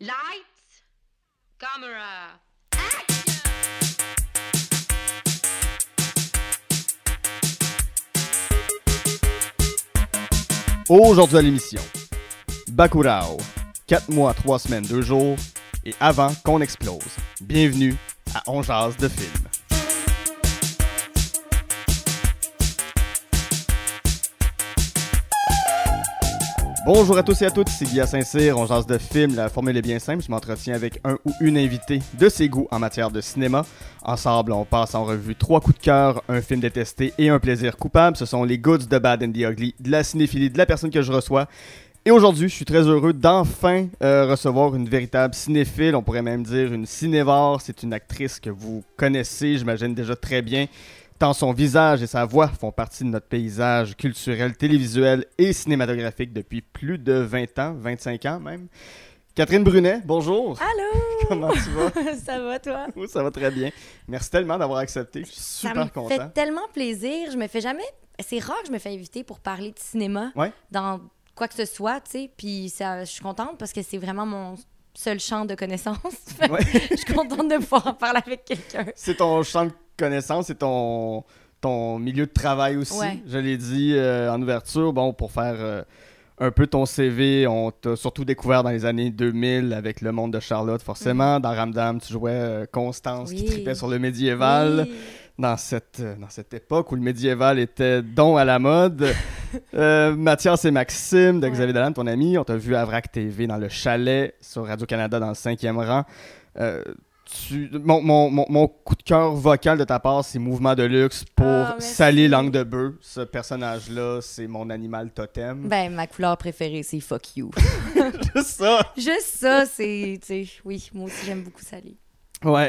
Lights, camera. Aujourd'hui à l'émission, Bacurau, 4 mois, 3 semaines, 2 jours, et avant qu'on explose. Bienvenue à On jase de film. Bonjour à tous et à toutes, c'est Guy à Saint-Cyr, On jase de film, la formule est bien simple, je m'entretiens avec un ou une invitée de ses goûts en matière de cinéma. Ensemble, on passe en revue 3 coups de cœur, un film détesté et un plaisir coupable. Ce sont les goods, the bad and the ugly, de la cinéphilie de la personne que je reçois. Et aujourd'hui, je suis très heureux d'enfin recevoir une véritable cinéphile, on pourrait même dire une cinévore. C'est une actrice que vous connaissez, j'imagine déjà très bien. Tant son visage et sa voix font partie de notre paysage culturel, télévisuel et cinématographique depuis plus de 20 ans, 25 ans même. Catherine Brunet, bonjour. Allô! Comment tu vas? Ça va, toi? Oui, ça va très bien. Merci tellement d'avoir accepté. Je suis super content. Ça me fait tellement plaisir. Je me fais jamais... C'est rare que je me fais inviter pour parler de cinéma dans quoi que ce soit, tu sais. Puis ça, je suis contente parce que c'est vraiment mon seul champ de connaissances. Je suis contente de pouvoir en parler avec quelqu'un. C'est ton champ de connaissances, c'est ton milieu de travail aussi. Ouais. Je l'ai dit en ouverture, bon, pour faire un peu ton CV, on t'a surtout découvert dans les années 2000 avec Le Monde de Charlotte, forcément. Dans Ramdam, tu jouais Constance qui tripait sur le médiéval. Oui. Dans cette époque où le médiéval était don à la mode. Mathias et Maxime de Xavier Dolan, ton ami, on t'a vu à VRAC TV dans Le Chalet, sur Radio-Canada dans le 5e rang. Mon coup de cœur vocal de ta part, c'est Mouvement de luxe pour Sally Langue de Bœuf. Ce personnage-là, c'est mon animal totem. Ben, ma couleur préférée, c'est fuck you. Juste ça! Juste ça, c'est... tu sais, oui, moi aussi, j'aime beaucoup Sally. Ouais.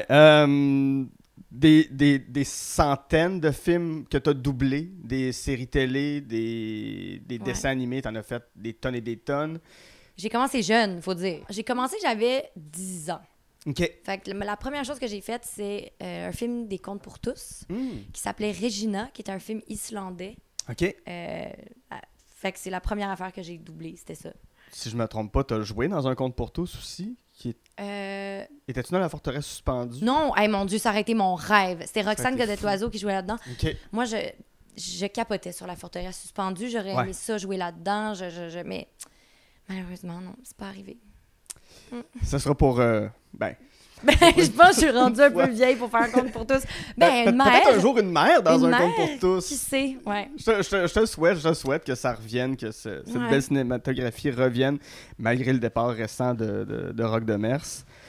Des centaines de films que tu as doublés, des séries télé, des dessins animés, tu en as fait des tonnes et des tonnes. J'ai commencé jeune, faut dire. J'ai commencé, j'avais 10 ans. OK. Fait que la première chose que j'ai faite, c'est un film des contes pour tous qui s'appelait Regina, qui est un film islandais. OK. Fait que c'est la première affaire que j'ai doublée, c'était ça. Si je me trompe pas, tu as joué dans Un conte pour tous aussi? Étais-tu dans La forteresse suspendue? Non, hey, mon Dieu, ça aurait été mon rêve. C'était Roxane Godette-Oiseau qui jouait là-dedans. OK. Moi, je capotais sur La forteresse suspendue. J'aurais aimé ça, jouer là-dedans. Mais malheureusement, non, c'est pas arrivé. Ça sera pour... Je pense que je suis rendue un peu vieille pour faire un conte pour tous. Une mère. Peut-être un jour une mère dans Un conte pour tous. Qui sait, ouais. Je souhaite que ça revienne, que cette belle cinématographie revienne, malgré le départ récent de Roch de Mers.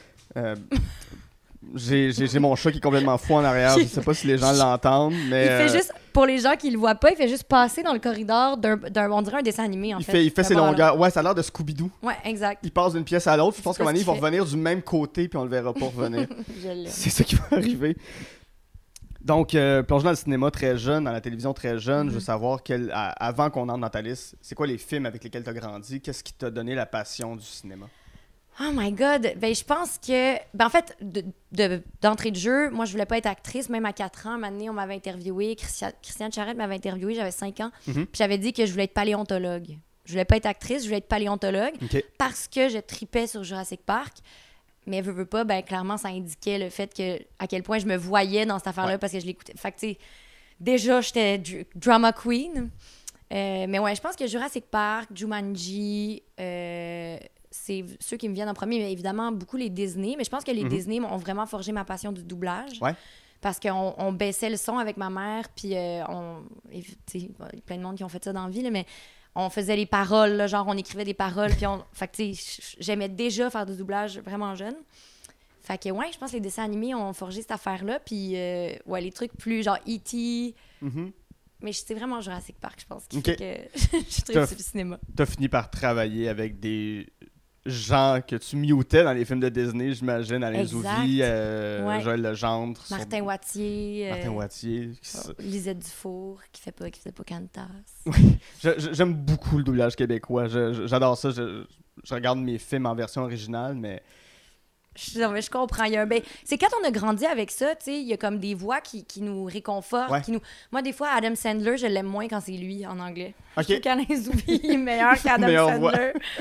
J'ai mon chat qui est complètement fou en arrière. Je sais pas si les gens l'entendent, mais... Il fait juste, pour les gens qui le voient pas, il fait juste passer dans le corridor on dirait un dessin animé, en fait. Il fait ses longueurs. Ouais, ça a l'air de Scooby-Doo. Ouais, exact. Il passe d'une pièce à l'autre. Je pense qu'à un moment donné, ils vont revenir du même côté, puis on le verra pas revenir. C'est ça qui va arriver. Donc, plongé dans le cinéma très jeune, dans la télévision très jeune, je veux savoir, avant qu'on entre dans ta liste, c'est quoi les films avec lesquels tu as grandi? Qu'est-ce qui t'a donné la passion du cinéma? Oh my God! Ben, je pense que... Ben, en fait, d'entrée de jeu, moi, je voulais pas être actrice. Même à 4 ans, un moment donné, on m'avait interviewé. Christiane Charette m'avait interviewé, j'avais 5 ans. Puis j'avais dit que je voulais être paléontologue. Je voulais pas être actrice, je voulais être paléontologue. Parce que je tripais sur Jurassic Park. Mais veux pas, ben clairement, ça indiquait le fait que à quel point je me voyais dans cette affaire-là parce que je l'écoutais. Fait que, tu sais, déjà, j'étais drama queen. Mais ouais, je pense que Jurassic Park, Jumanji... c'est ceux qui me viennent en premier, mais évidemment, beaucoup les Disney. Mais je pense que les Disney ont vraiment forgé ma passion du doublage. Ouais. Parce qu'on baissait le son avec ma mère, puis il y a plein de monde qui ont fait ça dans la vie, là, mais on faisait les paroles, là, genre on écrivait des paroles, puis fait que tu sais, j'aimais déjà faire du doublage vraiment jeune. Fait que ouais, je pense que les dessins animés ont forgé cette affaire-là, puis ouais, les trucs plus genre E.T., mais c'est vraiment Jurassic Park, je pense, qui fait que je tripe sur le cinéma. T'as fini par travailler avec des gens que tu mutais dans les films de Disney, j'imagine, Alain Zouvi, Joël Legendre. Martin Wattier. Lisette Dufour, qui faisait pas Cantas. Oui, j'aime beaucoup le doublage québécois. J'adore ça. Je regarde mes films en version originale, mais... Je comprends. C'est quand on a grandi avec ça, tu sais, il y a comme des voix qui nous réconfortent. Ouais. Moi, des fois, Adam Sandler, je l'aime moins quand c'est lui en anglais. Okay. Je trouve qu'Alain Zouvi est meilleur qu'Adam Sandler.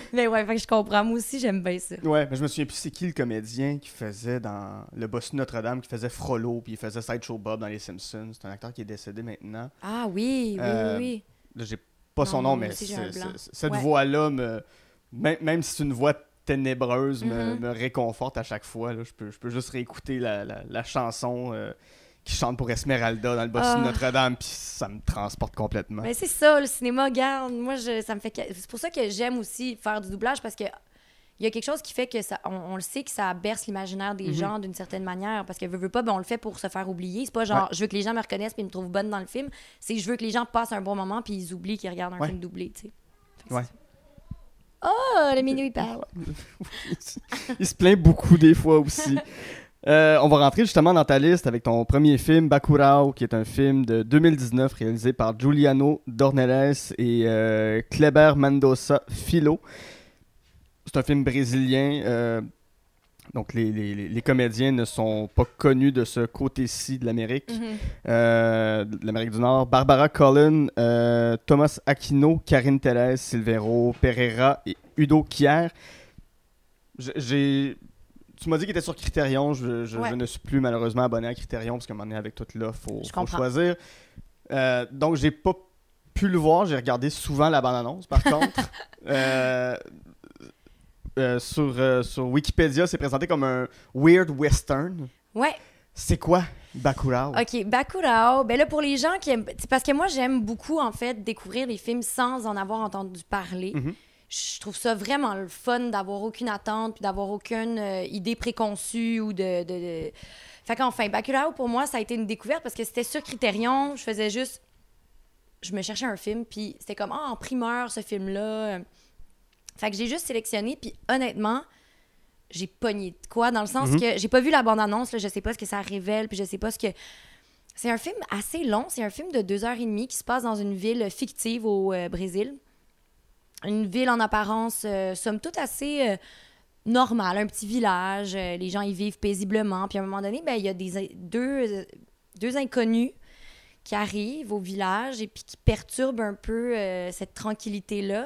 Mais ouais, fait que je comprends. Moi aussi, j'aime bien ça. Ouais, mais je me souviens plus c'est qui le comédien qui faisait dans Le Bossu de Notre-Dame, qui faisait Frollo, puis il faisait Sideshow Bob dans Les Simpsons. C'est un acteur qui est décédé maintenant. Ah oui, oui. Là, j'ai pas son Non, nom, moi mais aussi, j'ai un blanc. cette Ouais. voix-là, même si c'est une voix ténébreuse, Mm-hmm. me réconforte à chaque fois. Là. Je peux juste réécouter la chanson qui chante pour Esmeralda dans Le Bossu de Notre-Dame, puis ça me transporte complètement. Mais c'est ça, le cinéma, regarde. Moi, ça me fait. C'est pour ça que j'aime aussi faire du doublage parce que. Il y a quelque chose qui fait que ça, on le sait que ça berce l'imaginaire des gens d'une certaine manière. Parce que veut pas, ben on le fait pour se faire oublier. C'est pas genre, je veux que les gens me reconnaissent et me trouvent bonne dans le film. C'est je veux que les gens passent un bon moment puis ils oublient qu'ils regardent un film doublé, tu sais. Ouais. Oh, le minou, il parle. Il se plaint beaucoup des fois aussi. On va rentrer justement dans ta liste avec ton premier film, Bacurau, qui est un film de 2019 réalisé par Giuliano Dornelles et Kleber Mendonça Filho. C'est un film brésilien, donc les comédiens ne sont pas connus de ce côté-ci de l'Amérique, de l'Amérique du Nord. Barbara Collin, Thomas Aquino, Karine Tellez, Silvero Pereira et Udo Kier. Tu m'as dit qu'il était sur Criterion, je ne suis plus malheureusement abonné à Criterion parce qu'à un moment donné avec toute l'offre, faut choisir. Donc j'ai pas pu le voir, j'ai regardé souvent la bande-annonce par contre. Sur Wikipédia, c'est présenté comme un weird western. Ouais. C'est quoi Bacurau? OK, Bacurau, ben là, pour les gens qui aiment... C'est parce que moi, j'aime beaucoup, en fait, découvrir les films sans en avoir entendu parler. Je trouve ça vraiment le fun d'avoir aucune attente puis d'avoir aucune idée préconçue ou de... Fait qu'enfin, Bacurau, pour moi, ça a été une découverte parce que c'était sur Criterion. Je faisais juste... Je me cherchais un film, puis c'était comme, en primeur, ce film-là... Fait que j'ai juste sélectionné, puis honnêtement, j'ai pogné de quoi, dans le sens que j'ai pas vu la bande-annonce, là, je sais pas ce que ça révèle, puis je sais pas ce que... C'est un film assez long, c'est un film de 2h30 qui se passe dans une ville fictive au Brésil. Une ville en apparence, somme toute, assez normale, un petit village, les gens y vivent paisiblement, puis à un moment donné, ben il y a deux inconnus qui arrivent au village et puis qui perturbent un peu cette tranquillité-là.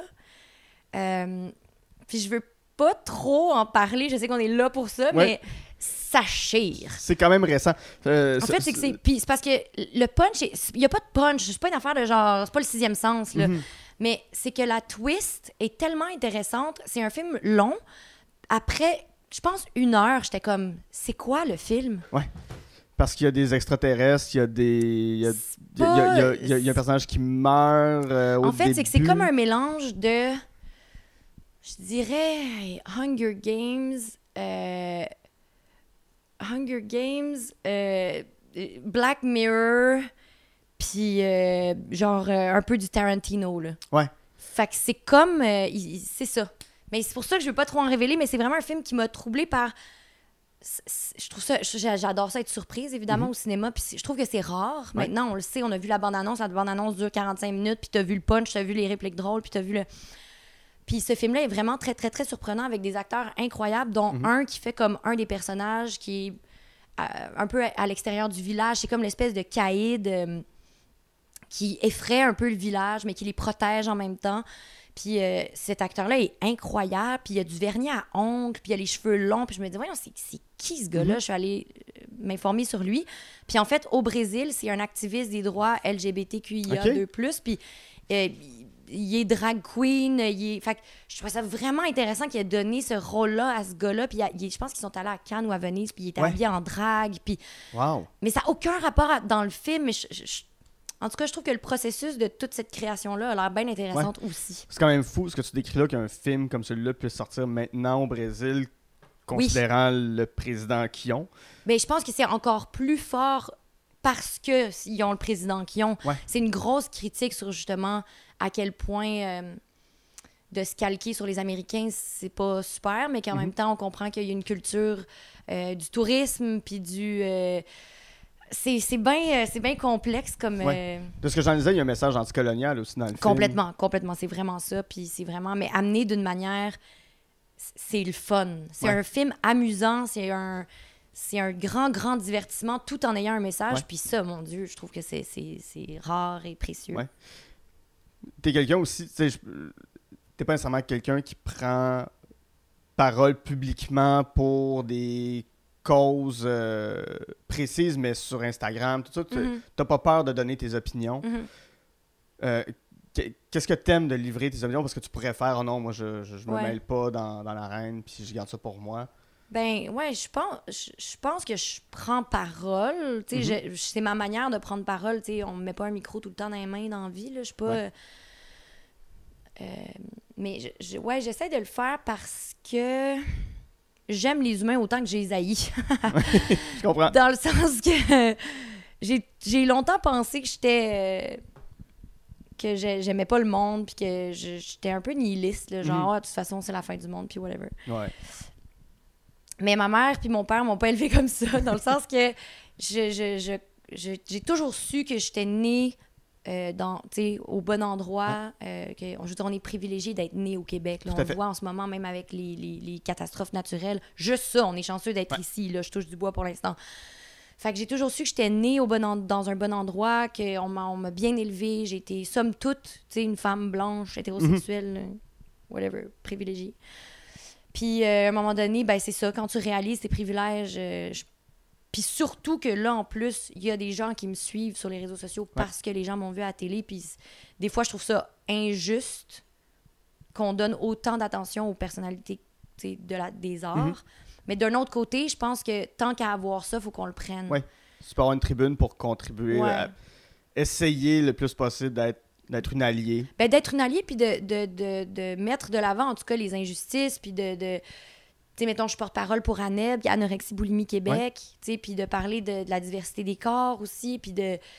Puis je veux pas trop en parler, je sais qu'on est là pour ça, mais ça chire. C'est quand même récent. En fait, c'est parce que le punch, il y a pas de punch, c'est pas une affaire de genre, c'est pas le sixième sens, là. Mais c'est que la twist est tellement intéressante. C'est un film long. Après, je pense 1 heure, j'étais comme, c'est quoi le film? Ouais. Parce qu'il y a des extraterrestres, il y a des... Il y a un personnage qui meurt au début. En fait, c'est que c'est comme un mélange de... Je dirais Hunger Games, Black Mirror, puis genre un peu du Tarantino, là. Ouais. Fait que c'est comme... c'est ça. Mais c'est pour ça que je veux pas trop en révéler, mais c'est vraiment un film qui m'a troublée par... Je trouve ça... J'adore ça être surprise, évidemment, au cinéma, puis je trouve que c'est rare. Ouais. Maintenant, on le sait, on a vu la bande-annonce dure 45 minutes, puis t'as vu le punch, t'as vu les répliques drôles, puis t'as vu le... Puis ce film-là est vraiment très, très, très surprenant avec des acteurs incroyables, dont un qui fait comme un des personnages qui est un peu à l'extérieur du village. C'est comme l'espèce de caïd qui effraie un peu le village, mais qui les protège en même temps. Puis cet acteur-là est incroyable. Puis il a du vernis à ongles, puis il a les cheveux longs. Puis je me dis, voyons, c'est qui ce gars-là? Je suis allée m'informer sur lui. Puis en fait, au Brésil, c'est un activiste des droits LGBTQIA2+. Puis il est drag queen. Fait que je trouvais ça vraiment intéressant qu'il ait donné ce rôle-là à ce gars-là. Puis je pense qu'ils sont allés à Cannes ou à Venise, puis il était habillé en drag. Puis... Wow. Mais ça n'a aucun rapport dans le film. Mais en tout cas, je trouve que le processus de toute cette création-là a l'air bien intéressante aussi. C'est quand même fou ce que tu décris là, qu'un film comme celui-là puisse sortir maintenant au Brésil, considérant le président qu'ils ont. Mais je pense que c'est encore plus fort parce qu'ils ont le président qu'ils ont. Ouais. C'est une grosse critique sur justement à quel point de se calquer sur les Américains, c'est pas super, mais qu'en même temps, on comprend qu'il y a une culture du tourisme, puis du... C'est bien complexe comme... De ce que j'en disais, il y a un message anticolonial aussi dans le film. Complètement. C'est vraiment ça. Puis c'est vraiment... Mais amené d'une manière... C'est le fun. C'est un film amusant. C'est un grand divertissement tout en ayant un message. Puis ça, mon Dieu, je trouve que c'est rare et précieux. Ouais. T'es quelqu'un aussi... T'es t'es pas nécessairement quelqu'un qui prend parole publiquement pour des causes précises, mais sur Instagram, tout ça, t'as pas peur de donner tes opinions. Qu'est-ce que t'aimes de livrer tes opinions? Parce que tu pourrais faire, oh non, moi, je me mêle pas dans l'arène, puis je garde ça pour moi. Ben, ouais, je pense que je prends parole. Tu sais, c'est ma manière de prendre parole. Tu sais, on me met pas un micro tout le temps dans les mains dans la vie, là. Je suis pas... mais j'essaie de le faire parce que j'aime les humains autant que je les haïs. Je comprends. Dans le sens que j'ai longtemps pensé que j'étais... que j'aimais pas le monde, puis que j'étais un peu nihiliste, là, genre, de toute façon, c'est la fin du monde, puis whatever. Ouais. Mais ma mère puis mon père m'ont pas élevée comme ça, dans le sens que j'ai toujours su que j'étais née au bon endroit, je veux dire, on est privilégié d'être né au Québec. Là, on le voit en ce moment, même avec les catastrophes naturelles. Juste ça, on est chanceux d'être ici. Là, je touche du bois pour l'instant. Fait que j'ai toujours su que j'étais née dans un bon endroit, qu'on m'a bien élevée. J'ai été, somme toute, une femme blanche, hétérosexuelle, whatever, privilégiée. Puis, à un moment donné, ben c'est ça, quand tu réalises tes privilèges, puis surtout que là, en plus, il y a des gens qui me suivent sur les réseaux sociaux parce que les gens m'ont vu à la télé, puis des fois, je trouve ça injuste qu'on donne autant d'attention aux personnalités des arts. Mais d'un autre côté, je pense que tant qu'à avoir ça, il faut qu'on le prenne. Oui, tu peux avoir une tribune pour contribuer à essayer le plus possible d'être une alliée. Ben, d'être une alliée, puis de mettre de l'avant, en tout cas, les injustices, puis tu sais, mettons, je porte-parole pour ANEB, Anorexie Boulimie Québec, tu sais, puis de parler de la diversité des corps aussi, puis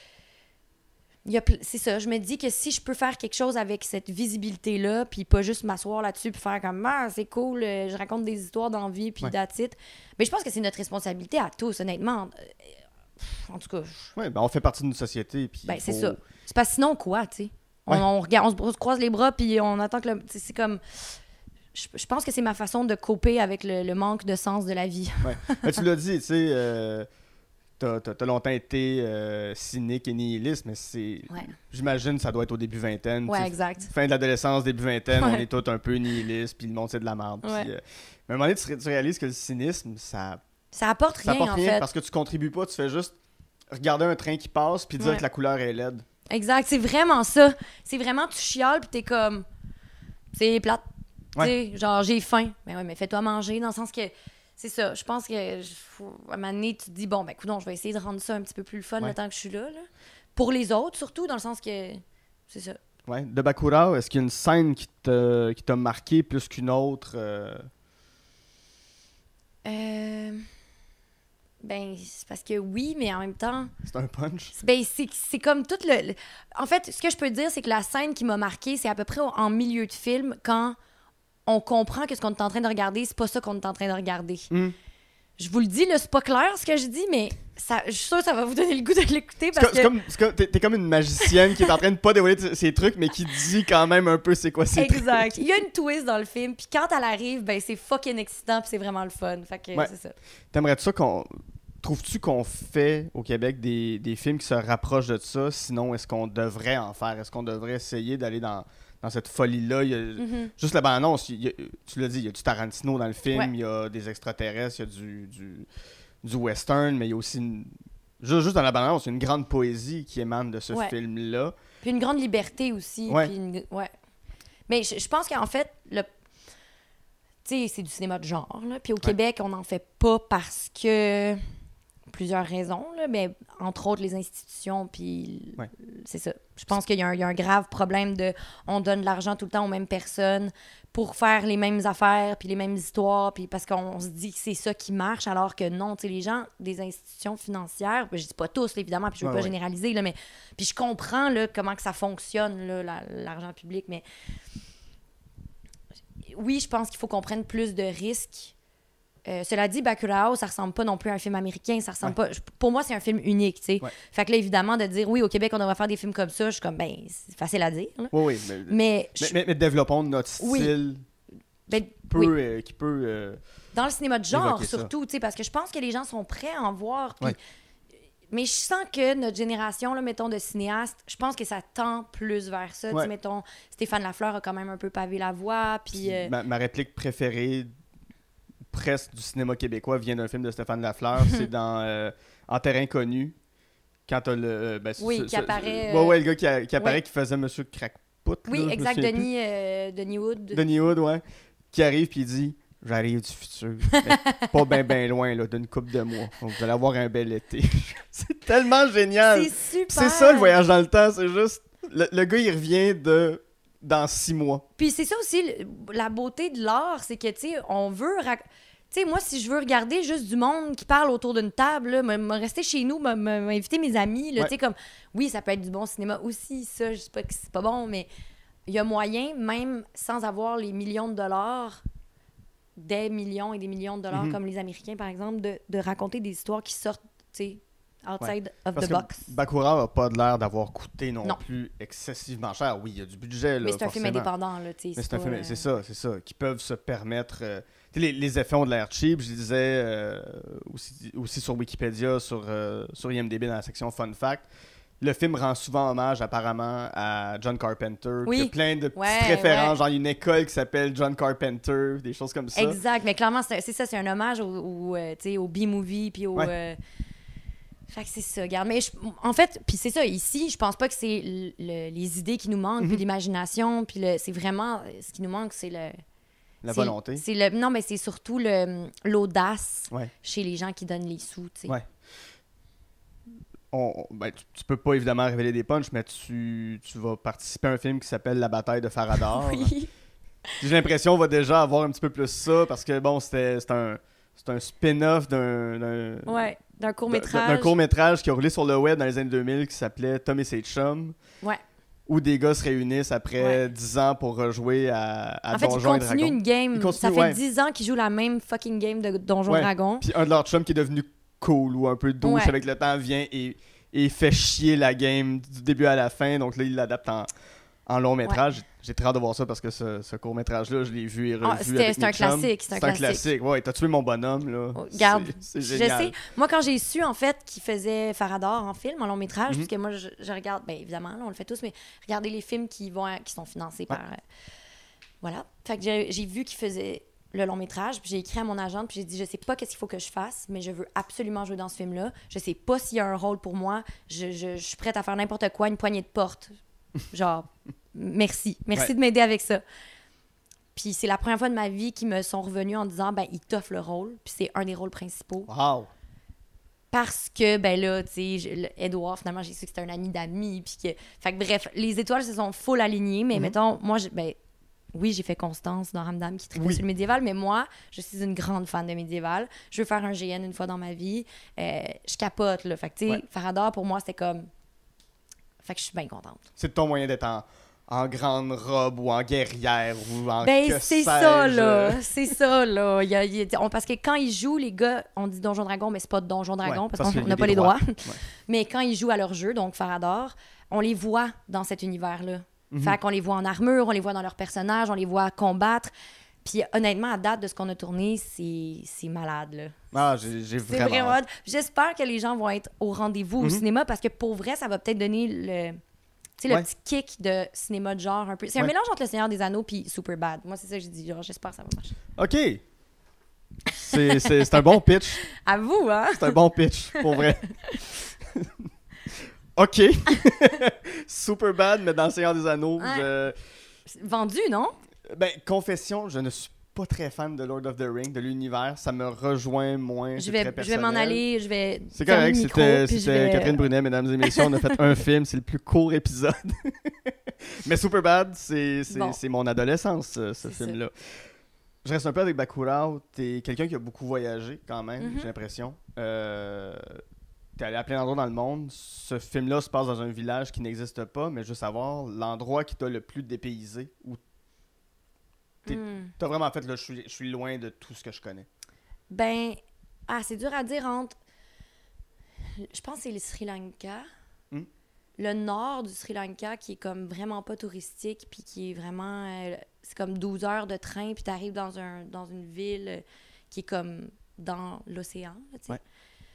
c'est ça, je me dis que si je peux faire quelque chose avec cette visibilité-là, puis pas juste m'asseoir là-dessus puis faire comme « Ah, c'est cool, je raconte des histoires d'envie, puis that's it », mais je pense que c'est notre responsabilité à tous, honnêtement. En tout cas... Oui, ben on fait partie d'une société, puis ben, c'est ça. C'est parce que sinon, quoi, tu sais? On regarde, on se croise les bras, puis on attend que c'est comme... Je pense que c'est ma façon de coper avec le manque de sens de la vie. Ouais. Tu l'as dit, tu sais, t'as longtemps été cynique et nihiliste, mais c'est... J'imagine que ça doit être au début vingtaine. Ouais, exact. Fin de l'adolescence, début vingtaine, on est tous un peu nihilistes, puis le monde, c'est de la merde. Puis, mais à un moment donné, tu réalises que le cynisme, ça apporte rien, en fait. Parce que tu contribues pas, tu fais juste regarder un train qui passe, puis dire que la couleur est laide. Exact, c'est vraiment ça. C'est vraiment, tu chiales, puis t'es comme... C'est plate. Tu sais, genre, j'ai faim. Mais fais-toi manger, dans le sens que... C'est ça, je pense que à un moment donné, tu te dis, bon, ben, coudonc, je vais essayer de rendre ça un petit peu plus le fun le temps que je suis là. Pour les autres, surtout, dans le sens que... C'est ça. Ouais. De Bacurau, est-ce qu'il y a une scène qui t'a marqué plus qu'une autre? Ben, c'est parce que oui, mais en même temps... C'est un punch? Ben, c'est comme tout le... En fait, ce que je peux dire, c'est que la scène qui m'a marquée, c'est à peu près en milieu de film, quand on comprend que ce qu'on est en train de regarder, c'est pas ça qu'on est en train de regarder. Je vous le dis, là, c'est pas clair ce que je dis, mais je suis sûre que ça va vous donner le goût de l'écouter parce que... T'es comme une magicienne qui est en train de pas dévoiler ses trucs, mais qui dit quand même un peu c'est quoi ses trucs. Exact. Il y a une twist dans le film, puis quand elle arrive, ben c'est fucking excitant, puis c'est vraiment le fun. Fait que c'est ça. T'aimerais-tu ça qu'on... Trouves-tu qu'on fait au Québec des films qui se rapprochent de ça? Sinon, est-ce qu'on devrait en faire? Est-ce qu'on devrait essayer d'aller dans cette folie-là? Il y a, juste la bande-annonce, tu l'as dit, il y a du Tarantino dans le film, il y a des extraterrestres, il y a du western, mais il y a aussi... Juste dans la bande-annonce, il y a une grande poésie qui émane de ce film-là. Puis une grande liberté aussi. Puis mais je pense qu'en fait, tu sais, c'est du cinéma de genre. Là. Puis au Québec, on n'en fait pas parce que... Plusieurs raisons, là, mais entre autres les institutions, puis c'est ça. Je pense qu'il y a un grave problème de... On donne de l'argent tout le temps aux mêmes personnes pour faire les mêmes affaires, puis les mêmes histoires, puis parce qu'on se dit que c'est ça qui marche, alors que non, tu sais, les gens des institutions financières, je dis pas tous, là, évidemment, puis je veux pas généraliser, là, mais puis je comprends là, comment que ça fonctionne, là, l'argent public, mais oui, je pense qu'il faut qu'on prenne plus de risques. Cela dit, Bacurau, ça ressemble pas non plus à un film américain, ça ressemble pas... Pour moi, c'est un film unique, tu sais. Fait que là, évidemment, de dire, oui, au Québec, on devrait faire des films comme ça, je suis comme, ben, c'est facile à dire. Là. Oui, mais développons notre style qui peut... Dans le cinéma de genre, surtout, tu sais, parce que je pense que les gens sont prêts à en voir, puis... Mais je sens que notre génération, là, mettons, de cinéastes, je pense que ça tend plus vers ça. Tu sais, mettons, Stéphane Lafleur a quand même un peu pavé la voie. Puis, ma réplique préférée, presque du cinéma québécois, vient d'un film de Stéphane Lafleur. C'est dans En terrain connu. Quand t'as le... qui apparaît... Ouais, le gars qui apparaît, qui faisait Monsieur Crackpot. Oui, là, exact, Denis Wood. Denis Wood, ouais. Qui arrive puis il dit... J'arrive du futur. Pas bien loin, là, d'une couple de mois. Donc, vous allez avoir un bel été. C'est tellement génial. C'est super. C'est ça, le voyage dans le temps. C'est juste... Le gars, il revient dans 6 mois. Puis c'est ça aussi, la beauté de l'art, c'est que, tu sais, on veut... Tu sais, moi, si je veux regarder juste du monde qui parle autour d'une table, là, me rester chez nous, m'inviter mes amis, là, tu sais, comme... Oui, ça peut être du bon cinéma aussi, ça, je sais pas que c'est pas bon, mais il y a moyen, même sans avoir les millions de dollars... des millions et des millions de dollars, comme les Américains, par exemple, de raconter des histoires qui sortent, tu sais, outside of Parce the que box. Bacurau n'a pas l'air d'avoir coûté non plus excessivement cher. Oui, il y a du budget, là, mais c'est un film forcément. indépendant, là, tu sais. Mais c'est un film, c'est ça, qui peuvent se permettre... les effets ont de l'air cheap, je disais aussi sur Wikipédia, sur IMDb, dans la section Fun Fact. Le film rend souvent hommage, apparemment, à John Carpenter. Oui. Il y a plein de petites références. Genre, il y a une école qui s'appelle John Carpenter, des choses comme ça. Exact. Mais clairement, c'est ça, c'est un hommage au B-movie, puis au... Fait que c'est ça, regarde. Mais en fait, puis c'est ça, ici, je pense pas que c'est les idées qui nous manquent, puis l'imagination, puis c'est vraiment... Ce qui nous manque, c'est la volonté. Non, mais c'est surtout l'audace Ouais. chez les gens qui donnent les sous, tu sais. Ouais. Tu peux pas évidemment révéler des punchs, mais tu vas participer à un film qui s'appelle La bataille de Faradar. Oui. J'ai l'impression qu'on va déjà avoir un petit peu plus ça, parce que bon, c'est un spin-off d'un court-métrage. D'un court-métrage qui a roulé sur le web dans les années 2000 qui s'appelait Tom et ses chums. Ouais. Où des gars se réunissent après 10 ans pour rejouer à Donjons et Dragons. En fait, ils continuent une game. Ça fait 10 ans qu'ils jouent la même fucking game de Donjons et Dragons. Puis un de leurs chums qui est devenu cool ou un peu douche avec le temps vient et fait chier la game du début à la fin. Donc là, il l'adapte en long métrage. Ouais. J'ai très hâte de voir ça parce que ce court métrage-là, je l'ai vu et revu avec mes chums. C'est un classique. Ouais, t'as tué mon bonhomme, là. Regarde, c'est génial. Je sais. Moi, quand j'ai su, en fait, qu'il faisait Faradar en film, en long métrage, parce que moi, je regarde, bien évidemment, là, on le fait tous, mais regarder les films qui sont financés par... voilà. Fait que j'ai vu qu'il faisait le long métrage, puis j'ai écrit à mon agente, puis j'ai dit, je sais pas qu'est-ce qu'il faut que je fasse, mais je veux absolument jouer dans ce film-là. Je sais pas s'il y a un rôle pour moi. Je suis prête à faire n'importe quoi, une poignée de porte. Genre, merci de m'aider avec ça. Puis c'est la première fois de ma vie qu'ils me sont revenus en disant, ben, il t'offre le rôle, puis c'est un des rôles principaux. Wow! Parce que, ben là, tu sais, Edouard, finalement, j'ai su que c'était un ami d'amis, puis que... Fait que bref, les étoiles se sont full alignées, mais mettons, moi, oui, j'ai fait Constance dans Ramdam qui tripait sur le médiéval, mais moi, je suis une grande fan de médiéval. Je veux faire un GN une fois dans ma vie. Je capote, là. Fait que, tu sais, Faradar, pour moi, c'était comme... Fait que je suis bien contente. C'est ton moyen d'être en grande robe ou en guerrière ou en c'est ça, là. C'est ça, là. Parce que quand ils jouent, les gars, on dit Donjon Dragon, mais c'est pas Donjon Dragon parce qu'on n'a pas les droits. Mais quand ils jouent à leur jeu, donc Faradar, on les voit dans cet univers-là. Fait qu'on les voit en armure, on les voit dans leurs personnages, on les voit combattre. Puis honnêtement, à date de ce qu'on a tourné, c'est malade, là. Ah, j'ai vraiment... C'est vraiment... J'espère que les gens vont être au rendez-vous au cinéma parce que pour vrai, ça va peut-être donner le petit kick de cinéma de genre un peu. C'est un mélange entre Le Seigneur des Anneaux puis Superbad. Moi, c'est ça que j'ai dit. Genre, j'espère que ça va marcher. OK. C'est un bon pitch. À vous, hein? C'est un bon pitch, pour vrai. OK. Superbad, mais dans Le Seigneur des Anneaux, Vendu, non? Ben, confession, je ne suis pas très fan de Lord of the Rings, de l'univers. Ça me rejoint moins. Je vais m'en aller, je vais... C'est correct, c'était Catherine Brunet, mesdames et messieurs. On a fait un film, c'est le plus court épisode. Mais Superbad, c'est mon adolescence, ce film-là. Je reste un peu avec Bacurau. T'es quelqu'un qui a beaucoup voyagé, quand même, j'ai l'impression. T'es allé à plein d'endroits dans le monde. Ce film-là se passe dans un village qui n'existe pas, mais je veux savoir l'endroit qui t'a le plus dépaysé, où t'as vraiment fait, là, je suis loin de tout ce que je connais. Ben, c'est dur à dire entre... Je pense que c'est le Sri Lanka. Le nord du Sri Lanka, qui est comme vraiment pas touristique, puis qui est vraiment... c'est comme 12 heures de train, puis t'arrives dans une ville qui est comme dans l'océan, tu sais.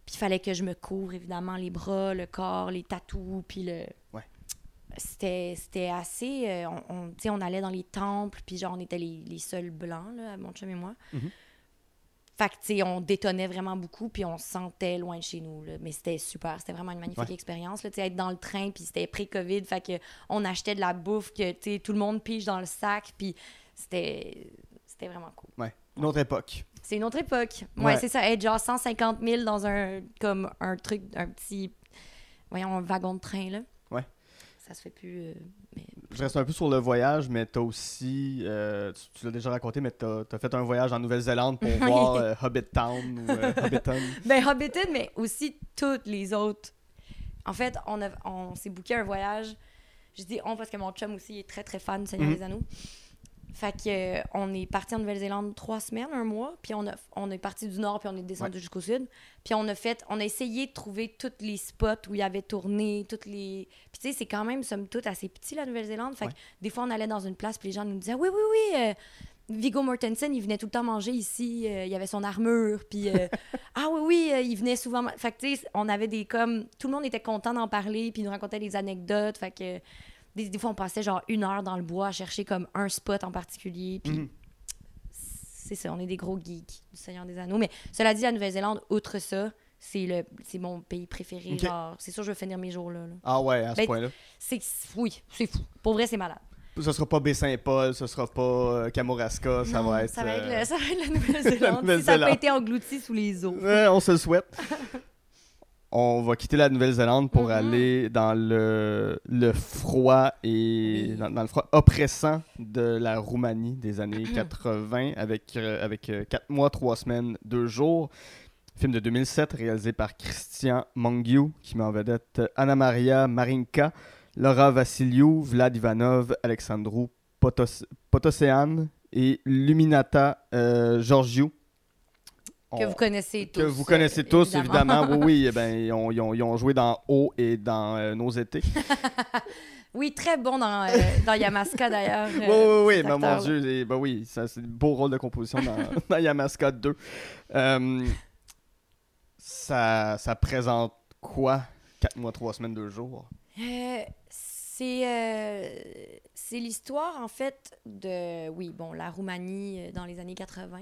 Puis il fallait que je me couvre, évidemment, les bras, le corps, les tatous, puis le... Ouais. C'était assez... tu sais, on allait dans les temples, puis genre, on était les seuls blancs, là, mon chum et moi. Mhm. Fait que, tu sais, on détonnait vraiment beaucoup, puis on se sentait loin de chez nous, là. Mais c'était super, c'était vraiment une magnifique expérience, là, tu sais, être dans le train, puis c'était pré-COVID, fait que on achetait de la bouffe que, tu sais, tout le monde pige dans le sac, puis c'était vraiment cool. Ouais, une autre époque. C'est une autre époque. Ouais, Ouais. c'est ça, être genre 150 000 dans un truc, un petit, voyons, un wagon de train, là. Ouais. Ça se fait plus... mais... Je reste un peu sur le voyage, mais t'as aussi, tu l'as déjà raconté, mais t'as fait un voyage en Nouvelle-Zélande pour voir Hobbit Town ou Hobbiton. Ben, Hobbiton, mais aussi toutes les autres. En fait, on s'est booké un voyage. Je dis on parce que mon chum aussi est très, très fan du Seigneur des Anneaux. Fait que on est parti en Nouvelle-Zélande 3 semaines, un mois, puis on est parti du nord, puis on est descendu jusqu'au sud. Puis on a essayé de trouver tous les spots où il avait tourné, toutes les... Puis tu sais, c'est quand même, somme toute, assez petit, la Nouvelle-Zélande. Fait que des fois, on allait dans une place, puis les gens nous disaient « Oui, oui, oui, Viggo Mortensen, il venait tout le temps manger ici, il avait son armure, puis ah oui, oui, il venait souvent... » Fait que tu sais, on avait des comme... Tout le monde était content d'en parler, puis il nous racontait des anecdotes, fait que... Des fois, on passait genre 1 heure dans le bois à chercher comme un spot en particulier. Puis c'est ça, on est des gros geeks du Seigneur des Anneaux. Mais cela dit, la Nouvelle-Zélande, outre ça, c'est mon pays préféré. Okay. Genre, c'est sûr, je vais finir mes jours là. Ah ouais, à ce point-là. Oui, c'est fou. Pour vrai, c'est malade. Ce sera pas Baie-Saint-Paul, ce sera pas Kamouraska, ça va être... Ça va être la Nouvelle-Zélande. Nouvelle-Zélande. Si ça n'a pas été englouti sous les eaux. On se le souhaite. On va quitter la Nouvelle-Zélande pour aller dans le froid et dans le froid oppressant de la Roumanie des années 80 avec 4 mois, 3 semaines, 2 jours. Film de 2007 réalisé par Cristian Mungiu qui met en vedette Anna Maria Marinka, Laura Vassiliou, Vlad Ivanov, Alexandru Potosean et Luminata Georgiou. Que vous connaissez tous. Que vous connaissez tous, évidemment. Oui, ben, ils ont joué dans O et dans Nos étés. Oui, très bon dans Yamaska, d'ailleurs. Oui, ben, mon Dieu. Ben oui, c'est un beau rôle de composition dans Yamaska 2. Ça présente quoi? 4 mois, 3 semaines, 2 jours? C'est l'histoire, en fait, de, la Roumanie dans les années 80,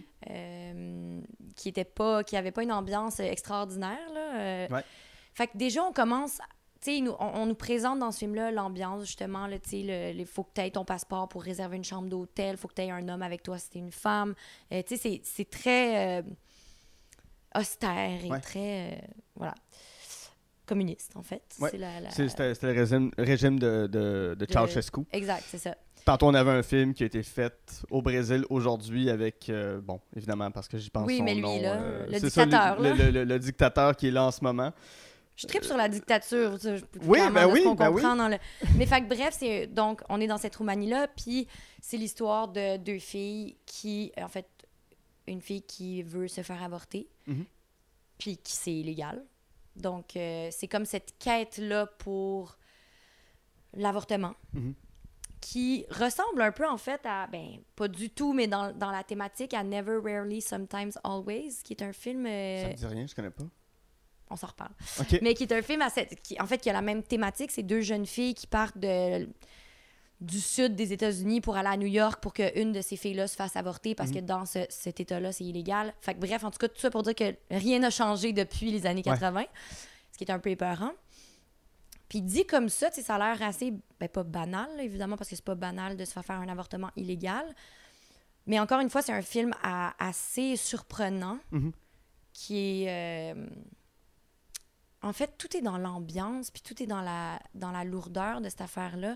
qui avait pas une ambiance extraordinaire, là. Fait que déjà, on commence... Tu sais, on nous présente dans ce film-là l'ambiance, justement, tu sais, il faut que tu aies ton passeport pour réserver une chambre d'hôtel, il faut que tu aies un homme avec toi si tu es une femme. Tu sais, c'est très austère et très... voilà. Communiste, en fait. Ouais. C'était le régime de Ceausescu. Exact, c'est ça. Tantôt, on avait un film qui a été fait au Brésil aujourd'hui avec, évidemment, parce que j'y pense son mais lui, nom. là, le dictateur. Le dictateur qui est là en ce moment. Je tripe sur la dictature. Oui, ben oui, Mais fait que bref, donc, on est dans cette Roumanie-là, puis c'est l'histoire de 2 filles qui, en fait, une fille qui veut se faire avorter, puis qui c'est illégal. Donc, c'est comme cette quête-là pour l'avortement, qui ressemble un peu, en fait, à, pas du tout, mais dans la thématique, à Never, Rarely, Sometimes, Always, qui est un film... Ça me dit rien, je connais pas. On s'en reparle. Okay. Mais qui est un film, qui a la même thématique. C'est 2 jeunes filles qui partent du sud des États-Unis pour aller à New York pour qu'une de ces filles-là se fasse avorter parce que dans cet État-là, c'est illégal. Fait que bref, en tout cas, tout ça pour dire que rien n'a changé depuis les années 80, ce qui est un peu épeurant. Puis dit comme ça, ça a l'air assez, pas banal, là, évidemment, parce que c'est pas banal de se faire un avortement illégal. Mais encore une fois, c'est un film assez surprenant qui est... en fait, tout est dans l'ambiance, puis tout est dans la lourdeur de cette affaire-là.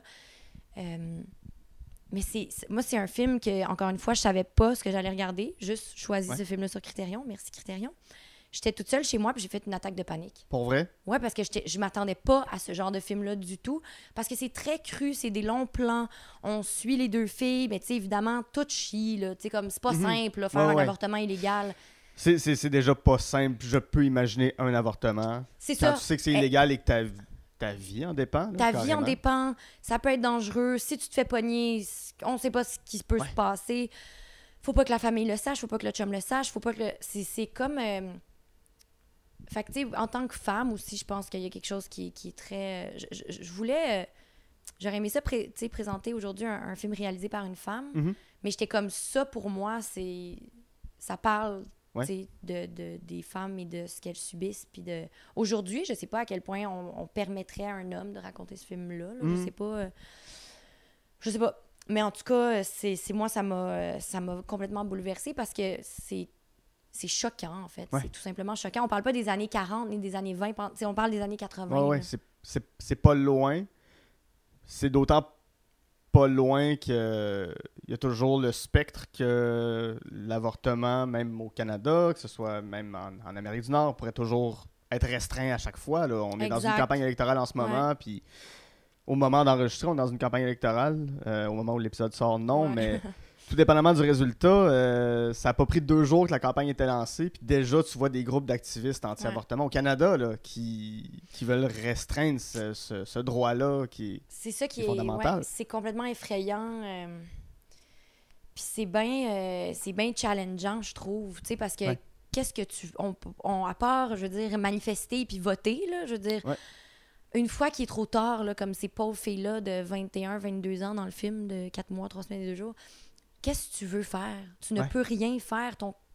Mais moi, c'est un film que, encore une fois, je savais pas ce que j'allais regarder. Juste choisi ce film-là sur Criterion. Merci, Criterion. J'étais toute seule chez moi, puis j'ai fait une attaque de panique. Pour vrai? Ouais, parce que je m'attendais pas à ce genre de film-là du tout. Parce que c'est très cru, c'est des longs plans. On suit les 2 filles, mais tu sais, évidemment, tout chie, là. Tu sais, comme, c'est pas simple, là, faire un avortement illégal. C'est déjà pas simple. Je peux imaginer un avortement. C'est quand ça. Tu sais que c'est illégal et que ta vie en dépend. Là, ta vie en dépend. Ça peut être dangereux. Si tu te fais pogner, on sait pas ce qui peut se passer. Faut pas que la famille le sache. Faut pas que le chum le sache. Faut pas que c'est comme... Fait que, tu sais, en tant que femme aussi, je pense qu'il y a quelque chose qui est très... je voulais... j'aurais aimé ça présenter aujourd'hui un film réalisé par une femme, mais j'étais comme ça, pour moi, ça parle des femmes et de ce qu'elles subissent. Puis aujourd'hui, je sais pas à quel point on permettrait à un homme de raconter ce film-là. Là. Je sais pas. Mais en tout cas, moi, ça m'a complètement bouleversée parce que c'est choquant, en fait. Ouais. C'est tout simplement choquant. On parle pas des années 40 ni des années 20. On parle des années 80. Ouais, c'est pas loin. C'est d'autant pas loin qu'il y a toujours le spectre que l'avortement, même au Canada, que ce soit même en Amérique du Nord, pourrait toujours être restreint à chaque fois. Là. On est dans une campagne électorale en ce moment, puis au moment d'enregistrer, on est dans une campagne électorale. Au moment où l'épisode sort, non, mais tout dépendamment du résultat, ça n'a pas pris 2 jours que la campagne était lancée, puis déjà, tu vois des groupes d'activistes anti-avortement au Canada là, qui veulent restreindre ce droit-là qui est fondamental. C'est complètement effrayant. Puis c'est bien challengeant, je trouve, tu sais, parce que qu'est-ce que à part, je veux dire, manifester puis voter, là, je veux dire... Une fois qu'il est trop tard, là, comme ces pauvres filles-là de 21, 22 ans dans le film de 4 mois, 3 semaines et 2 jours, qu'est-ce que tu veux faire? Tu ne peux rien faire.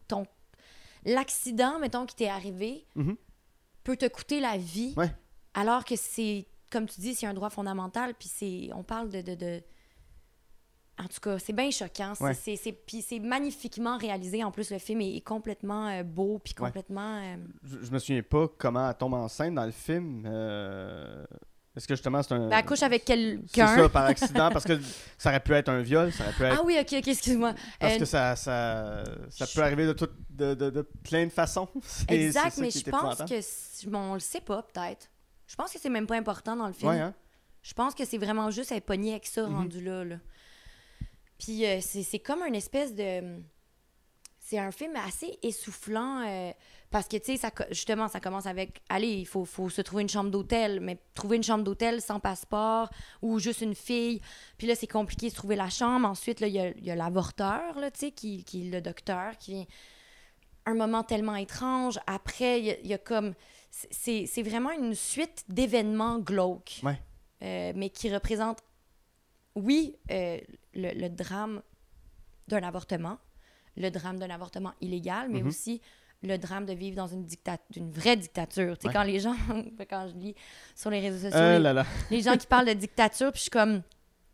L'accident, mettons, qui t'est arrivé peut te coûter la vie, alors que c'est, comme tu dis, c'est un droit fondamental, puis on parle de... En tout cas, c'est bien choquant. Puis c'est magnifiquement réalisé. En plus, le film est complètement beau, puis complètement... Je me souviens pas comment elle tombe enceinte dans le film. Est-ce que justement c'est un... Elle couche avec quelqu'un. C'est ça, par accident, parce que ça aurait pu être un viol, ça aurait pu être... Ah oui, ok, excuse-moi. Parce que ça peut arriver de plein de façons. Exact, mais je pense que... on le sait pas, peut-être. Je pense que c'est même pas important dans le film. Je pense que c'est vraiment juste être pogné avec ça, rendu là. Puis c'est comme une espèce de... C'est un film assez essoufflant parce que, tu sais, justement, ça commence avec... Allez, il faut se trouver une chambre d'hôtel, mais trouver une chambre d'hôtel sans passeport ou juste une fille. Puis là, c'est compliqué de trouver la chambre. Ensuite, là, il y a l'avorteur, là, tu sais, qui est le docteur, qui vient... Un moment tellement étrange. Après, il y a comme... C'est vraiment une suite d'événements glauques, mais qui représentent, oui, le drame d'un avortement, le drame d'un avortement illégal, mais aussi le drame de vivre dans une vraie dictature. Tu sais, quand les gens, quand je lis sur les réseaux sociaux, les gens qui parlent de dictature, puis je suis comme,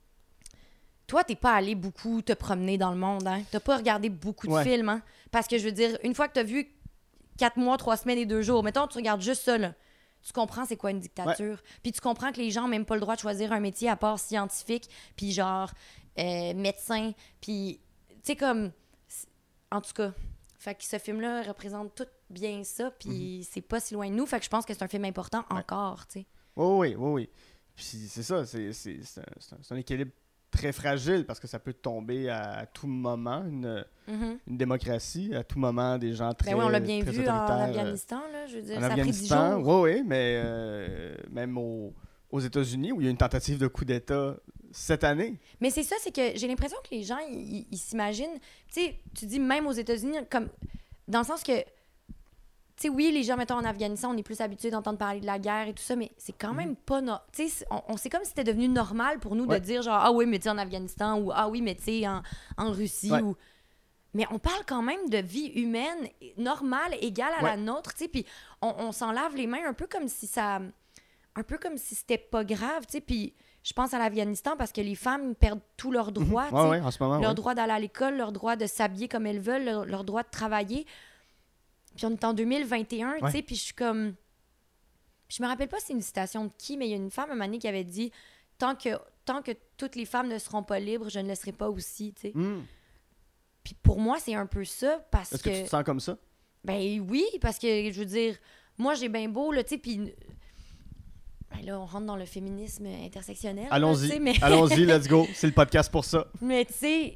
toi, t'es pas allé beaucoup te promener dans le monde, hein? T'as pas regardé beaucoup de films, hein? Parce que je veux dire, une fois que t'as vu 4 mois, 3 semaines et 2 jours, mettons, tu regardes juste ça, là. Tu comprends c'est quoi une dictature. Puis tu comprends que les gens n'ont même pas le droit de choisir un métier à part scientifique, puis genre médecin, puis tu sais comme... En tout cas, fait que ce film-là représente tout bien ça, puis c'est pas si loin de nous, fait que je pense que c'est un film important encore, tu sais. Oui. Puis c'est ça, c'est un équilibre très fragile parce que ça peut tomber à tout moment, une démocratie, à tout moment des gens très on l'a bien très vu en Afghanistan, là, je veux dire, ça a pris 10 jours. Oui, mais même aux États-Unis où il y a une tentative de coup d'État cette année. Mais c'est ça, c'est que j'ai l'impression que les gens, ils s'imaginent, tu sais, tu dis même aux États-Unis, comme dans le sens que, tu sais, oui, les gens, mettons, en Afghanistan, on est plus habitués d'entendre parler de la guerre et tout ça, mais c'est quand même pas... Tu sais, c'est comme si c'était devenu normal pour nous de dire, genre, ah oui, mais tu sais, en Afghanistan, ou ah oui, mais tu sais, en Russie, ou... Mais on parle quand même de vie humaine normale, égale à la nôtre, tu sais, puis on s'en lave les mains un peu comme si ça... Un peu comme si c'était pas grave, tu sais, puis... Je pense à l'Afghanistan parce que les femmes perdent tous leurs droits. En ce moment, leur droit d'aller à l'école, leur droit de s'habiller comme elles veulent, leur droit de travailler. Puis on est en 2021, tu sais, puis je suis comme... Je me rappelle pas c'est une citation de qui, mais il y a une femme à un moment donné qui avait dit « Tant que toutes les femmes ne seront pas libres, je ne le serai pas aussi, tu sais. Puis pour moi, c'est un peu ça parce Est-ce que tu te sens comme ça? Ben oui, parce que, je veux dire, moi, j'ai bien beau, là, tu sais, puis... Ben là, on rentre dans le féminisme intersectionnel. Allons-y, là, mais... allons-y, let's go. C'est le podcast pour ça. Mais tu sais,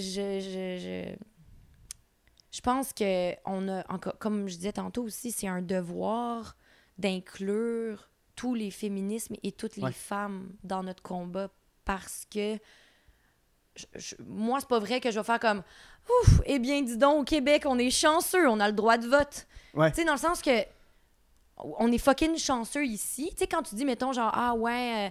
je pense que comme je disais tantôt aussi, c'est un devoir d'inclure tous les féminismes et toutes les femmes dans notre combat parce que moi, c'est pas vrai que je vais faire comme « Ouf, eh bien, dis donc, au Québec, on est chanceux, on a le droit de vote. » Tu sais, dans le sens que on est fucking chanceux ici. Tu sais, quand tu dis, mettons, genre, ah ouais,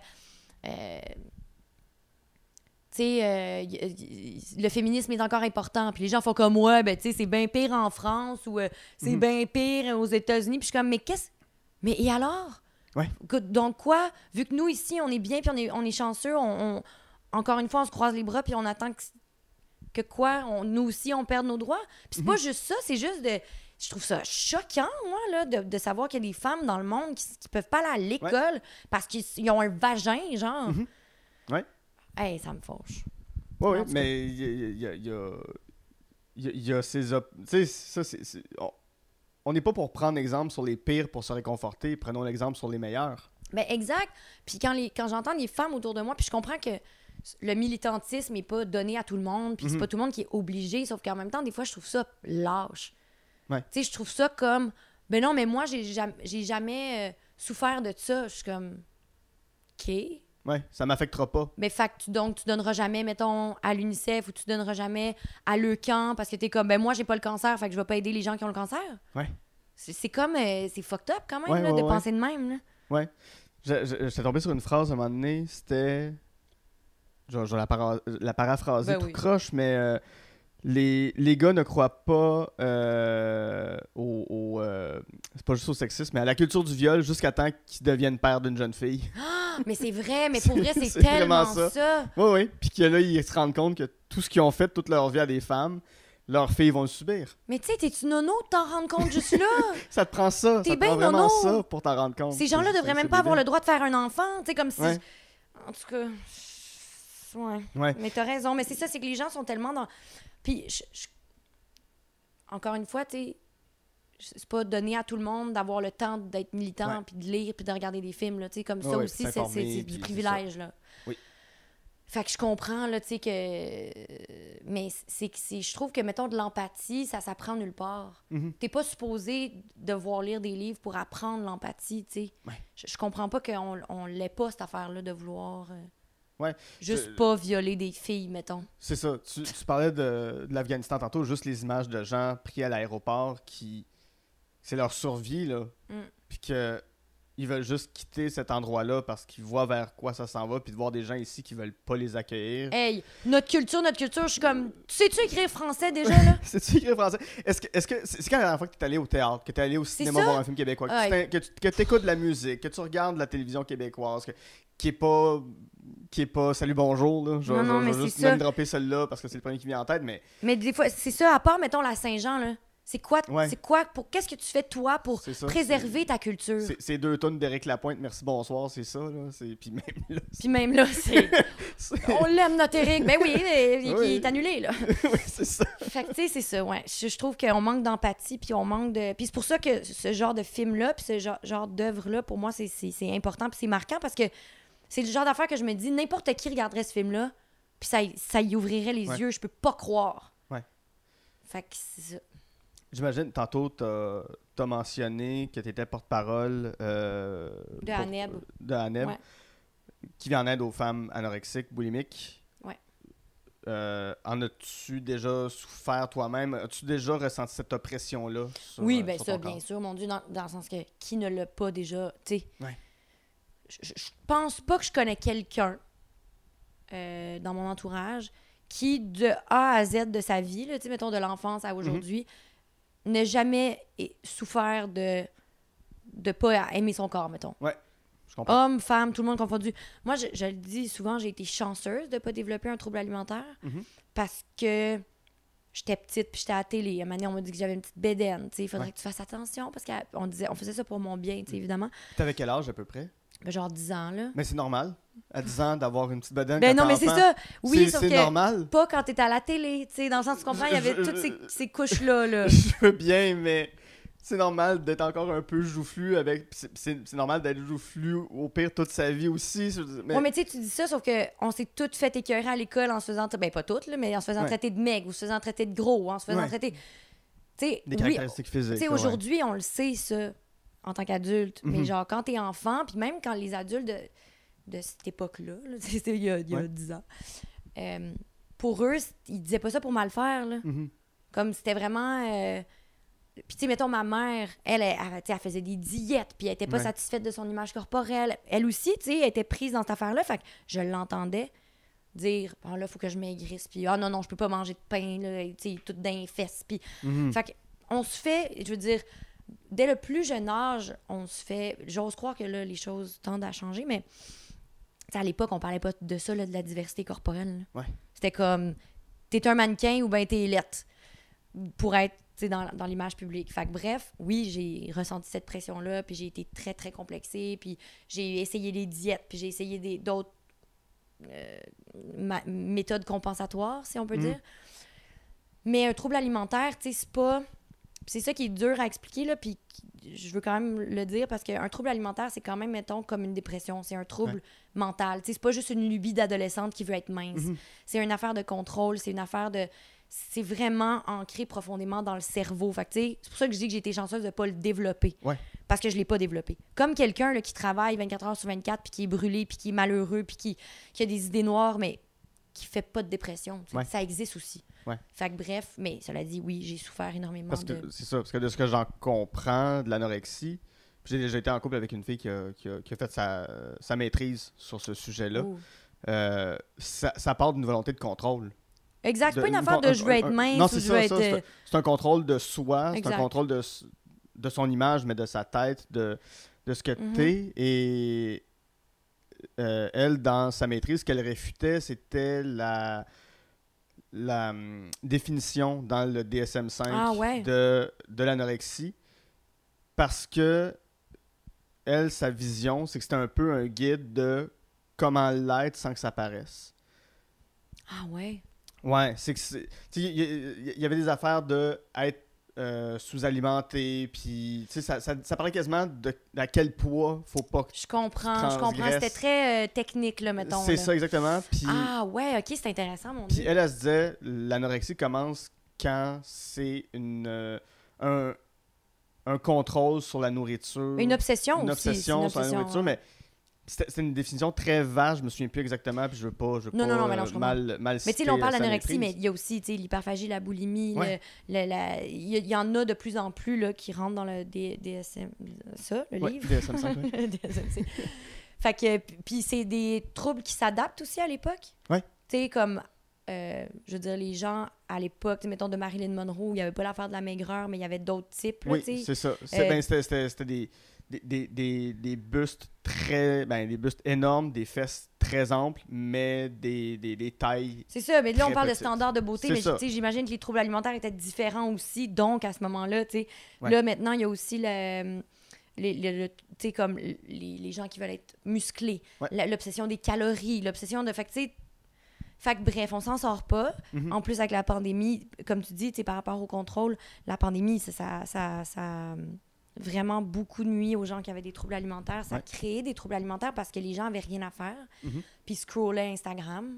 tu sais, le féminisme est encore important. Puis les gens font comme, ouais, ben, tu sais, c'est bien pire en France ou c'est bien pire aux États-Unis. Puis je suis comme, mais qu'est-ce. Mais et alors? Ouais. Donc quoi? Vu que nous, ici, on est bien, puis on est chanceux, encore une fois, on se croise les bras, puis on attend que quoi? Nous aussi, on perde nos droits. Puis c'est pas juste ça, c'est juste de. Je trouve ça choquant, moi, là, de savoir qu'il y a des femmes dans le monde qui peuvent pas aller à l'école parce qu'ils ont un vagin, genre. Ouais. Hey, ça me fâche. Oui, En tout mais il y a ces... Tu sais, ça, on n'est pas pour prendre exemple sur les pires pour se réconforter. Prenons l'exemple sur les meilleurs. Ben exact. Puis quand j'entends des femmes autour de moi, puis je comprends que le militantisme n'est pas donné à tout le monde, puis c'est pas tout le monde qui est obligé, sauf qu'en même temps, des fois, je trouve ça lâche. Ouais. Tu sais, je trouve ça comme... Ben non, mais moi, j'ai jamais souffert de ça. Je suis comme... OK. Ouais, ça m'affectera pas. Mais fait que donc, tu donneras jamais, mettons, à l'UNICEF ou tu donneras jamais à l'EUCAN parce que t'es comme, ben moi, j'ai pas le cancer, fait que je vais pas aider les gens qui ont le cancer. Ouais. C'est comme... c'est fucked up quand même, Ouais, là, ouais, de ouais. penser de même, là. Ouais. J'étais tombé sur une phrase à un moment donné, c'était... Je vais la paraphraser Ben tout oui. croche, mais les gars ne croient pas c'est pas juste au sexisme, mais à la culture du viol jusqu'à temps qu'ils deviennent pères d'une jeune fille. Mais c'est vrai, mais pour vrai, c'est C'est tellement vraiment ça. ça. Oui, oui. Puis que là, ils se rendent compte que tout ce qu'ils ont fait toute leur vie à des femmes, leurs filles vont le subir. Mais tu sais, t'es-tu nono de t'en rendre compte juste là? Ça te prend ça. T'es Ça te bien prend vraiment nono. ça pour t'en rendre compte. Ces gens-là devraient même pas avoir le droit de faire un enfant. Tu sais, comme si... Ouais. En tout cas... Ouais. Ouais. Mais t'as raison. Mais c'est ça, c'est que les gens sont tellement dans... Puis, encore une fois, tu sais, c'est pas donné à tout le monde d'avoir le temps d'être militant, Ouais. puis de lire, puis de regarder des films, là, tu sais, comme ça Ouais, aussi, s'informer, c'est puis du c'est privilège, là. Oui. Fait que je comprends, là, tu sais, que... Mais je trouve que, mettons, de l'empathie, ça s'apprend nulle part. T'es pas supposé devoir lire des livres pour apprendre l'empathie, tu sais. Ouais. Je comprends pas qu'on l'ait pas, cette affaire-là, de vouloir... Ouais. juste pas violer des filles, mettons. C'est ça. Tu parlais de l'Afghanistan tantôt, juste les images de gens pris à l'aéroport qui... C'est leur survie, là. Puis que ils veulent juste quitter cet endroit-là parce qu'ils voient vers quoi ça s'en va, puis de voir des gens ici qui veulent pas les accueillir. Hey, notre culture, je suis comme... Tu sais-tu écrire français, déjà, là? C'est-tu écrit français? Est-ce que c'est quand la dernière fois que tu es allé au théâtre, que tu es allé au cinéma ça? voir un film québécois, Ouais. que tu écoutes de la musique, que tu regardes de la télévision québécoise, qui est pas Salut Bonjour, là. Je Non, mais vais juste c'est ça. même dropper celle-là parce que c'est le premier qui vient en tête, mais Mais des fois, c'est ça, à part, mettons, la Saint-Jean, là. C'est quoi, Ouais. qu'est-ce que tu fais, toi, pour c'est ça. préserver ta culture? C'est 2 tonnes d'Éric Lapointe, merci, bonsoir, c'est ça, là. Puis même là, Puis même là, on l'aime, notre Éric. Ben oui, il Oui. est annulé, là. oui, c'est ça. Fait que, tu sais, c'est ça, ouais. Je trouve qu'on manque d'empathie, puis on manque de... Puis c'est pour ça que ce genre de film-là, puis ce genre d'œuvre-là, pour moi, c'est important, puis c'est marquant, parce que c'est le genre d'affaire que je me dis, n'importe qui regarderait ce film-là, puis ça y ouvrirait les Ouais. yeux, je peux pas croire. Ouais. Fait que c'est ça. J'imagine, tantôt, t'as mentionné que t'étais porte-parole De ANEB. de ANEB, Ouais. qui vient en aide aux femmes anorexiques, boulimiques. Ouais. En as-tu déjà souffert toi-même? As-tu déjà ressenti cette oppression-là? Oui, bien sur ça, ton bien corps? sûr, mon Dieu, dans le sens que qui ne l'a pas déjà, tu sais. Ouais. Je pense pas que je connais quelqu'un dans mon entourage qui, de A à Z de sa vie, là, tu sais, mettons de l'enfance à aujourd'hui, n'a jamais souffert de pas aimer son corps, mettons. Ouais, je comprends. Homme, femme, tout le monde confondu. Moi, je le dis souvent, j'ai été chanceuse de pas développer un trouble alimentaire parce que j'étais petite puis j'étais à la télé. À un moment donné, on m'a dit que j'avais une petite bédaine. Il faudrait que tu fasses attention parce qu'on faisait ça pour mon bien, tu sais, évidemment. T'avais quel âge à peu près? Ben, genre 10 ans, là. Mais c'est normal, à 10 ans, d'avoir une petite bedaine Ben quand non, mais t'es c'est enfant. ça. Oui, sauf C'est que normal. pas quand t'étais à la télé, tu sais, dans le sens, tu comprends, il y avait toutes ces couches-là, là. Je veux bien, mais c'est normal d'être encore un peu joufflu avec... C'est normal d'être joufflu au pire toute sa vie aussi. Mais... Ouais, mais tu sais, tu dis ça, sauf qu'on s'est toutes fait écœurer à l'école en se faisant... Ben, pas toutes, là, mais en se faisant Ouais. traiter de maigre ou se faisant traiter de gros, en se faisant Ouais. traiter... Tu sais, Des oui, caractéristiques tu physiques. sais, là, ouais. aujourd'hui, on le sait, ça, en tant qu'adulte. Mais Mhm. genre, quand t'es enfant, puis même quand les adultes de cette époque-là, là, c'était il y a Ouais. 10 ans, pour eux, ils disaient pas ça pour mal faire, là. Mhm. Comme c'était vraiment... Puis, tu sais, mettons, ma mère, elle faisait des diètes, puis elle était pas Ouais. satisfaite de son image corporelle. Elle aussi, tu sais, elle était prise dans cette affaire-là. Fait que je l'entendais dire, ah là, faut que je maigrisse. Puis, ah non, je peux pas manger de pain, là, tu sais, tout dans les fesses. Puis, fait qu'on se fait, je veux dire, dès le plus jeune âge, on se fait. J'ose croire que là, les choses tendent à changer, mais t'sais, à l'époque, on parlait pas de ça, là, de la diversité corporelle. Là. Ouais. C'était comme, t'es un mannequin ou ben t'es laite pour être dans l'image publique. Fait que bref, oui, j'ai ressenti cette pression-là, puis j'ai été très, très complexée, puis j'ai essayé des diètes, puis j'ai essayé d'autres méthodes compensatoires, si on peut dire. Mais un trouble alimentaire, tu sais, c'est pas... C'est ça qui est dur à expliquer, là, puis je veux quand même le dire, parce qu'un trouble alimentaire, c'est quand même, mettons, comme une dépression. C'est un trouble mental. Tu sais, c'est pas juste une lubie d'adolescente qui veut être mince. C'est une affaire de contrôle, c'est une affaire de... C'est vraiment ancré profondément dans le cerveau. Fait que, tu sais, c'est pour ça que je dis que j'ai été chanceuse de pas le développer. Ouais. Parce que je l'ai pas développé. Comme quelqu'un là, qui travaille 24 heures sur 24, puis qui est brûlé, puis qui est malheureux, puis qui a des idées noires, mais qui fait pas de dépression. Tu sais. Ouais. Ça existe aussi. Ouais. Fait que bref, mais cela dit, oui, j'ai souffert énormément Parce que c'est ça, parce que de ce que j'en comprends de l'anorexie, puis j'ai déjà été en couple avec une fille qui a fait sa maîtrise sur ce sujet-là. Ouh. Ça part d'une volonté de contrôle. Exact, c'est pas une affaire de je veux être mince non, ou c'est je veux ça, être... c'est un contrôle de soi, c'est Exact. un contrôle de son image, mais de sa tête, de ce que t'es. Et elle, dans sa maîtrise, ce qu'elle réfutait, c'était la définition dans le DSM-5 de l'anorexie. Parce que elle, sa vision, c'est que c'était un peu un guide de comment l'être sans que ça paraisse. Ah ouais? Ouais, c'est que il y avait des affaires de être sous-alimenté, puis ça parlait quasiment de à quel poids faut pas que Je comprends. transgresses. C'était très technique, là, mettons. C'est là. ça, exactement. Puis, Ah ouais, OK, c'est intéressant, mon puis Dieu. elle se disait, l'anorexie commence quand c'est un contrôle sur la nourriture. Une obsession Une aussi. obsession sur la nourriture, ouais. mais c'était une définition très vaste, je me souviens plus exactement, puis je veux pas Non, mais non, je comprends. mal Mais tu citer sais, là, on parle sa d'anorexie, mais maîtrise. il y a aussi l'hyperphagie, la boulimie. Ouais. Il y en a de plus en plus là, qui rentrent dans le DSM. Ça, le Ouais, livre? DSM-5, ouais. Le DSM-5. Fait que, puis c'est des troubles qui s'adaptent aussi à l'époque. Ouais. Tu sais, comme, je veux dire, les gens à l'époque, tu sais, mettons de Marilyn Monroe, il n'y avait pas l'affaire de la maigreur, mais il y avait d'autres types. Là, Oui, tu sais. c'est ça. C'était des bustes des bustes énormes, des fesses très amples, mais des tailles. C'est ça, mais là, on très parle de petites. standards de beauté, C'est mais ça. tu sais, j'imagine que les troubles alimentaires étaient différents aussi, donc à ce moment-là, tu sais. Ouais. Là, maintenant, il y a aussi tu sais, comme les gens qui veulent être musclés, Ouais. l'obsession des calories, l'obsession de... Fait que, tu sais, fait que bref, on s'en sort pas. Mhm. En plus, avec la pandémie, comme tu dis, tu sais, par rapport au contrôle, la pandémie, ça vraiment beaucoup nuit aux gens qui avaient des troubles alimentaires. Ça a Ouais. créé des troubles alimentaires parce que les gens avaient rien à faire. Mhm. Puis scrollaient Instagram.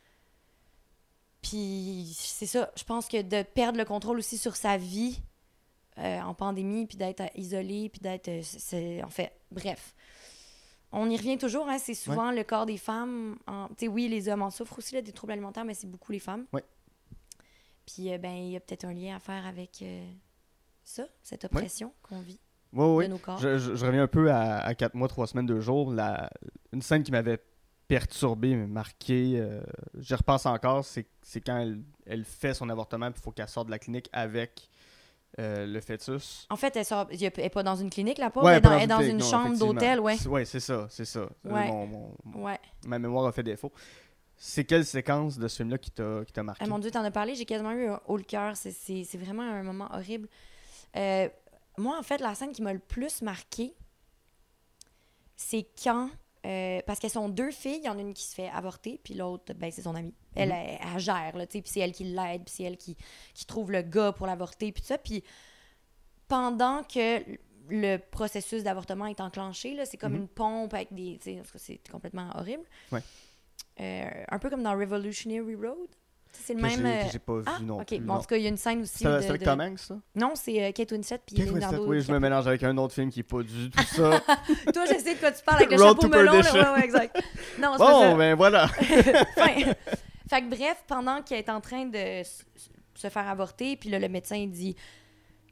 Puis c'est ça, je pense que de perdre le contrôle aussi sur sa vie en pandémie, puis d'être isolé, puis d'être... en fait, bref. On y revient toujours, hein, c'est souvent le corps des femmes. Tu sais, oui, les hommes en souffrent aussi, là, des troubles alimentaires, mais c'est beaucoup les femmes. Ouais. Puis, ben, il y a peut-être un lien à faire avec ça, cette oppression qu'on vit Oui. de nos corps. Je reviens un peu à 4 mois, 3 semaines, 2 jours. Une scène qui m'avait perturbé, mais marqué, j'y repense encore, c'est quand elle fait son avortement, puis il faut qu'elle sorte de la clinique avec le fœtus. En fait, elle n'est pas dans une clinique, la pauvre, Ouais, elle est dans clinique, une non, chambre effectivement. d'hôtel, ouais. Oui, c'est ça. Ouais. Ouais. Ma mémoire a fait défaut. C'est quelle séquence de ce film-là qui t'a marqué? Ah, mon Dieu, t'en as parlé, j'ai quasiment eu un haut le cœur. C'est vraiment un moment horrible. Moi, en fait, la scène qui m'a le plus marquée, c'est quand... parce qu'elles sont 2 filles, il y en a une qui se fait avorter, puis l'autre, ben, c'est son amie. Elle, elle gère, là, tu sais, puis c'est elle qui l'aide, puis c'est elle qui trouve le gars pour l'avorter, puis tout ça. Puis pendant que le processus d'avortement est enclenché, là, c'est comme une pompe avec des... Tu sais, c'est complètement horrible. Ouais. Un peu comme dans Revolutionary Road. C'est le même... Que j'ai pas vu non OK. plus. Bon, en tout cas, il y a une scène aussi... C'est avec Tom Hanks, ça? Non, c'est Kate Winslet puis Kate Winslet, Leonardo oui, je me DiCaprio. mélange avec un autre film qui est pas du tout ça. Toi, je sais de quoi tu parles avec le Road chapeau to melon. Perdition. Là. Ouais, exact. Non, c'est pas Bon, ça. ben voilà. Fin. Fait que bref, pendant qu'elle est en train de se faire avorter, puis là, le médecin il dit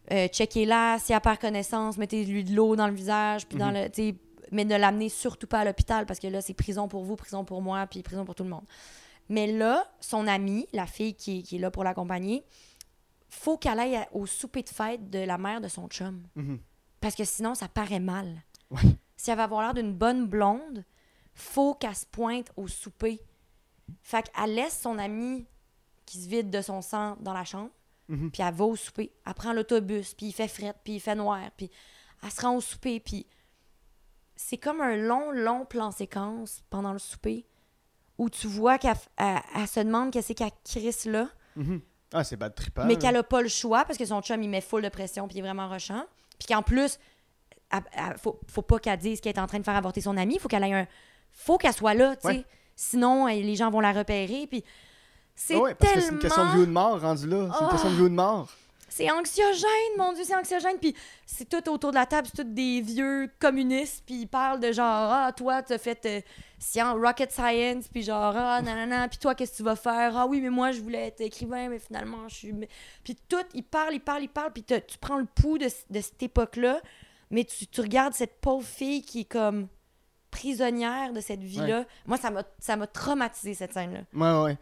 checkez-la, si elle perd connaissance, mettez-lui de l'eau dans le visage, puis mais ne l'amenez surtout pas à l'hôpital, parce que là, c'est prison pour vous, prison pour moi, puis prison pour tout le monde. Mais là, son amie, la fille qui est là pour l'accompagner, faut qu'elle aille au souper de fête de la mère de son chum. Parce que sinon, ça paraît mal. Ouais. Si elle va avoir l'air d'une bonne blonde, faut qu'elle se pointe au souper. Fait qu'elle laisse son amie qui se vide de son sang dans la chambre, puis elle va au souper. Elle prend l'autobus, puis il fait frette, puis il fait noir, puis elle se rend au souper, puis c'est comme un long plan séquence pendant le souper où tu vois qu'elle se demande qu'est-ce qu'elle crisse là. Ah, c'est bad trippant. Mais qu'elle a pas le choix parce que son chum, il met full de pression puis il est vraiment rushant. Puis qu'en plus, faut pas qu'elle dise qu'elle est en train de faire avorter son ami. Faut qu'elle soit là, tu sais. Ouais. Sinon, les gens vont la repérer. Puis c'est parce que c'est une question de vie ou de mort, rendu là. C'est une question de vie ou de mort. C'est anxiogène, mon Dieu, c'est anxiogène. Puis c'est tout autour de la table, c'est tous des vieux communistes. Puis ils parlent de genre, ah, toi, t'as fait rocket science. Puis genre, ah, nanana. Puis toi, qu'est-ce que tu vas faire? Ah oui, mais moi, je voulais être écrivain, mais finalement, je suis... Puis tout, ils parlent. Puis tu prends le pouls de cette époque-là. Mais tu regardes cette pauvre fille qui est comme prisonnière de cette vie-là. Ouais. Moi, ça m'a traumatisé, cette scène-là. Ouais.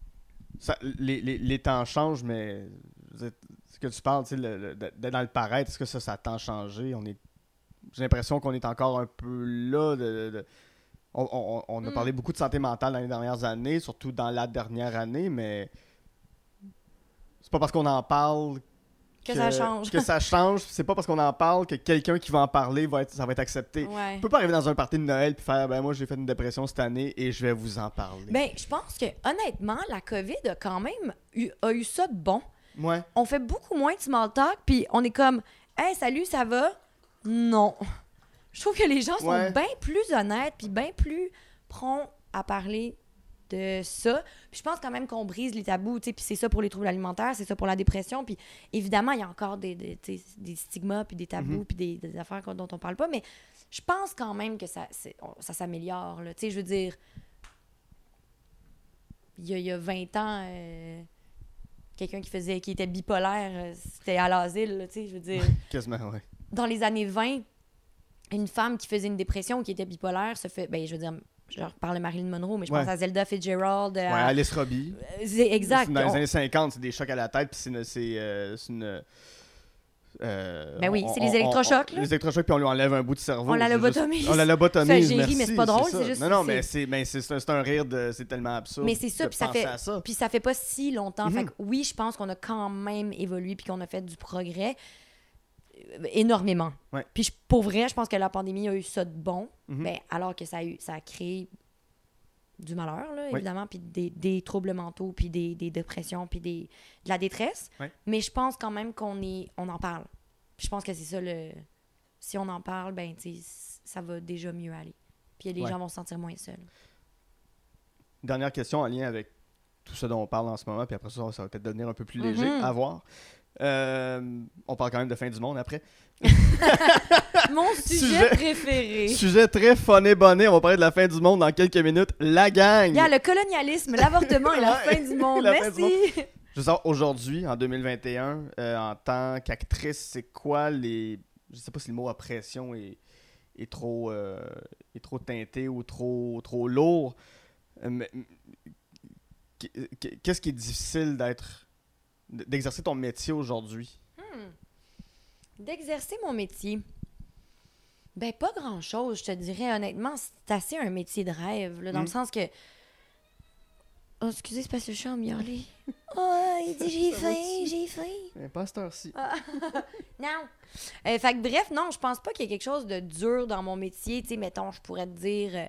Les temps changent, mais... Ce que tu parles, tu sais, d'être dans le paraître, est-ce que ça a tant changé? J'ai l'impression qu'on est encore un peu là. On a parlé beaucoup de santé mentale dans les dernières années, surtout dans la dernière année, mais c'est pas parce qu'on en parle que ça change. Que ça change. C'est pas parce qu'on en parle que quelqu'un qui va en parler ça va être accepté. Ouais. On peut pas arriver dans un party de Noël et faire moi j'ai fait une dépression cette année et je vais vous en parler. Ben, je pense que honnêtement, la COVID a quand même eu ça de bon. Ouais. On fait beaucoup moins de small talk, puis on est comme « Hey, salut, ça va? » Non. Je trouve que les gens sont bien plus honnêtes, puis bien plus prompts à parler de ça. Puis je pense quand même qu'on brise les tabous, tu sais, puis c'est ça pour les troubles alimentaires, c'est ça pour la dépression, puis évidemment, il y a encore des stigmas, puis des tabous, puis des affaires dont on parle pas, mais je pense quand même que ça s'améliore, là. Tu sais, je veux dire, il y a 20 ans... quelqu'un qui était bipolaire, c'était à l'asile, tu sais, je veux dire. Quasiment, ouais. Dans les années 20, une femme qui faisait une dépression, qui était bipolaire, je veux dire, je reparle de Marilyn Monroe, mais je pense à Zelda Fitzgerald. Alice Robbie. Exact. Dans les années 50, c'est des chocs à la tête, puis c'est une... oui, c'est les électrochocs. Les électrochocs, puis on lui enlève un bout de cerveau. On la lobotomise. On la lobotomise, j'ai ri, mais c'est pas drôle, c'est juste... Non, mais c'est un rire c'est tellement absurde. Mais c'est ça, puis ça fait pas si longtemps. Fait que oui, je pense qu'on a quand même évolué, puis qu'on a fait du progrès énormément. Ouais. Puis pour vrai, je pense que la pandémie a eu ça de bon, alors que ça a créé du malheur, là, évidemment, puis des troubles mentaux, puis des dépressions, puis de la détresse. Ouais. Mais je pense quand même qu'on en parle. Puis je pense que c'est ça, si on en parle, ben, tu sais, ça va déjà mieux aller. Puis les gens vont se sentir moins seuls. Dernière question en lien avec tout ce dont on parle en ce moment, puis après ça va peut-être devenir un peu plus léger à voir. On parle quand même de fin du monde après. Mon sujet préféré. Sujet très funné bonnet. On va parler de la fin du monde dans quelques minutes. La gang. Il y a le colonialisme, l'avortement et la fin du monde. Merci. Je sais, aujourd'hui, en 2021, en tant qu'actrice, c'est quoi les... Je sais pas si le mot oppression est trop teinté ou trop lourd. Mais, qu'est-ce qui est difficile d'exercer ton métier aujourd'hui? D'exercer mon métier? Ben, pas grand-chose, je te dirais. Honnêtement, c'est assez un métier de rêve, là, dans le sens que... Oh, excusez, c'est parce que je suis en miaulée. Oh, il dit j'ai faim. Mais pas à cette heure-ci. Non. Fait que bref, non, je pense pas qu'il y ait quelque chose de dur dans mon métier. Tu sais, mettons, je pourrais te dire...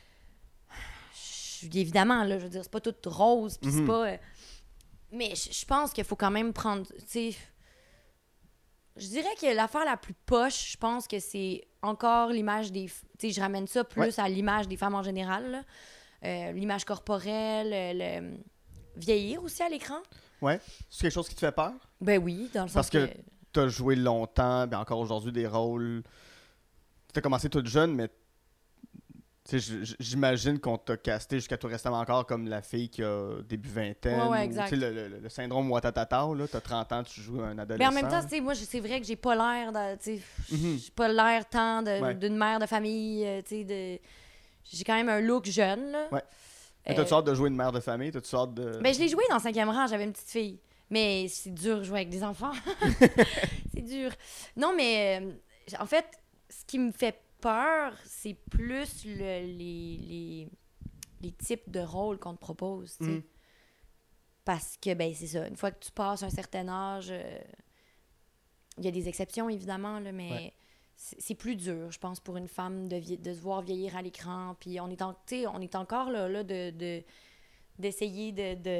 évidemment, là, je veux dire, c'est pas tout rose, puis c'est pas... mais je pense qu'il faut quand même prendre... Tu sais... Je dirais que l'affaire la plus poche, je pense que c'est encore l'image des... Tu sais, je ramène ça plus à l'image des femmes en général, là. L'image corporelle, le vieillir aussi à l'écran. Ouais. C'est quelque chose qui te fait peur? Ben oui, dans le sens parce que tu as joué longtemps, ben encore aujourd'hui, des rôles... Tu as commencé toute jeune, mais Tu sais, j'imagine qu'on t'a casté jusqu'à tout récemment encore comme la fille qui a début vingtaine. Ouais, ou, exact. tu sais, le syndrome Watatata, là, t'as 30 ans, tu joues un Mais adolescent. en même temps, tu sais, moi, c'est vrai que j'ai pas l'air j'ai Mhm. pas l'air tant Ouais. d'une mère de famille, tu sais, j'ai quand même un look jeune, là. Ouais. Mais t'as-tu hâte de jouer une mère de famille? T'as-tu hâte de... Ben, je l'ai joué dans 5e rang, j'avais une petite fille. Mais c'est dur de jouer avec des enfants. C'est dur. Non, mais en fait, ce qui me fait peur, c'est plus les types de rôles qu'on te propose, tu sais. Mhm. Parce que, ben, c'est ça. Une fois que tu passes un certain âge, il y a des exceptions, évidemment, là, mais Ouais. c'est plus dur, je pense, pour une femme de se voir vieillir à l'écran. Puis on est encore là d'essayer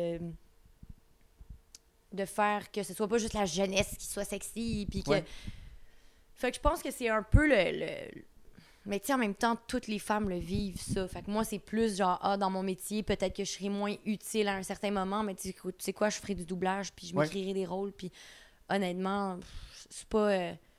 de faire que ce soit pas juste la jeunesse qui soit sexy. Puis que... Ouais. Fait que je pense que c'est un peu Mais tu sais, en même temps, toutes les femmes le vivent, ça. Fait que moi, c'est plus genre, dans mon métier, peut-être que je serai moins utile à un certain moment, mais tu sais quoi, je ferai du doublage, puis je Ouais. m'écrirai des rôles, puis honnêtement, c'est pas...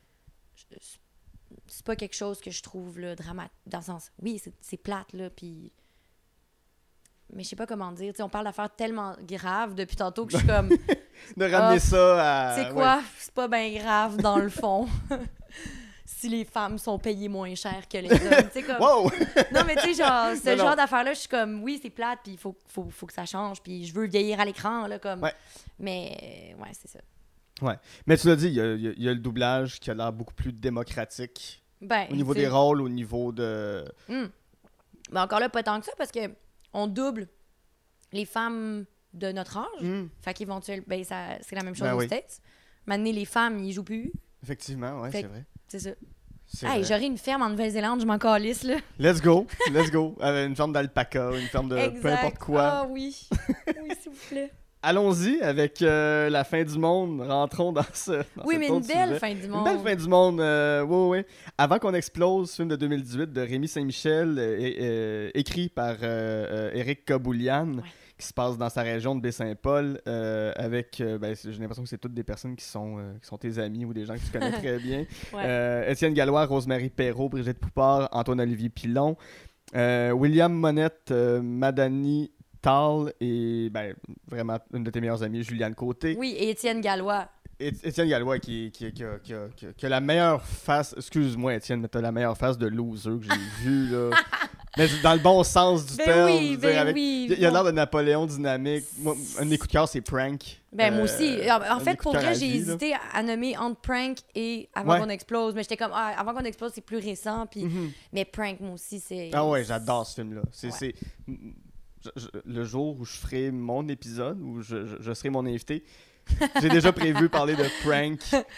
c'est pas quelque chose que je trouve, là, dramatique. Dans le sens, oui, c'est plate, là, puis... Mais je sais pas comment dire. Tu sais, on parle d'affaires tellement graves depuis tantôt que je suis comme... De ramener ça à... C'est quoi? C'est pas bien grave, dans le fond. Si les femmes sont payées moins cher que les hommes. Tu sais, comme... Wow! Non, mais tu sais, genre, ce Non. genre d'affaires-là, je suis comme, oui, c'est plate, puis il faut que ça change, puis je veux vieillir à l'écran, là, comme... Ouais. Mais, ouais, c'est ça. Ouais. Mais tu l'as dit, il y a le doublage qui a l'air beaucoup plus démocratique. Ben, Au niveau tu sais, des rôles, au niveau de... Mais encore là, pas tant que ça, parce que on double les femmes de notre âge. Hmm. Fait qu'éventuellement, ben, c'est la même chose Ben aux oui. States. Maintenant, les femmes, ils jouent plus. Effectivement, ouais, Fait c'est que- vrai. C'est ça. C'est Hey, vrai. j'aurais une ferme en Nouvelle-Zélande, je m'en calisse, là. Let's go, let's go. Avec une forme d'alpaca, une forme de peu importe quoi. Ah oui. Oui, s'il vous plaît. Allons-y avec la fin du monde. Rentrons dans ce. Dans Oui, cet mais autre une belle sujet. fin du Une monde. belle fin du monde. Oui, oui. Avant qu'on explose, film de 2018 de Rémi Saint-Michel, écrit par Éric Kaboulian, Ouais. qui se passe dans sa région de Baie-Saint-Paul, avec, j'ai l'impression que c'est toutes des personnes qui sont tes amis ou des gens que tu connais très bien. Ouais. Étienne Gallois, Rosemary Perrault, Brigitte Poupard, Antoine-Olivier Pilon, William Monette, Madani Tal et vraiment une de tes meilleures amies, Juliane Côté. Oui, et Étienne Gallois. Étienne Gallois qui a la meilleure face. Excuse-moi, Étienne, mais t'as la meilleure face de loser que j'ai vue, là. Mais dans le bon sens du Ben terme. oui, je veux ben dire, avec- oui. Il a bon. l'air de Napoléon dynamique. Moi, un de mes coups de cœur, c'est Prank. Ben, moi aussi. En un fait, des coups pour de cœur vrai, à j'ai vie, là. hésité à nommer entre Prank et Avant Ouais. qu'on explose. Mais j'étais comme, Avant qu'on explose, c'est plus récent. Puis... Mhm. Mais Prank, moi aussi, c'est... Ah ouais, j'adore ce film-là. Ouais. Le jour où je ferai mon épisode, où je serai mon invité, j'ai déjà prévu parler de Prank.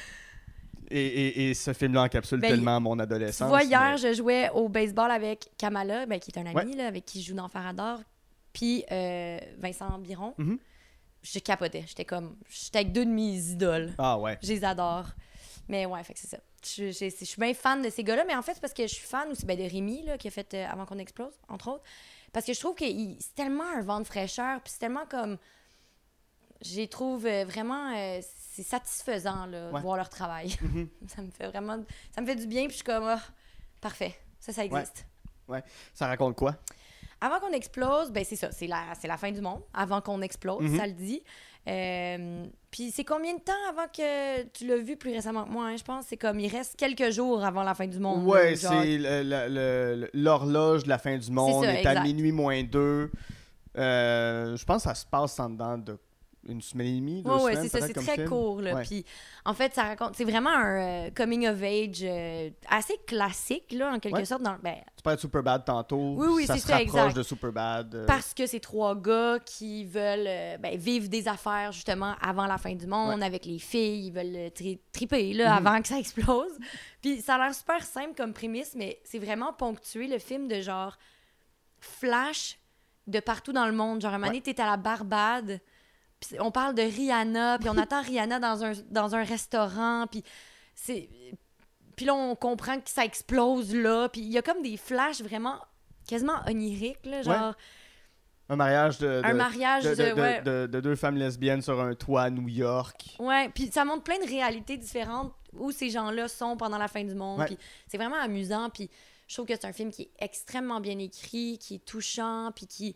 Et ce film-là encapsule Ben, tellement mon Tu adolescence. vois, hier, mais- je jouais au baseball avec Kamala, qui est un ami, Ouais. là, avec qui je joue dans Farador, puis Vincent Biron. Mhm. Je capotais. J'étais avec deux de mes idoles. Ah ouais. Je les adore. Mais ouais, fait que c'est ça. Je suis bien fan de ces gars-là, mais en fait, c'est parce que je suis fan aussi de Rémi, là, qui a fait Avant qu'on explose, entre autres. Parce que je trouve que c'est tellement un vent de fraîcheur, puis c'est tellement comme... Je les trouve vraiment... c'est satisfaisant, là, de Ouais. voir leur travail. Mhm. Ça me fait vraiment... Ça me fait du bien, puis je suis comme... parfait, ça existe. Ça raconte quoi? Avant qu'on explose, ben c'est ça, c'est la fin du monde. Avant qu'on explose, Mhm. ça le dit. Puis c'est combien de temps avant que tu l'as vu plus récemment que moi, hein, je pense? C'est comme, il reste quelques jours avant la fin du monde. Ouais, là, genre. c'est l'horloge de la fin du monde. ça, On est à exact. minuit moins 2. Je pense que ça se passe en dedans de une semaine et demie, 2 Ouais, semaines, c'est ça, peut-être, c'est comme très film. court. Là. Ouais. Puis, en fait, ça raconte... C'est vraiment un coming of age assez classique, là, en quelque Ouais. sorte. Tu parlais de Superbad tantôt. Oui, ça c'est se ça, rapproche exact. de Superbad. Parce que c'est trois gars qui veulent vivre des affaires, justement, avant la fin du monde, Ouais. avec les filles. Ils veulent triper, là, Mhm. avant que ça explose. Puis ça a l'air super simple comme prémisse, mais c'est vraiment ponctué, le film, de genre flash de partout dans le monde. Genre, un moment donné, t'es à la Barbade, puis on parle de Rihanna, puis on attend Rihanna dans un restaurant, puis c'est... Puis là, on comprend que ça explose là, puis il y a comme des flashs vraiment quasiment oniriques, là, genre... Un mariage Un mariage ouais. de deux femmes lesbiennes sur un toit à New York. Ouais, puis ça montre plein de réalités différentes où ces gens-là sont pendant la fin du monde. Ouais. Puis c'est vraiment amusant. Puis Je trouve que c'est un film qui est extrêmement bien écrit, qui est touchant, puis qui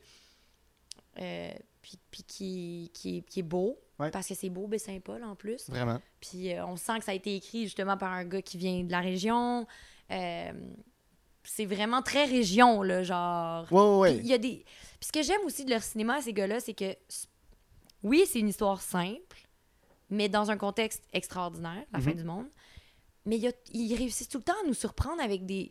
est beau. Ouais. Parce que c'est beau, Baie-Saint-Paul, en plus. Vraiment. Puis on sent que ça a été écrit justement par un gars qui vient de la région. C'est vraiment très région, là, genre. Ouais. Puis il y a des... Puis ce que j'aime aussi de leur cinéma, ces gars-là, c'est que, oui, c'est une histoire simple, mais dans un contexte extraordinaire, la fin du monde. Mais ils réussissent tout le temps à nous surprendre avec des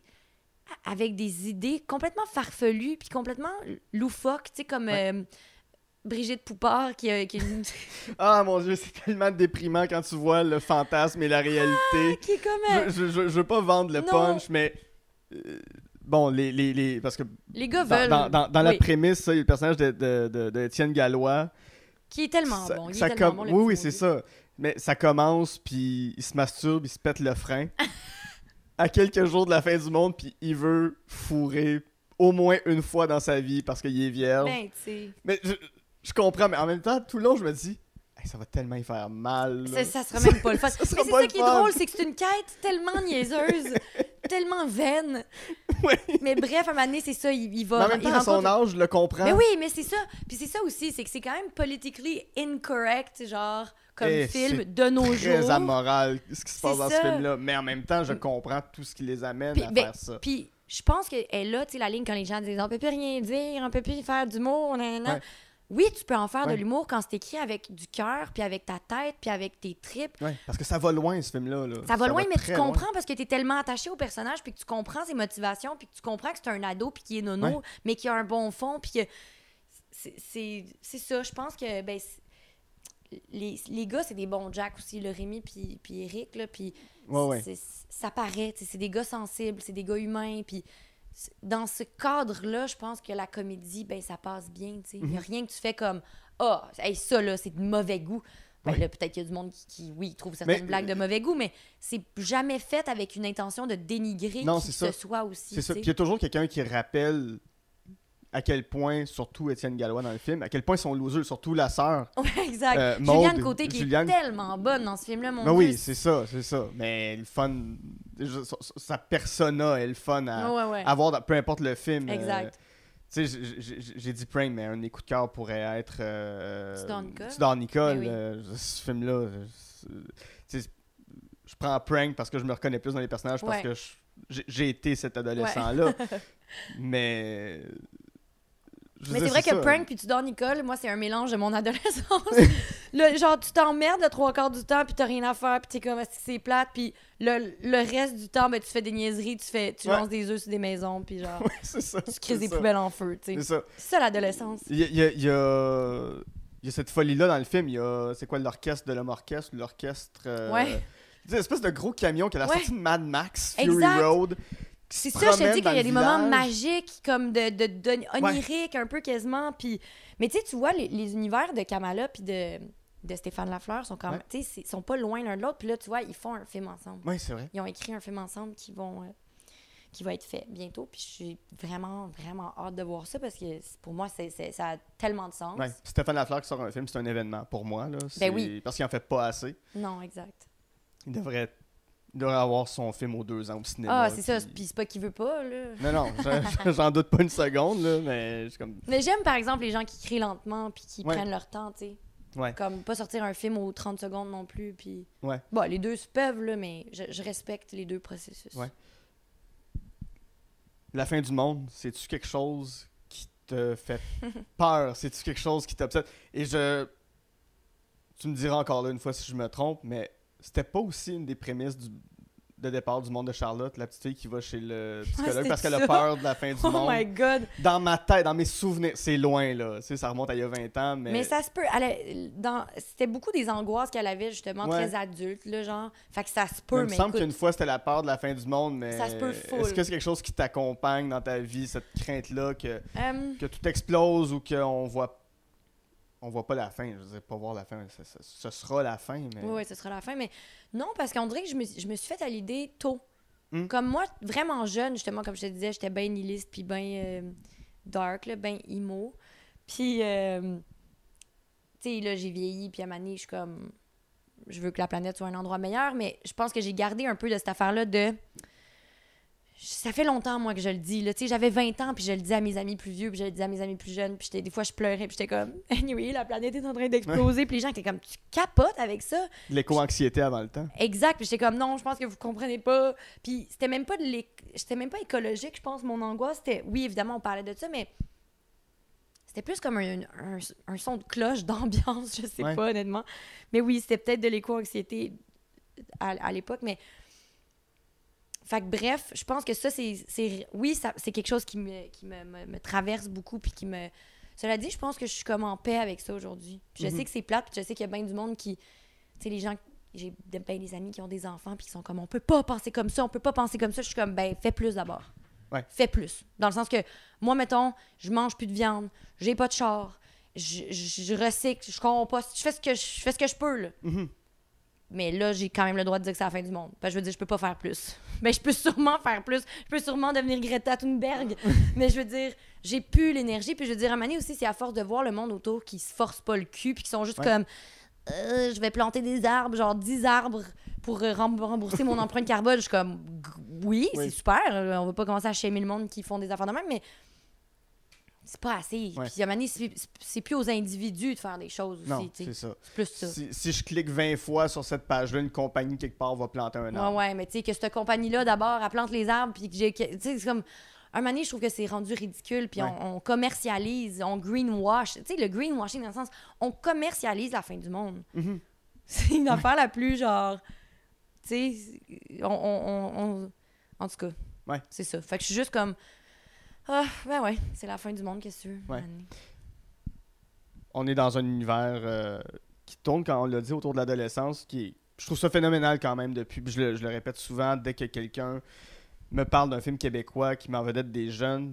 idées complètement farfelues puis complètement loufoques, tu sais, comme Brigitte Poupard qui a une... Ah mon Dieu, c'est tellement déprimant quand tu vois le fantasme et la réalité. qui est comme... Je veux pas vendre le Non. punch, mais bon, parce que Les gars veulent... dans la prémisse, ça, il y a le personnage de Étienne Gallois. Qui est tellement bon. Il est tellement bon, le oui, petit c'est maudit. ça. Mais ça commence, puis il se masturbe, il se pète le frein. À quelques jours de la fin du monde, puis il veut fourrer au moins une fois dans sa vie parce qu'il est vierge. Ben, tu sais... Mais je comprends, mais en même temps, tout le long, je me dis, hey, ça va tellement y faire mal. Là. Ça sera même pas le fun. Ça Mais sera c'est pas ça le qui est fun. drôle, c'est que c'est une quête tellement niaiseuse, tellement vaine. Ouais. Mais bref, à un moment donné, c'est ça, il va... Mais en même temps, à son âge, je le comprends. Mais oui, mais c'est ça. Puis c'est ça aussi, c'est que c'est quand même politically incorrect, genre, comme Et film c'est de nos très jours. amoral ce qui se passe C'est dans ça. ce film-là. Mais en même temps, je comprends tout ce qui les amène Puis, à ben, faire ça. Puis je pense qu'elle est là, tu sais, la ligne quand les gens disent « On peut plus rien dire, on peut plus faire d'humour, nanana. Ouais. Oui, tu peux en faire de Ouais. l'humour quand c'est écrit avec du cœur, puis avec ta tête, puis avec tes tripes. Ouais, parce que ça va loin, ce film-là. Là. Ça va loin, mais tu très loin. comprends parce que tu es tellement attaché au personnage, puis que tu comprends ses motivations, puis que tu comprends que c'est un ado, puis qu'il est nono, Ouais. mais qu'il a un bon fond, puis que c'est ça. Je pense que ben, les gars, c'est des bons Jack aussi, le Rémi puis Eric, là, puis Ouais. ça paraît, tu sais, c'est des gars sensibles, c'est des gars humains, puis dans ce cadre-là, je pense que la comédie, ben ça passe bien, tu sais. Il n'y a rien que tu fais comme « Ah, hey, ça, là, c'est de mauvais goût ». Ben Ouais. là, peut-être qu'il y a du monde qui oui, trouve certaines blagues de mauvais goût, mais c'est jamais fait avec une intention de dénigrer Non, qui c'est que ça. ce soit aussi, C'est ça. tu Puis il y sais. a toujours quelqu'un qui rappelle à quel point, surtout Étienne Gallois dans le film, à quel point ils sont losers, surtout la sœur. Ouais, exact. Maud, Juliane Côté qui Juliane- est tellement bonne dans ce film-là, mon Ben Dieu. oui, c'est ça. Mais le fun, sa persona est le fun à Ouais. avoir, peu importe le film. Exact. Tu sais, j'ai dit Prank, mais un des coups de cœur pourrait être Tudor Nicole. Tudor Nicole, Ben oui. ce film-là. Tu sais, je prends Prank parce que je me reconnais plus dans les personnages, parce Ouais. que j'ai été cet adolescent-là. Mais... Mais c'est vrai que Prank puis Tudor Nicole, moi, c'est un mélange de mon adolescence. Genre, tu t'emmerdes le trois quarts du temps, puis t'as rien à faire, puis t'es comme, est-ce que c'est plate, puis le reste du temps, ben, tu fais des niaiseries, tu Ouais. lances des œufs sur des maisons, puis genre, Ouais, c'est ça. tu crises des c'est ça. poubelles en feu, tu C'est sais. ça. C'est ça, l'adolescence. Il y a cette folie-là dans le film. Il y a, c'est quoi, l'orchestre de l'homme orchestre, l'orchestre... Ouais. Tu sais, l'espèce de gros camion qui a la Ouais. sortie de Mad Max, Fury Exact. Road. C'est ça, je te dis qu'il y a des moments magiques, comme de Ouais. oniriques, un peu quasiment. Puis... Mais tu sais, tu vois, les univers de Kamala puis de Stéphane Lafleur sont quand même, tu sais, sont pas loin l'un de l'autre. Puis là, tu vois, ils font un film ensemble. Oui, c'est vrai. Ils ont écrit un film ensemble qui va être fait bientôt. Puis je suis vraiment, vraiment hâte de voir ça parce que pour moi, ça a tellement de sens. Ouais. Stéphane Lafleur qui sort un film, c'est un événement pour moi. Là. Ben oui. Parce qu'il en fait pas assez. Non, exact. Il devrait avoir son film aux 2 ans au cinéma. Ah, c'est ça. Puis c'est pas qu'il veut pas, là. Non, j'en doute pas une seconde, là, mais je suis comme... Mais j'aime, par exemple, les gens qui crient lentement puis qui Ouais. prennent leur temps, tu sais. Ouais. Comme pas sortir un film aux 30 secondes non plus. Puis... Ouais. Bon, les deux se peuvent, là, mais je respecte les deux processus. Ouais. La fin du monde, c'est-tu quelque chose qui te fait peur? C'est-tu quelque chose qui t'obsède? Et tu me diras encore là une fois si je me trompe, mais c'était pas aussi une des prémices de départ du monde de Charlotte, la petite fille qui va chez le psychologue c'était parce qu'elle a ça. peur de la fin du Oh monde. my God! Dans ma tête, dans mes souvenirs, c'est loin, là. Tu sais, ça remonte à il y a 20 ans, mais... Mais ça se peut. C'était beaucoup des angoisses qu'elle avait, justement, Ouais. très adultes, là, genre. Fait que ça se Mais peut, il me mais semble écoute, qu'une fois, c'était la peur de la fin du monde, mais... Ça se peut full. Est-ce que c'est quelque chose qui t'accompagne dans ta vie, cette crainte-là, que euh, tout explose ou qu'on voit pas la fin? Je veux dire, pas voir la fin, ce sera la fin, mais... oui, ce sera la fin. Mais non, parce qu'on dirait que je me suis fait à l'idée tôt. Hmm. Comme moi, vraiment jeune, justement, comme je te disais, j'étais bien nihiliste, puis bien dark, bien emo. Puis, tu sais, là, j'ai vieilli, puis à un moment donné, je suis comme... Je veux que la planète soit un endroit meilleur, mais je pense que j'ai gardé un peu de cette affaire-là de... Ça fait longtemps, moi, que je le dis. Là. Tu sais, j'avais 20 ans, puis je le disais à mes amis plus vieux, puis je le disais à mes amis plus jeunes, puis des fois, je pleurais, puis j'étais comme, anyway, la planète est en train d'exploser, puis les gens étaient comme, tu capotes avec ça. L'éco-anxiété avant le temps. Exact, puis j'étais comme, non, je pense que vous comprenez pas. Puis c'était même pas écologique, je pense, mon angoisse. Oui, évidemment, on parlait de ça, mais c'était plus comme un son de cloche d'ambiance, je sais pas, honnêtement. Mais oui, c'était peut-être de l'éco-anxiété à l'époque, mais... Fait que bref, je pense que ça, c'est quelque chose qui me traverse beaucoup, puis qui me... Cela dit, je pense que je suis comme en paix avec ça aujourd'hui. Puis je sais que c'est plate, puis je sais qu'il y a bien du monde qui... Tu sais, les gens... J'ai bien des amis qui ont des enfants, puis qui sont comme, on peut pas penser comme ça, on peut pas penser comme ça. Je suis comme, ben, fais plus d'abord. Ouais. Fais plus. Dans le sens que, moi, mettons, je mange plus de viande, j'ai pas de char, je recycle, je composte, je fais ce que je peux, là. Mais là, j'ai quand même le droit de dire que c'est la fin du monde. Parce que je veux dire, je peux pas faire plus. Mais je peux sûrement faire plus. Je peux sûrement devenir Greta Thunberg. Mais je veux dire, j'ai plus l'énergie. Puis je veux dire, à un moment donné aussi, c'est à force de voir le monde autour qui se force pas le cul, puis qui sont juste comme, je vais planter des arbres, genre 10 arbres pour rembourser mon empreinte carbone. Je suis comme, oui, c'est super. On va pas commencer à shamer le monde qui font des affaires de même, mais c'est pas assez. Puis à un moment donné, c'est plus aux individus de faire des choses aussi. Non, c'est ça. C'est plus ça. Si je clique 20 fois sur cette page-là, une compagnie quelque part va planter un arbre. Ouais, mais tu sais, que cette compagnie-là, d'abord, elle plante les arbres, puis que j'ai... Tu sais, c'est comme... Un moment donné, je trouve que c'est rendu ridicule, puis on commercialise, on greenwash. Tu sais, le greenwashing, dans le sens, on commercialise la fin du monde. C'est une affaire la plus, genre... Tu sais, en tout cas, c'est ça. Fait que je suis juste comme... Ah, ben ouais, c'est la fin du monde, qu'est-ce que tu veux? Ouais. On est dans un univers qui tourne, quand on l'a dit, autour de l'adolescence, je trouve ça phénoménal quand même depuis. Je le répète souvent, dès que quelqu'un me parle d'un film québécois qui met en vedette des jeunes,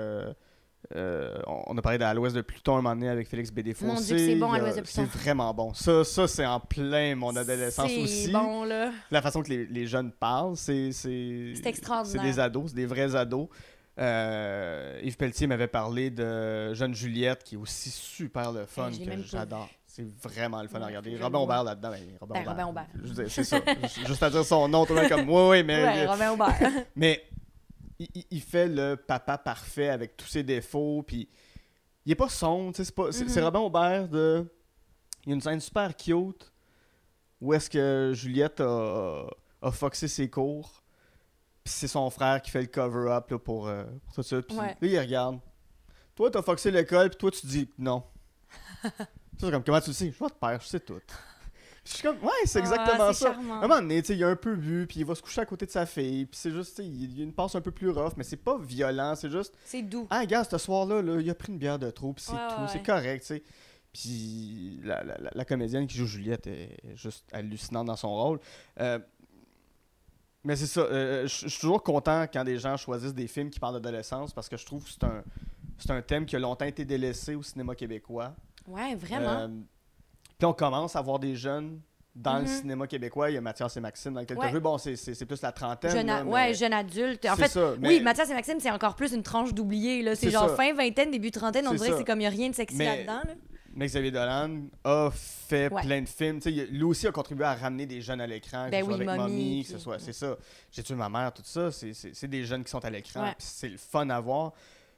on a parlé d'À l'Ouest de Pluton un moment donné avec Félix Bédé-Fossé. On dit que c'est bon, À l'Ouest de Pluton. C'est vraiment bon. Ça c'est en plein mon adolescence aussi. C'est bon, là. La façon que les jeunes parlent, c'est extraordinaire. C'est des ados, c'est des vrais ados. Yves Pelletier m'avait parlé de Jeune Juliette, qui est aussi super le fun, que j'adore. C'est vraiment le fun à regarder. Robin Aubert là-dedans. Robin Aubert. Je veux dire, c'est ça. Juste à dire son nom, tout le monde comme oui, mais. Ouais, Robin Aubert. Mais il fait le papa parfait avec tous ses défauts, puis il est pas sombre, tu sais, c'est Robin Aubert de... Il y a une scène super cute où est-ce que Juliette a foxé ses cours. Puis c'est son frère qui fait le cover-up là, pour tout ça. Puis là, il regarde. Toi, t'as foxé l'école, puis toi, tu dis non. C'est comme, comment tu le sais? Je vois te père, je sais tout. Je suis comme, ouais, c'est exactement ça. Charmant. À un moment donné, il a un peu bu, puis il va se coucher à côté de sa fille. Puis c'est juste, il y a une passe un peu plus rough, mais c'est pas violent, c'est juste. C'est doux. Ah, gars, ce soir-là, il a pris une bière de trop, puis c'est tout. Ouais. C'est correct, tu sais. Puis la comédienne qui joue Juliette est juste hallucinante dans son rôle. Mais c'est ça, je suis toujours content quand des gens choisissent des films qui parlent d'adolescence parce que je trouve que c'est un thème qui a longtemps été délaissé au cinéma québécois. Ouais, vraiment. Puis on commence à voir des jeunes dans le cinéma québécois. Il y a Mathias et Maxime dans lequel tu as joué. Bon, c'est plus la trentaine. Jeune adulte. En fait, ça, oui, Mathias et Maxime, c'est encore plus une tranche d'oubliés. C'est genre fin vingtaine, début trentaine. On dirait que c'est comme il n'y a rien de sexy là-dedans. Là. Mais Xavier Dolan a fait plein de films. Lui aussi a contribué à ramener des jeunes à l'écran, que ce soit avec Mommy, que ce soit... C'est ça. J'ai tué ma mère, tout ça. C'est des jeunes qui sont à l'écran. Puis c'est le fun à voir.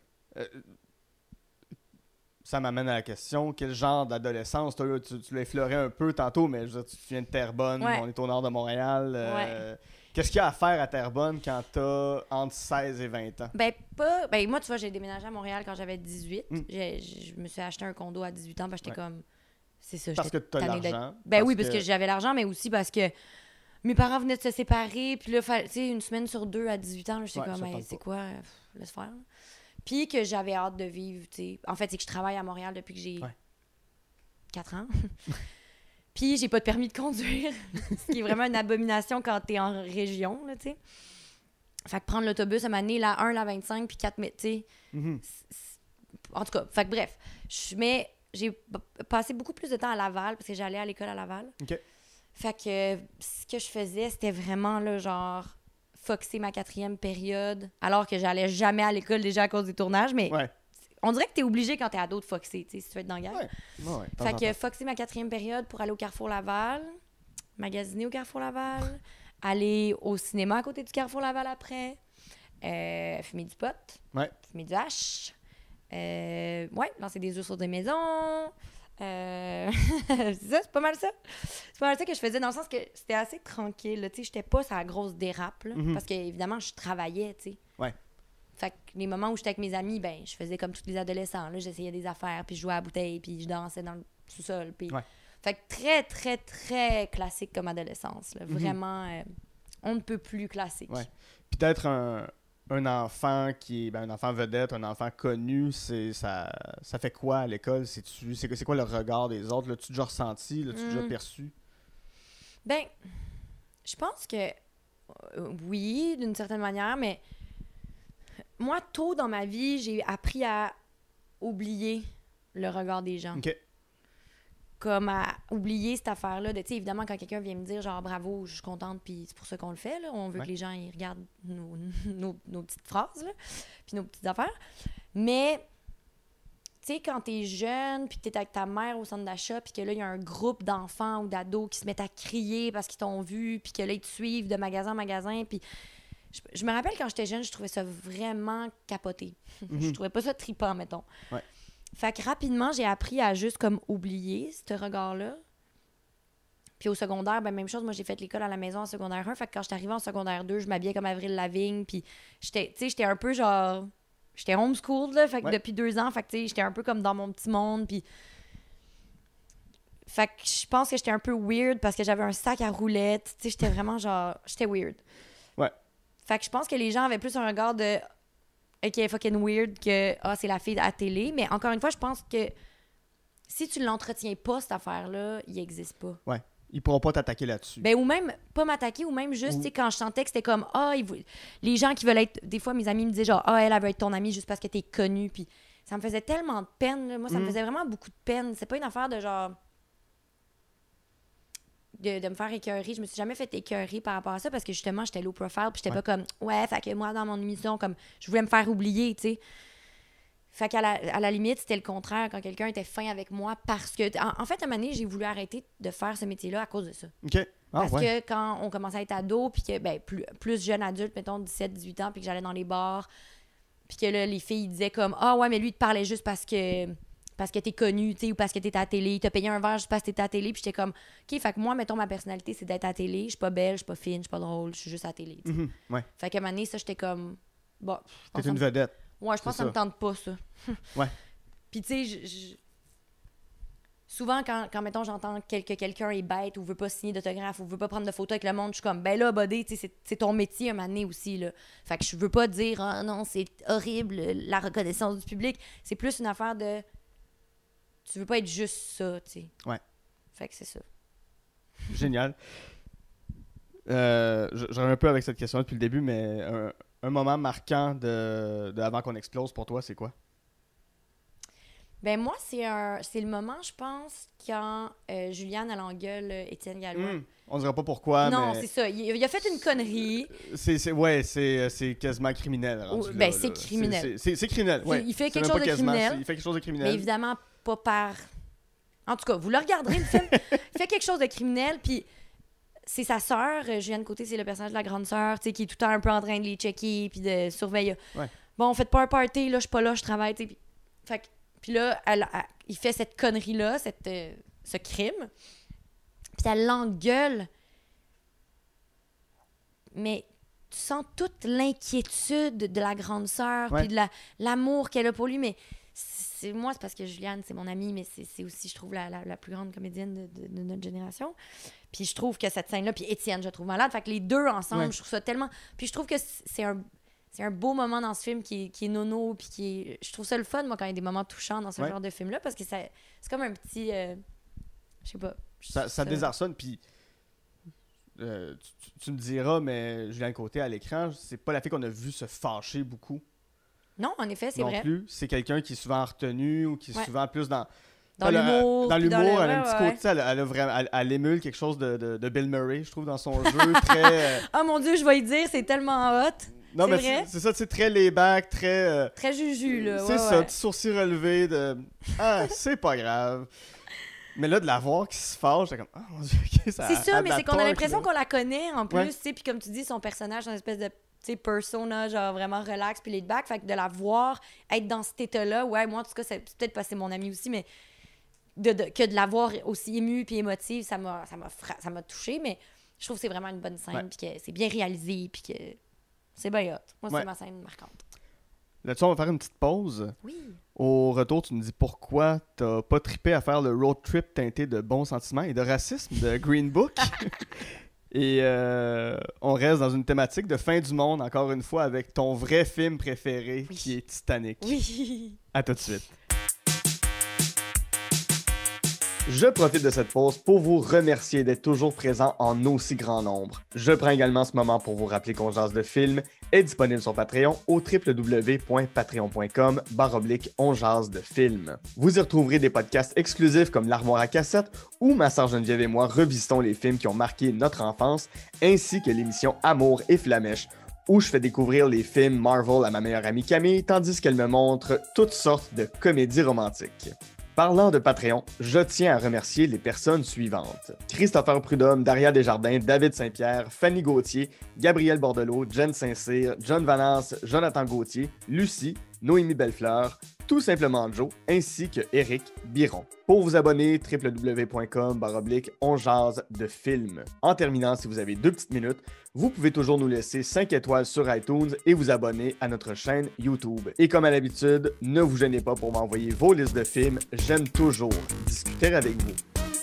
Ça m'amène à la question, quel genre d'adolescence? Tu l'as effleuré un peu tantôt, mais je veux dire, tu viens de Terrebonne, on est au nord de Montréal. Qu'est-ce qu'il y a à faire à Terrebonne quand t'as entre 16 et 20 ans? Moi, tu vois, j'ai déménagé à Montréal quand j'avais 18. Je me suis acheté un condo à 18 ans parce que j'étais comme... C'est ça. Parce que t'as l'argent. Parce que j'avais l'argent, mais aussi parce que mes parents venaient de se séparer. Puis là, tu sais, une semaine sur deux à 18 ans, j'étais comme, c'est quoi? Laisse faire. Puis que j'avais hâte de vivre, tu sais. En fait, c'est que je travaille à Montréal depuis que j'ai 4 ans. Puis j'ai pas de permis de conduire, ce qui est vraiment une abomination quand t'es en région, là, tu sais. Fait que prendre l'autobus à m'amener la 1, la 25, puis 4 mètres, tu sais. En tout cas, fait que bref. Mais j'ai passé beaucoup plus de temps à Laval, parce que j'allais à l'école à Laval. OK. Fait que ce que je faisais, c'était vraiment, là, genre, foxer ma 4e période, alors que j'allais jamais à l'école déjà à cause des tournages, mais... On dirait que t'es obligé quand t'es ado de foxer, tu sais, si tu veux être dans la gueule. Fait que foxer ma 4e période pour aller au Carrefour Laval, magasiner au Carrefour Laval, aller au cinéma à côté du Carrefour Laval après, fumer du pot, Ouais. fumer du hash, lancer des œufs sur des maisons. C'est ça, c'est pas mal ça. C'est pas mal ça que je faisais, dans le sens que c'était assez tranquille. Tu sais, j'étais pas sur la grosse dérape, là, parce que évidemment je travaillais, tu sais. Ouais. Fait que les moments où j'étais avec mes amis, ben je faisais comme tous les adolescents. Là, j'essayais des affaires, puis je jouais à la bouteille, puis je dansais dans le sous-sol. Puis... Ouais. Fait que très, très, très classique comme adolescence. Là. Vraiment, on ne peut plus classique. Ouais. Puis d'être un enfant qui est un enfant vedette, un enfant connu, ça fait quoi à l'école? C'est quoi le regard des autres? L'as-tu déjà ressenti? L'as-tu déjà perçu? Ben, je pense que oui, d'une certaine manière, mais moi, tôt dans ma vie, j'ai appris à oublier le regard des gens. OK. Comme à oublier cette affaire-là de, tu sais, évidemment, quand quelqu'un vient me dire, genre, bravo, je suis contente, puis c'est pour ça qu'on le fait, là. On veut que les gens, ils regardent nos petites phrases, là, puis nos petites affaires. Mais, tu sais, quand t'es jeune, puis que t'es avec ta mère au centre d'achat, puis que là, il y a un groupe d'enfants ou d'ados qui se mettent à crier parce qu'ils t'ont vu, puis que là, ils te suivent de magasin en magasin, puis... Je me rappelle, quand j'étais jeune, je trouvais ça vraiment capoté. Je trouvais pas ça trippant, mettons. Ouais. Fait que rapidement, j'ai appris à juste comme oublier ce regard-là. Puis au secondaire, ben même chose, moi j'ai fait l'école à la maison en secondaire 1. Fait que quand j'étais arrivée en secondaire 2, je m'habillais comme Avril Lavigne. Puis j'étais un peu genre... J'étais homeschooled, là, fait que depuis 2 ans. Fait que tu sais, j'étais un peu comme dans mon petit monde. Puis... Fait que je pense que j'étais un peu weird parce que j'avais un sac à roulettes. Tu sais, j'étais vraiment genre... J'étais weird. Ouais. Fait que je pense que les gens avaient plus un regard de OK, fucking weird que c'est la fille à la télé. Mais encore une fois, je pense que si tu l'entretiens pas, cette affaire-là, il existe pas. Ouais. Ils pourront pas t'attaquer là-dessus. Ben, ou même pas m'attaquer, ou même juste, tu sais, quand je sentais que c'était comme les gens qui veulent être. Des fois, mes amis me disaient genre elle veut être ton amie juste parce que t'es connue. Puis ça me faisait tellement de peine, là. Moi, ça me faisait vraiment beaucoup de peine. C'est pas une affaire de genre. De me faire écœurer. Je me suis jamais fait écœurer par rapport à ça parce que justement, j'étais low profile puis j'étais pas comme fait que moi, dans mon émission, comme je voulais me faire oublier, tu sais. Fait qu'à la limite, c'était le contraire quand quelqu'un était fin avec moi parce que... En fait, à un moment donné, j'ai voulu arrêter de faire ce métier-là à cause de ça. OK. Parce que quand on commençait à être ado puis que, ben, plus jeune adulte, mettons 17-18 ans, puis que j'allais dans les bars, puis que là, les filles disaient comme « Ah ouais, mais lui, il te parlait juste parce que t'es connu, tu sais, ou parce que t'es à la télé. Il t'a payé un verre juste parce que t'es à la télé. » Puis j'étais comme, OK, fait que moi, mettons, ma personnalité, c'est d'être à la télé. Je suis pas belle, je suis pas fine, je suis pas drôle, je suis juste à la télé. Ouais. Fait qu'à un moment donné, ça, j'étais comme, bon. T'es une vedette. Ouais, je pense que ça me tente pas, ça. Ouais. Puis tu sais, souvent, quand, mettons, j'entends que quelqu'un est bête ou veut pas signer d'autographe ou veut pas prendre de photos avec le monde, je suis comme, ben là, buddy, tu sais, c'est ton métier un moment donné aussi, là. Fait que je veux pas dire, ah non, c'est horrible, la reconnaissance du public. C'est plus une affaire de... Tu veux pas être juste ça, tu sais. Ouais. Fait que c'est ça. Génial. Je reviens un peu avec cette question depuis le début, mais un moment marquant de avant qu'on explose pour toi, c'est quoi? Ben moi, c'est le moment, je pense, quand Juliane, elle engueule Étienne Gallois. On dira pas pourquoi, non, mais... c'est ça. Il a fait une connerie. C'est quasiment criminel. Ben, c'est criminel. C'est criminel, ouais. Il fait quelque chose de criminel. Il fait quelque chose de criminel. Mais évidemment, pas par... En tout cas, vous le regarderez, le film. Il fait quelque chose de criminel, puis c'est sa sœur. Juliane Côté, c'est le personnage de la grande sœur, tu sais, qui est tout le temps un peu en train de les checker, puis de surveiller. Ouais. Bon, faites pas un party, là, je suis pas là, je travaille, tu sais. Fait que... Puis là, il fait cette connerie-là, ce crime. Puis elle l'engueule. Mais tu sens toute l'inquiétude de la grande sœur, puis de l'amour qu'elle a pour lui. Mais moi, c'est parce que Juliane, c'est mon amie, mais c'est aussi, je trouve, la plus grande comédienne de notre génération. Puis je trouve que cette scène-là, puis Étienne, je la trouve malade. Fait que les deux ensemble, je trouve ça tellement... Puis je trouve que c'est un beau moment dans ce film qui est nono, puis qui est... Je trouve ça le fun, moi, quand il y a des moments touchants dans ce genre de film-là, parce que c'est comme un petit... je sais pas. Ça désarçonne, puis tu me diras, mais Juliane Côté, à l'écran, c'est pas la fille qu'on a vu se fâcher beaucoup. Non, en effet, c'est vrai. Non plus. C'est quelqu'un qui est souvent retenu ou qui est souvent plus dans... Dans l'humour. Dans l'humour, elle a un petit côté, elle émule quelque chose de Bill Murray, je trouve, dans son jeu, très... Oh mon Dieu, je vais y dire, c'est tellement hot. Non, mais c'est ça, c'est très laid-back, très... très juju, là. C'est ça, petit sourcil relevé de... Ah, c'est pas grave. Mais là, de la voir qui se fâche, c'est comme... Oh mon Dieu, OK, ça... C'est ça, mais c'est qu'on a l'impression qu'on la connaît, en plus, tu sais, puis comme tu dis, son personnage, une espèce de sais, persona, genre vraiment relax puis laid back. Fait que de la voir être dans cet état-là, ouais, moi, en tout cas, c'est peut-être parce que c'est mon ami aussi, mais que de la voir aussi émue puis émotive, ça m'a touchée, mais je trouve que c'est vraiment une bonne scène, puis que c'est bien réalisé, puis que c'est bien hot. Moi, c'est ma scène marquante. Là-dessus, on va faire une petite pause. Oui. Au retour, tu nous dis pourquoi t'as pas trippé à faire le road trip teinté de bons sentiments et de racisme de Green Book. Et on reste dans une thématique de fin du monde, encore une fois, avec ton vrai film préféré, qui est Titanic. Oui. À tout de suite. Je profite de cette pause pour vous remercier d'être toujours présent en aussi grand nombre. Je prends également ce moment pour vous rappeler qu'on jase de film est disponible sur Patreon au www.patreon.com/on jase de film. Vous y retrouverez des podcasts exclusifs comme l'Armoire à cassette où ma sœur Geneviève et moi revisitons les films qui ont marqué notre enfance, ainsi que l'émission Amour et Flamèche où je fais découvrir les films Marvel à ma meilleure amie Camille, tandis qu'elle me montre toutes sortes de comédies romantiques. Parlant de Patreon, je tiens à remercier les personnes suivantes. Christopher Prudhomme, Daria Desjardins, David Saint-Pierre, Fanny Gauthier, Gabriel Bordelot, Jen Saint-Cyr, John Vanasse, Jonathan Gauthier, Lucie, Noémie Bellefleur, tout simplement Joe, ainsi que Eric Biron. Pour vous abonner, www.com/on jase de film. En terminant, si vous avez 2 petites minutes, vous pouvez toujours nous laisser 5 étoiles sur iTunes et vous abonner à notre chaîne YouTube. Et comme à l'habitude, ne vous gênez pas pour m'envoyer vos listes de films, j'aime toujours discuter avec vous.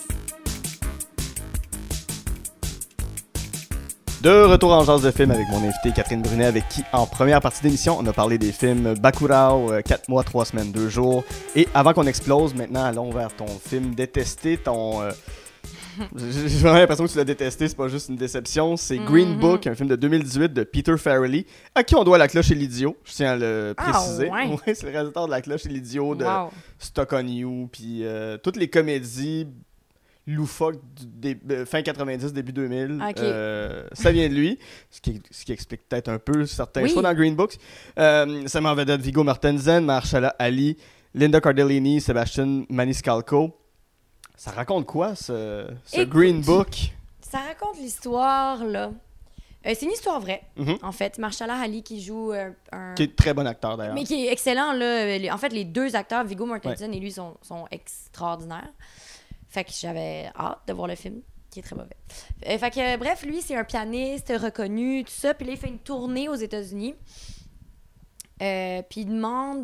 De retour en jase de film avec mon invité Catherine Brunet, avec qui, en première partie d'émission, on a parlé des films Bacurau, 4 mois, 3 semaines, 2 jours. Et avant qu'on explose, maintenant, allons vers ton film détesté, J'ai vraiment l'impression que tu l'as détesté, c'est pas juste une déception. C'est Green Book, un film de 2018 de Peter Farrelly, à qui on doit La Cloche et l'Idiot, je tiens à le préciser. Ouais, c'est le réalisateur de La Cloche et l'Idiot, de Stock on You, puis toutes les comédies loufoque fin 90, début 2000. Ça vient de lui, ce qui explique peut-être un peu certains choix dans Green Book. Ça met en vedette Viggo Mortensen, Mahershala Ali, Linda Cardellini, Sebastian Maniscalco. Ça raconte quoi, ce Green Book? Ça raconte l'histoire, là. C'est une histoire vraie, en fait. Mahershala Ali qui joue un... Qui est très bon acteur, d'ailleurs. Mais qui est excellent, là. En fait, les deux acteurs, Viggo Mortensen et lui, sont extraordinaires. Fait que j'avais hâte de voir le film, qui est très mauvais. Fait que, bref, lui, c'est un pianiste reconnu, tout ça. Puis là, il fait une tournée aux États-Unis. Puis il demande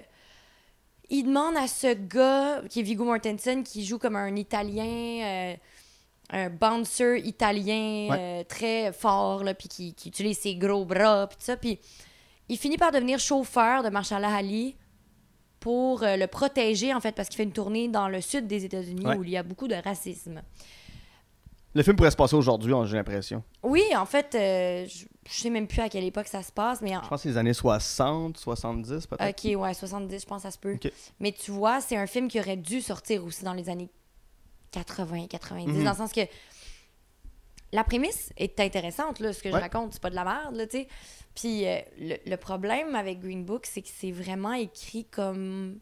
à ce gars, qui est Viggo Mortensen, qui joue comme un Italien, un bouncer italien très fort, là, puis qui utilise ses gros bras, puis tout ça. Puis il finit par devenir chauffeur de Mahershala Ali pour le protéger, en fait, parce qu'il fait une tournée dans le sud des États-Unis où il y a beaucoup de racisme. Le film pourrait se passer aujourd'hui, j'ai l'impression. Oui, en fait, je sais même plus à quelle époque ça se passe, mais... Je pense que c'est les années 60, 70, peut-être. OK, ouais, 70, je pense que ça se peut. Okay. Mais tu vois, c'est un film qui aurait dû sortir aussi dans les années 80, 90, dans le sens que la prémisse est intéressante, là, ce que je raconte, c'est pas de la merde, là, tu sais. Puis le problème avec Green Book, c'est que c'est vraiment écrit comme...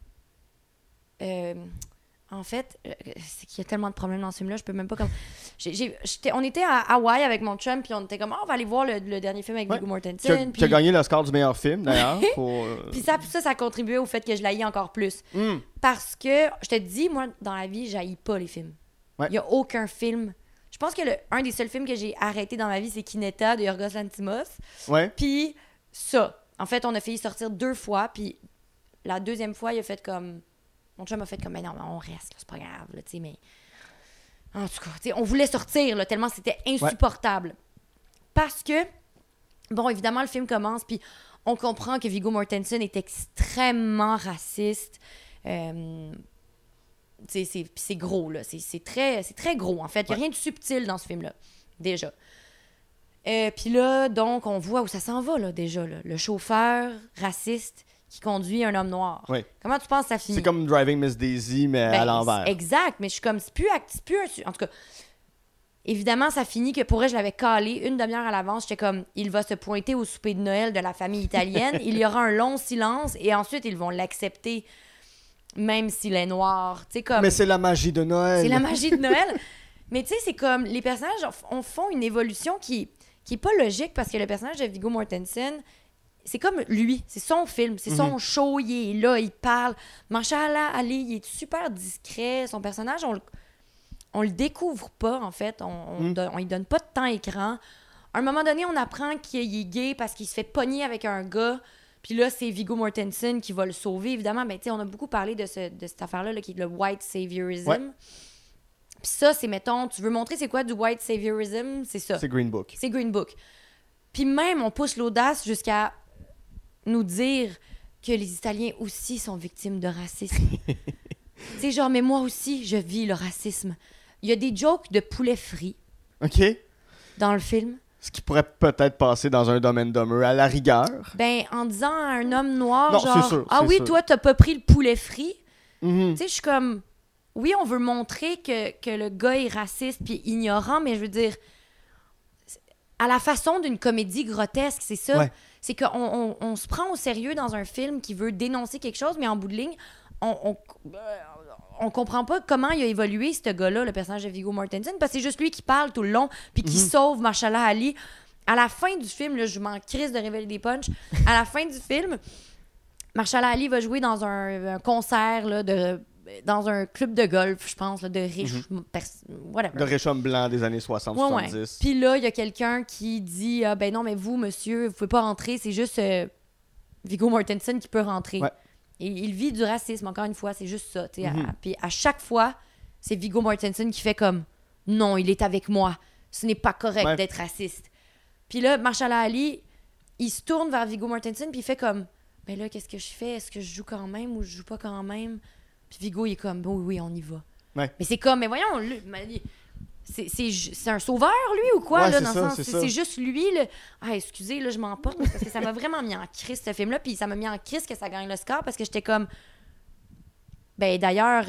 en fait, c'est qu'il y a tellement de problèmes dans ce film-là, je peux même pas comme... on était à Hawaï avec mon chum, puis on était comme, on va aller voir le dernier film avec Viggo Mortensen. Qui a gagné l'Oscar du meilleur film, d'ailleurs. Puis ça a contribué au fait que je l'haïs encore plus. Parce que, je te dis, moi, dans la vie, j'haïs pas les films. Il y a aucun film... Je pense que un des seuls films que j'ai arrêté dans ma vie, c'est Kineta de Yorgos Lanthimos. Puis ça. En fait, on a failli sortir 2 fois, puis la deuxième fois, il a fait comme... Mon chum a fait comme, ben non, on reste, là, c'est pas grave, là, tu sais, mais... En tout cas, tu sais, on voulait sortir, là, tellement c'était insupportable. Parce que, bon, évidemment, le film commence, puis on comprend que Viggo Mortensen est extrêmement raciste. C'est gros, là. C'est très gros, en fait. Il n'y a rien de subtil dans ce film-là, déjà. Puis là, donc, on voit où ça s'en va, là, déjà, là. Le chauffeur raciste qui conduit un homme noir. Comment tu penses que ça finit? C'est comme Driving Miss Daisy, mais à l'envers. Exact, mais je suis comme, c'est plus un... En tout cas, évidemment, ça finit que pour vrai, je l'avais calé une demi-heure à l'avance. J'étais comme, il va se pointer au souper de Noël de la famille italienne. Il y aura un long silence et ensuite, ils vont l'accepter, même s'il est noir. Tu sais, comme... Mais c'est la magie de Noël. C'est la magie de Noël. Mais tu sais, c'est comme, les personnages font une évolution qui qui est pas logique parce que le personnage de Viggo Mortensen, c'est comme lui, c'est son film, c'est son show, il est là, il parle. Mahershala Ali, il est super discret. Son personnage, on le découvre pas, en fait. On lui donne pas de temps écran. À un moment donné, on apprend qu'il est gay parce qu'il se fait pogner avec un gars. Puis là, c'est Viggo Mortensen qui va le sauver. Évidemment, ben, on a beaucoup parlé de cette affaire-là, là, qui est le white saviorism. Ouais. Puis ça, c'est, mettons, tu veux montrer c'est quoi du white saviorism? C'est ça. C'est Green Book. C'est Green Book. Puis même, on pousse l'audace jusqu'à nous dire que les Italiens aussi sont victimes de racisme. C'est genre, mais moi aussi, je vis le racisme. Il y a des jokes de poulet frit OK. dans le film. Ce qui pourrait peut-être passer dans un Dumb and Dumber à la rigueur. Ben, en disant à un homme noir, Non, genre, c'est sûr, ah c'est oui, sûr. toi, t'as pas pris le poulet frit. Mhm. Tu sais, je suis comme, oui, on veut montrer que le gars est raciste puis ignorant, mais je veux dire, à la façon d'une comédie grotesque, c'est ça. Ouais. C'est qu'on se prend au sérieux dans un film qui veut dénoncer quelque chose, mais en bout de ligne, on comprend pas comment il a évolué, ce gars-là, le personnage de Viggo Mortensen, parce que c'est juste lui qui parle tout le long, puis qui sauve Mahershala Ali. À la fin du film, là, je m'en crisse de révéler des punchs, à la fin du film, Mahershala Ali va jouer dans un concert là, dans un club de golf, je pense, là, de riches, whatever. De riches hommes blancs des années 60-70. Ouais. Puis là, il y a quelqu'un qui dit ah, ben non, mais vous, monsieur, vous pouvez pas rentrer, c'est juste Viggo Mortensen qui peut rentrer. Ouais. Et il vit du racisme, encore une fois, c'est juste ça. Puis à chaque fois, c'est Viggo Mortensen qui fait comme non, il est avec moi, ce n'est pas correct d'être raciste. Puis là, Mahershala Ali, il se tourne vers Viggo Mortensen, puis il fait comme ben là, qu'est-ce que je fais? Est-ce que je joue quand même ou je joue pas quand même? Puis Viggo, il est comme bon, oui, on y va. Ouais. Mais c'est comme, mais voyons, c'est un sauveur, lui, ou quoi? Ouais, Là, c'est dans ça, le sens, c'est ça. c'est juste lui. Là. Ah, excusez, là, je m'emporte, parce que ça m'a vraiment mis en crise, ce film-là. Puis ça m'a mis en crise que ça gagne le score, parce que j'étais comme. Ben, d'ailleurs,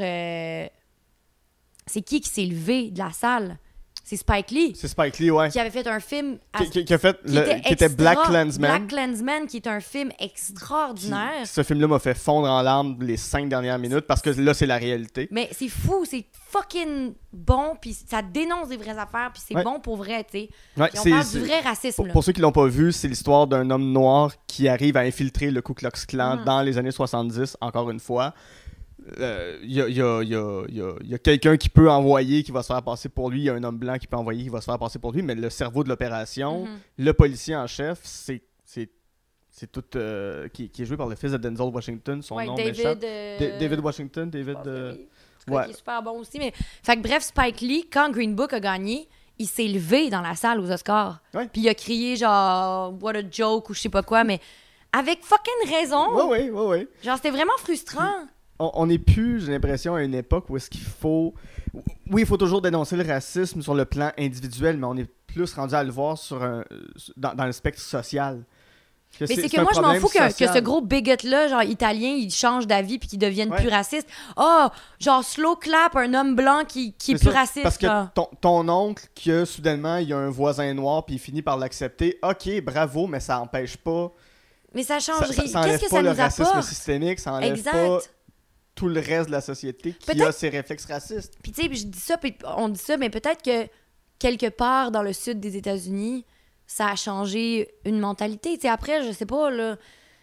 c'est qui s'est levé de la salle? C'est Spike Lee. C'est Spike Lee, ouais. Qui avait fait un film. Qui était Black Klansman. Black Klansman, qui est un film extraordinaire. Ce film-là m'a fait fondre en larmes les 5 dernières minutes parce que là, c'est la réalité. Mais c'est fou, c'est fucking bon, puis ça dénonce des vraies affaires, puis c'est bon pour vrai, tu sais. Ouais, Puis on parle du vrai racisme, là. Pour ceux qui l'ont pas vu, c'est l'histoire d'un homme noir qui arrive à infiltrer le Ku Klux Klan dans les années 70, encore une fois. Il y a quelqu'un qui peut envoyer, qui va se faire passer pour lui. Il y a un homme blanc qui peut envoyer, qui va se faire passer pour lui. Mais le cerveau de l'opération, le policier en chef, c'est tout... qui est joué par le fils de Denzel Washington. Son nom m'échappe. David Washington. David... Ouais. Il est super bon aussi. Mais... Fait que bref, Spike Lee, quand Green Book a gagné, il s'est levé dans la salle aux Oscars. Ouais. Puis il a crié genre « What a joke » ou je sais pas quoi, mais avec fucking raison. Oui. Genre, c'était vraiment frustrant. On n'est plus, j'ai l'impression, à une époque où est-ce qu'il faut... Oui, il faut toujours dénoncer le racisme sur le plan individuel, mais on est plus rendu à le voir dans le spectre social. Mais c'est que moi, je m'en fous que ce gros bigot-là, genre italien, il change d'avis puis qu'il devienne plus raciste. Oh, genre slow clap, un homme blanc qui est plus raciste. Parce que ton oncle, que soudainement, il y a un voisin noir puis il finit par l'accepter, ok, bravo, mais ça n'empêche pas... Mais ça change rien. Ça enlève Qu'est-ce que pas ça le nous racisme apporte? systémique, ça enlève pas tout le reste de la société qui a ses réflexes racistes. Puis tu sais, je dis ça, puis on dit ça, mais peut-être que quelque part dans le sud des États-Unis, ça a changé une mentalité. Tu sais, après, je sais pas, là...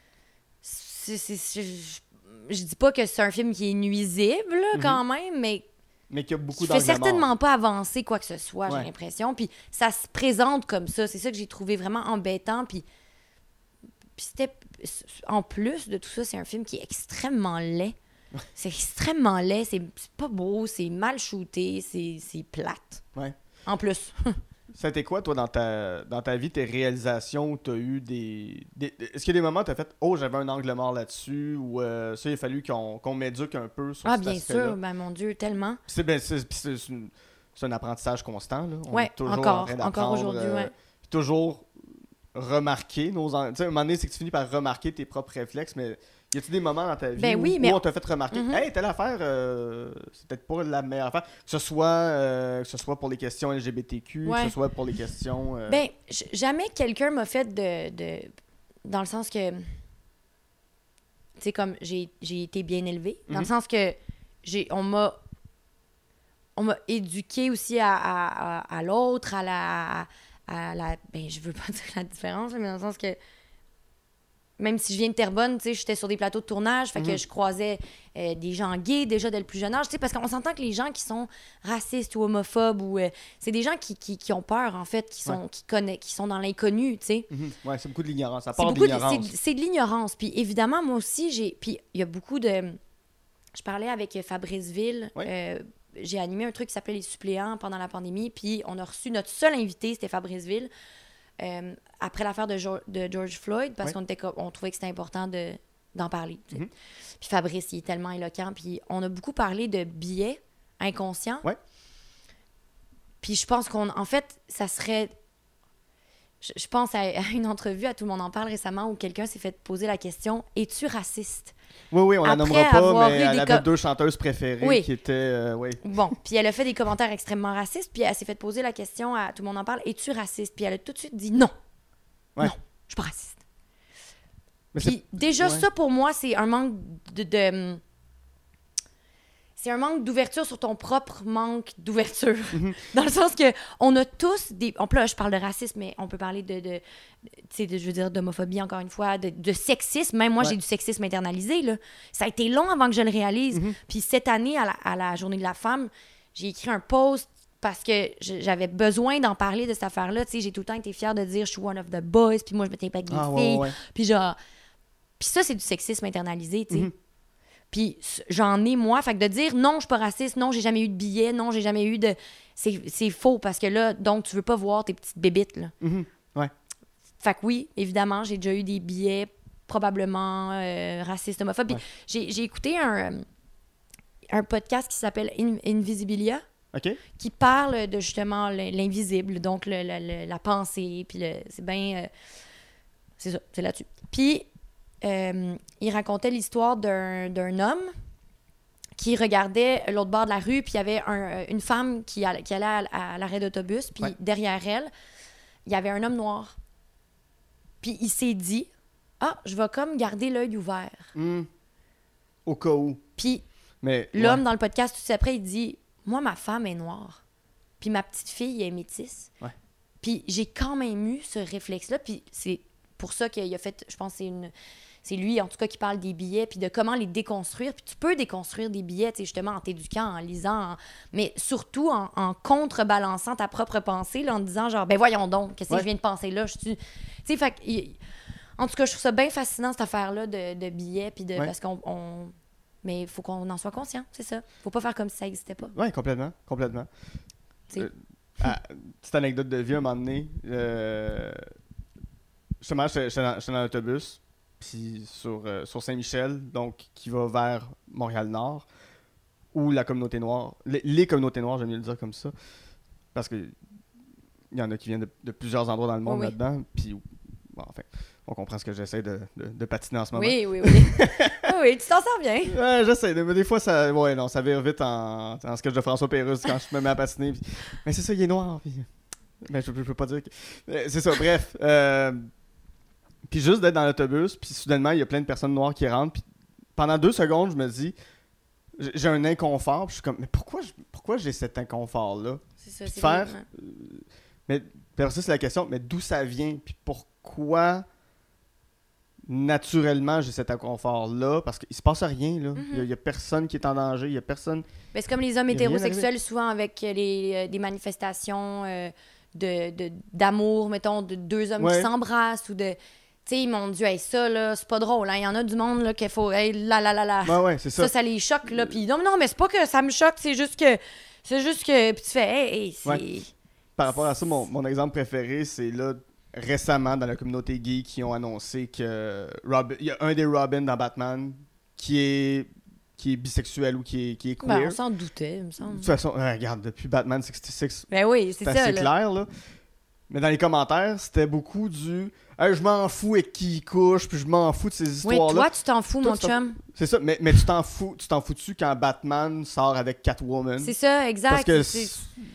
Je dis pas que c'est un film qui est nuisible, là, quand même, mais qu'il y a beaucoup je fais certainement pas avancer quoi que ce soit, j'ai l'impression. Puis ça se présente comme ça. C'est ça que j'ai trouvé vraiment embêtant. Puis c'était... En plus de tout ça, c'est un film qui est extrêmement laid. C'est extrêmement laid, c'est pas beau, c'est mal shooté, c'est plate. Ouais. En plus. C'était quoi, toi, dans ta vie, tes réalisations où tu as eu des... Est-ce qu'il y a des moments où tu as fait « Oh, j'avais un angle mort là-dessus » ou ça, il a fallu qu'on m'éduque un peu sur cet bien aspect-là? sûr, ben mon Dieu, tellement. C'est un apprentissage constant, là. On est toujours en train encore aujourd'hui, toujours remarquer nos... Tu sais, à un moment donné, c'est que tu finis par remarquer tes propres réflexes, mais... Y a-t-il des moments dans ta vie où on t'a fait remarquer hey, telle affaire, c'est peut-être pas la meilleure affaire, que ce soit pour les questions LGBTQ, que ce soit pour les questions... Ben, jamais quelqu'un m'a fait de... Dans le sens que... Tu sais, comme j'ai été bien élevée, dans le sens que on m'a éduquée aussi à l'autre, à Ben, je veux pas dire la différence, mais dans le sens que même si je viens de Terrebonne, tu sais, j'étais sur des plateaux de tournage, fait que je croisais des gens gays déjà dès le plus jeune âge, tu sais, parce qu'on s'entend que les gens qui sont racistes ou homophobes, ou c'est des gens qui ont peur, en fait, qui sont dans l'inconnu, tu sais. Ouais, c'est beaucoup de l'ignorance. Ça part de l'ignorance. C'est de l'ignorance. Puis évidemment, moi aussi, puis il y a beaucoup de... Je parlais avec Fabrice Ville, j'ai animé un truc qui s'appelait Les Suppléants pendant la pandémie, puis on a reçu notre seul invité, c'était Fabrice Ville. Après l'affaire de George Floyd, parce qu'on trouvait que c'était important d'en parler. Puis Fabrice, il est tellement éloquent. Puis on a beaucoup parlé de biais inconscients. Ouais. Puis je pense qu'en fait, ça serait... Je pense à une entrevue, à Tout le monde en parle récemment, où quelqu'un s'est fait poser la question « Es-tu raciste? » Oui, on la nommera pas, mais elle avait 2 chanteuses préférées qui étaient... Bon, puis elle a fait des commentaires extrêmement racistes, puis elle s'est fait poser la question à Tout le monde en parle « Es-tu raciste? » Puis elle a tout de suite dit « Non, non, je suis pas raciste. » Puis déjà, ça pour moi, c'est un manque c'est un manque d'ouverture sur ton propre manque d'ouverture. Dans le sens que on a tous des... Là, je parle de racisme, mais on peut parler je veux dire, d'homophobie, encore une fois, de sexisme. Même moi, j'ai du sexisme internalisé, là. Ça a été long avant que je le réalise. Puis cette année, à la Journée de la femme, j'ai écrit un post parce que j'avais besoin d'en parler de cette affaire-là. Tu sais, j'ai tout le temps été fière de dire « Je suis one of the boys », puis moi, je me tapais avec des filles. Puis genre... Puis ça, c'est du sexisme internalisé, tu sais. Puis j'en ai, moi. Fait que de dire non, je suis pas raciste, non, j'ai jamais eu de billets, non, j'ai jamais eu de... C'est faux, parce que là, donc, tu veux pas voir tes petites bébites, là. Fait que oui, évidemment, j'ai déjà eu des billets probablement racistes, homophobes. Puis j'ai écouté un podcast qui s'appelle Invisibilia, qui parle de, justement, l'invisible, donc la pensée, puis c'est bien... c'est ça, c'est là-dessus. Puis... il racontait l'histoire d'un homme qui regardait l'autre bord de la rue, puis il y avait une femme qui allait à l'arrêt d'autobus, puis derrière elle, il y avait un homme noir. Puis il s'est dit « Ah, je vais comme garder l'œil ouvert. Au cas où. » Puis l'homme, dans le podcast, tout de suite après, il dit « Moi, ma femme est noire. Puis ma petite fille est métisse. » Puis j'ai quand même eu ce réflexe-là, puis c'est pour ça qu'il a fait, je pense que c'est lui, en tout cas, qui parle des billets, puis de comment les déconstruire. Puis tu peux déconstruire des billets, tu sais, justement, en t'éduquant, en lisant, mais surtout en contrebalançant ta propre pensée, là, en te disant, genre, ben voyons donc, qu'est-ce que je viens de penser là? Tu sais, fait en tout cas, je trouve ça bien fascinant, cette affaire-là de billets, puis parce qu'on... Mais il faut qu'on en soit conscient, c'est ça. Faut pas faire comme si ça n'existait pas. Oui, complètement. Petite anecdote de vie, à un moment donné, justement, j'étais dans l'autobus, puis sur Saint-Michel, donc qui va vers Montréal-Nord, où la communauté noire, les communautés noires, j'aime mieux le dire comme ça, parce que il y en a qui viennent de plusieurs endroits dans le monde là-dedans, puis enfin, on comprend ce que j'essaie de patiner en ce moment. Oui, tu t'en sors bien. Ouais, j'essaie, mais des fois, ça vire vite en sketch de François Pérusse quand je me mets à patiner, puis, mais c'est ça, il est noir, puis... Ben, je peux pas dire que... C'est ça, bref. Puis juste d'être dans l'autobus, puis soudainement, il y a plein de personnes noires qui rentrent, puis pendant 2 secondes, je me dis, j'ai un inconfort, puis je suis comme, mais pourquoi j'ai cet inconfort-là? C'est ça, c'est faire... Mais ça, c'est la question, mais d'où ça vient, puis pourquoi naturellement j'ai cet inconfort-là? Parce qu'il se passe rien, là. Il y a personne qui est en danger, il y a personne... Ben, c'est comme les hommes hétérosexuels, souvent avec des manifestations d'amour, mettons, de 2 hommes qui s'embrassent, ou de... Tu sais, mon Dieu, ça, là, c'est pas drôle. Hein? Il y en a du monde là, qu'il faut... c'est ça. Ça les choque, là. Puis non, mais c'est pas que ça me choque, c'est juste que... Puis tu fais, c'est... Par rapport à ça, mon exemple préféré, c'est là, récemment, dans la communauté gay, qui ont annoncé que il y a un des Robins dans Batman qui est bisexuel ou qui est queer. Ben, on s'en doutait, il me semble. De toute façon, regarde, depuis Batman 66, ben oui, c'est assez clair, là. Mais dans les commentaires, c'était beaucoup du « Hey, je m'en fous avec qui il couche, puis je m'en fous de ces histoires-là. » Oui, toi, tu t'en fous, mon chum. C'est ça, mais tu t'en fous-tu quand Batman sort avec Catwoman? C'est ça, exact. Parce que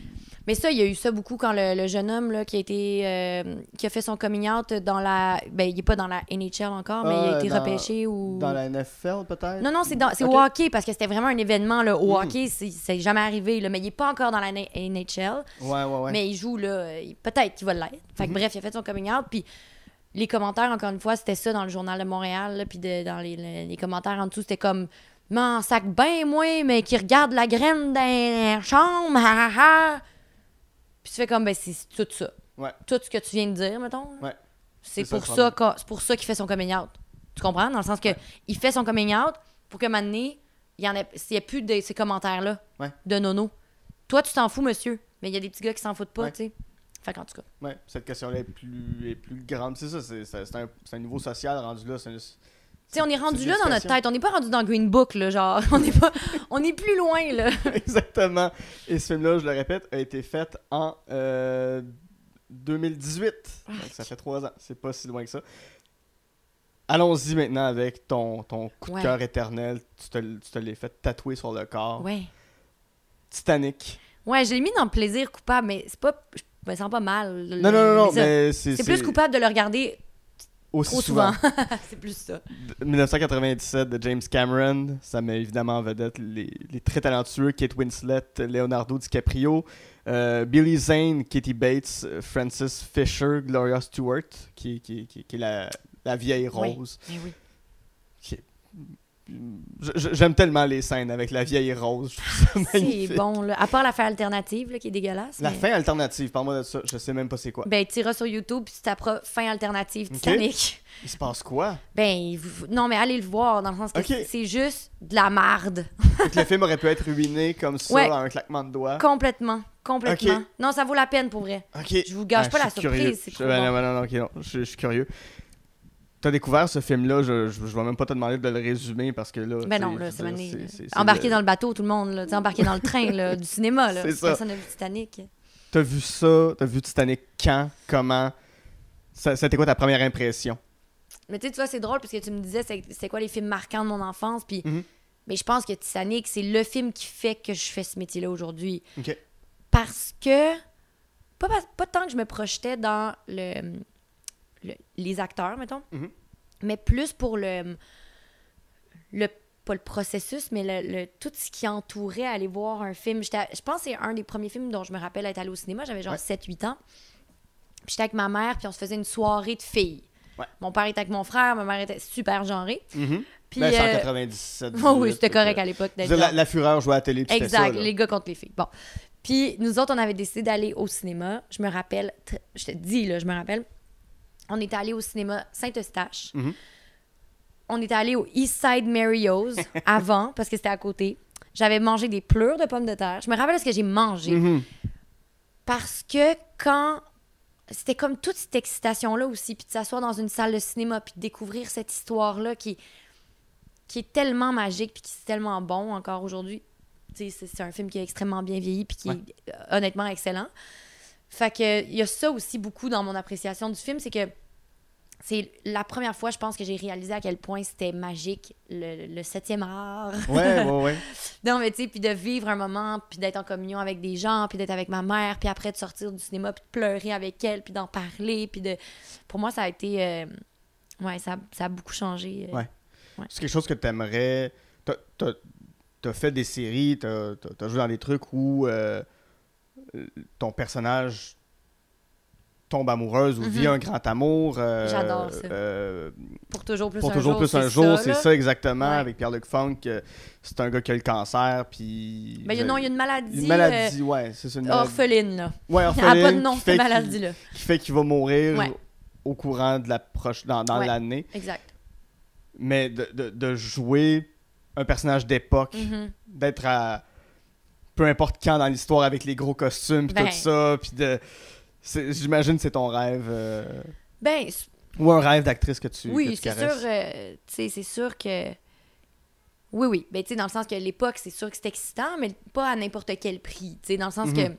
Mais ça, il y a eu ça beaucoup quand le jeune homme là, qui a fait son coming out dans la... Ben, il est pas dans la NHL encore, mais il a été repêché ou... Dans la NFL, peut-être? Non, c'est au hockey, parce que c'était vraiment un événement. Là. Au hockey, c'est jamais arrivé, là, mais il est pas encore dans la NHL. Ouais. Mais il joue, là, peut-être qu'il va l'être. Fait que bref, il a fait son coming out, puis les commentaires, encore une fois, c'était ça dans le Journal de Montréal, là, puis dans les commentaires en dessous, c'était comme... M'en sac ben, moi, mais qui regarde la graine dans la chambre, ha, ha, ha. Puis tu fais comme, ben, c'est tout ça. Ouais. Tout ce que tu viens de dire, mettons. Ouais. C'est pour ça qu'il fait son coming out. Tu comprends? Dans le sens que il fait son coming out pour que maintenant, il n'y ait plus de ces commentaires-là de nono. Toi, tu t'en fous, monsieur. Mais il y a des petits gars qui s'en foutent pas, tu sais. Fait qu'en tout cas. Ouais, cette question-là est plus grande. C'est ça, c'est un niveau social rendu là. Tu sais, on est rendu là dans notre tête. On n'est pas rendu dans Green Book, là, genre. On est plus loin, là. Exactement. Et ce film-là, je le répète, a été fait en 2018. Donc, ça fait 3 ans. C'est pas si loin que ça. Allons-y maintenant avec ton coup de cœur éternel. Tu te l'es fait tatouer sur le corps. Ouais. Titanic. Ouais, je l'ai mis dans le plaisir coupable, mais c'est pas... Je me sens pas mal. Non, mais c'est plus coupable de le regarder aussi trop souvent. C'est plus ça. 1997 de James Cameron, ça met évidemment en vedette les très talentueux Kate Winslet, Leonardo DiCaprio, Billy Zane, Katie Bates, Frances Fisher, Gloria Stewart, qui est la vieille rose. Oui. J'aime tellement les scènes avec la vieille rose. Je trouve ça magnifique. C'est bon, là. À part la fin alternative, là, qui est dégueulasse. La fin alternative, parle-moi de ça. Je sais même pas c'est quoi. Ben, tu iras sur YouTube puis tu taperas fin alternative Titanic. Il se passe quoi? Ben, non, mais allez le voir, dans le sens que c'est juste de la marde. Donc, le film aurait pu être ruiné comme ça, dans un claquement de doigts. Complètement. Okay. Non, ça vaut la peine pour vrai. Okay. Je vous gâche pas la surprise. C'est trop bon. Non, je suis curieux. T'as découvert ce film-là, je vais même pas te demander de le résumer parce que là... Ben non, là, c'est embarqué dans le bateau, tout le monde, là, embarqué dans le train là, du cinéma, là. C'est ça. Personne n'a vu Titanic. T'as vu ça, t'as vu Titanic quand, comment? C'était quoi ta première impression? Mais tu vois, c'est drôle parce que tu me disais c'est quoi les films marquants de mon enfance, puis mais je pense que Titanic, c'est le film qui fait que je fais ce métier-là aujourd'hui. OK. Parce que, pas tant que je me projetais dans les acteurs, mettons, mais plus pour pas le processus, mais tout ce qui entourait aller voir un film. Je pense que c'est un des premiers films dont je me rappelle être allée au cinéma. J'avais genre 7-8 ans. Puis j'étais avec ma mère, puis on se faisait une soirée de filles. Ouais. Mon père était avec mon frère, ma mère était super genrée. Puis, ben, c'est en 97. Oui, c'était correct à l'époque. La fureur jouait à la télé. Exact, ça, les gars contre les filles. Bon. Puis nous autres, on avait décidé d'aller au cinéma. Je me rappelle, je te dis, là, je me rappelle. On était allé au cinéma Saint-Eustache. On était allé au Eastside Mario's avant, parce que c'était à côté. J'avais mangé des pleurs de pommes de terre. Je me rappelle ce que j'ai mangé. Parce que quand... C'était comme toute cette excitation-là aussi, puis de s'asseoir dans une salle de cinéma, puis de découvrir cette histoire-là qui est tellement magique, puis qui est tellement bon encore aujourd'hui. C'est un film qui est extrêmement bien vieilli, puis qui est honnêtement excellent. Fait que il y a ça aussi beaucoup dans mon appréciation du film, c'est que c'est la première fois, je pense, que j'ai réalisé à quel point c'était magique, le 7e art. Ouais. Non, mais tu sais, puis de vivre un moment, puis d'être en communion avec des gens, puis d'être avec ma mère, puis après de sortir du cinéma, puis de pleurer avec elle, puis d'en parler, puis de... Pour moi, ça a été... ça a beaucoup changé. Ouais. C'est quelque chose que t'aimerais... T'as fait des séries, t'as joué dans des trucs où ton personnage... tombe amoureuse ou vit un grand amour. J'adore ça. Pour toujours plus un jour, c'est là. ça exactement, avec Pierre-Luc Funk. C'est un gars qui a le cancer, puis... Ben, il y a une maladie... Une maladie, c'est ça, une maladie. Orpheline, là. Ouais, orpheline. Elle n'a pas de nom, cette maladie-là. Qui fait qu'il va mourir au courant de dans l'année. Exact. Mais de jouer un personnage d'époque, d'être à... peu importe quand dans l'histoire avec les gros costumes, puis tout ça, puis de... J'imagine que c'est ton rêve. Ou un rêve d'actrice que tu Oui, c'est sûr. C'est sûr que... Oui. Ben, tu sais, dans le sens que l'époque, c'est sûr que c'est excitant, mais pas à n'importe quel prix. Tu sais, dans le sens que...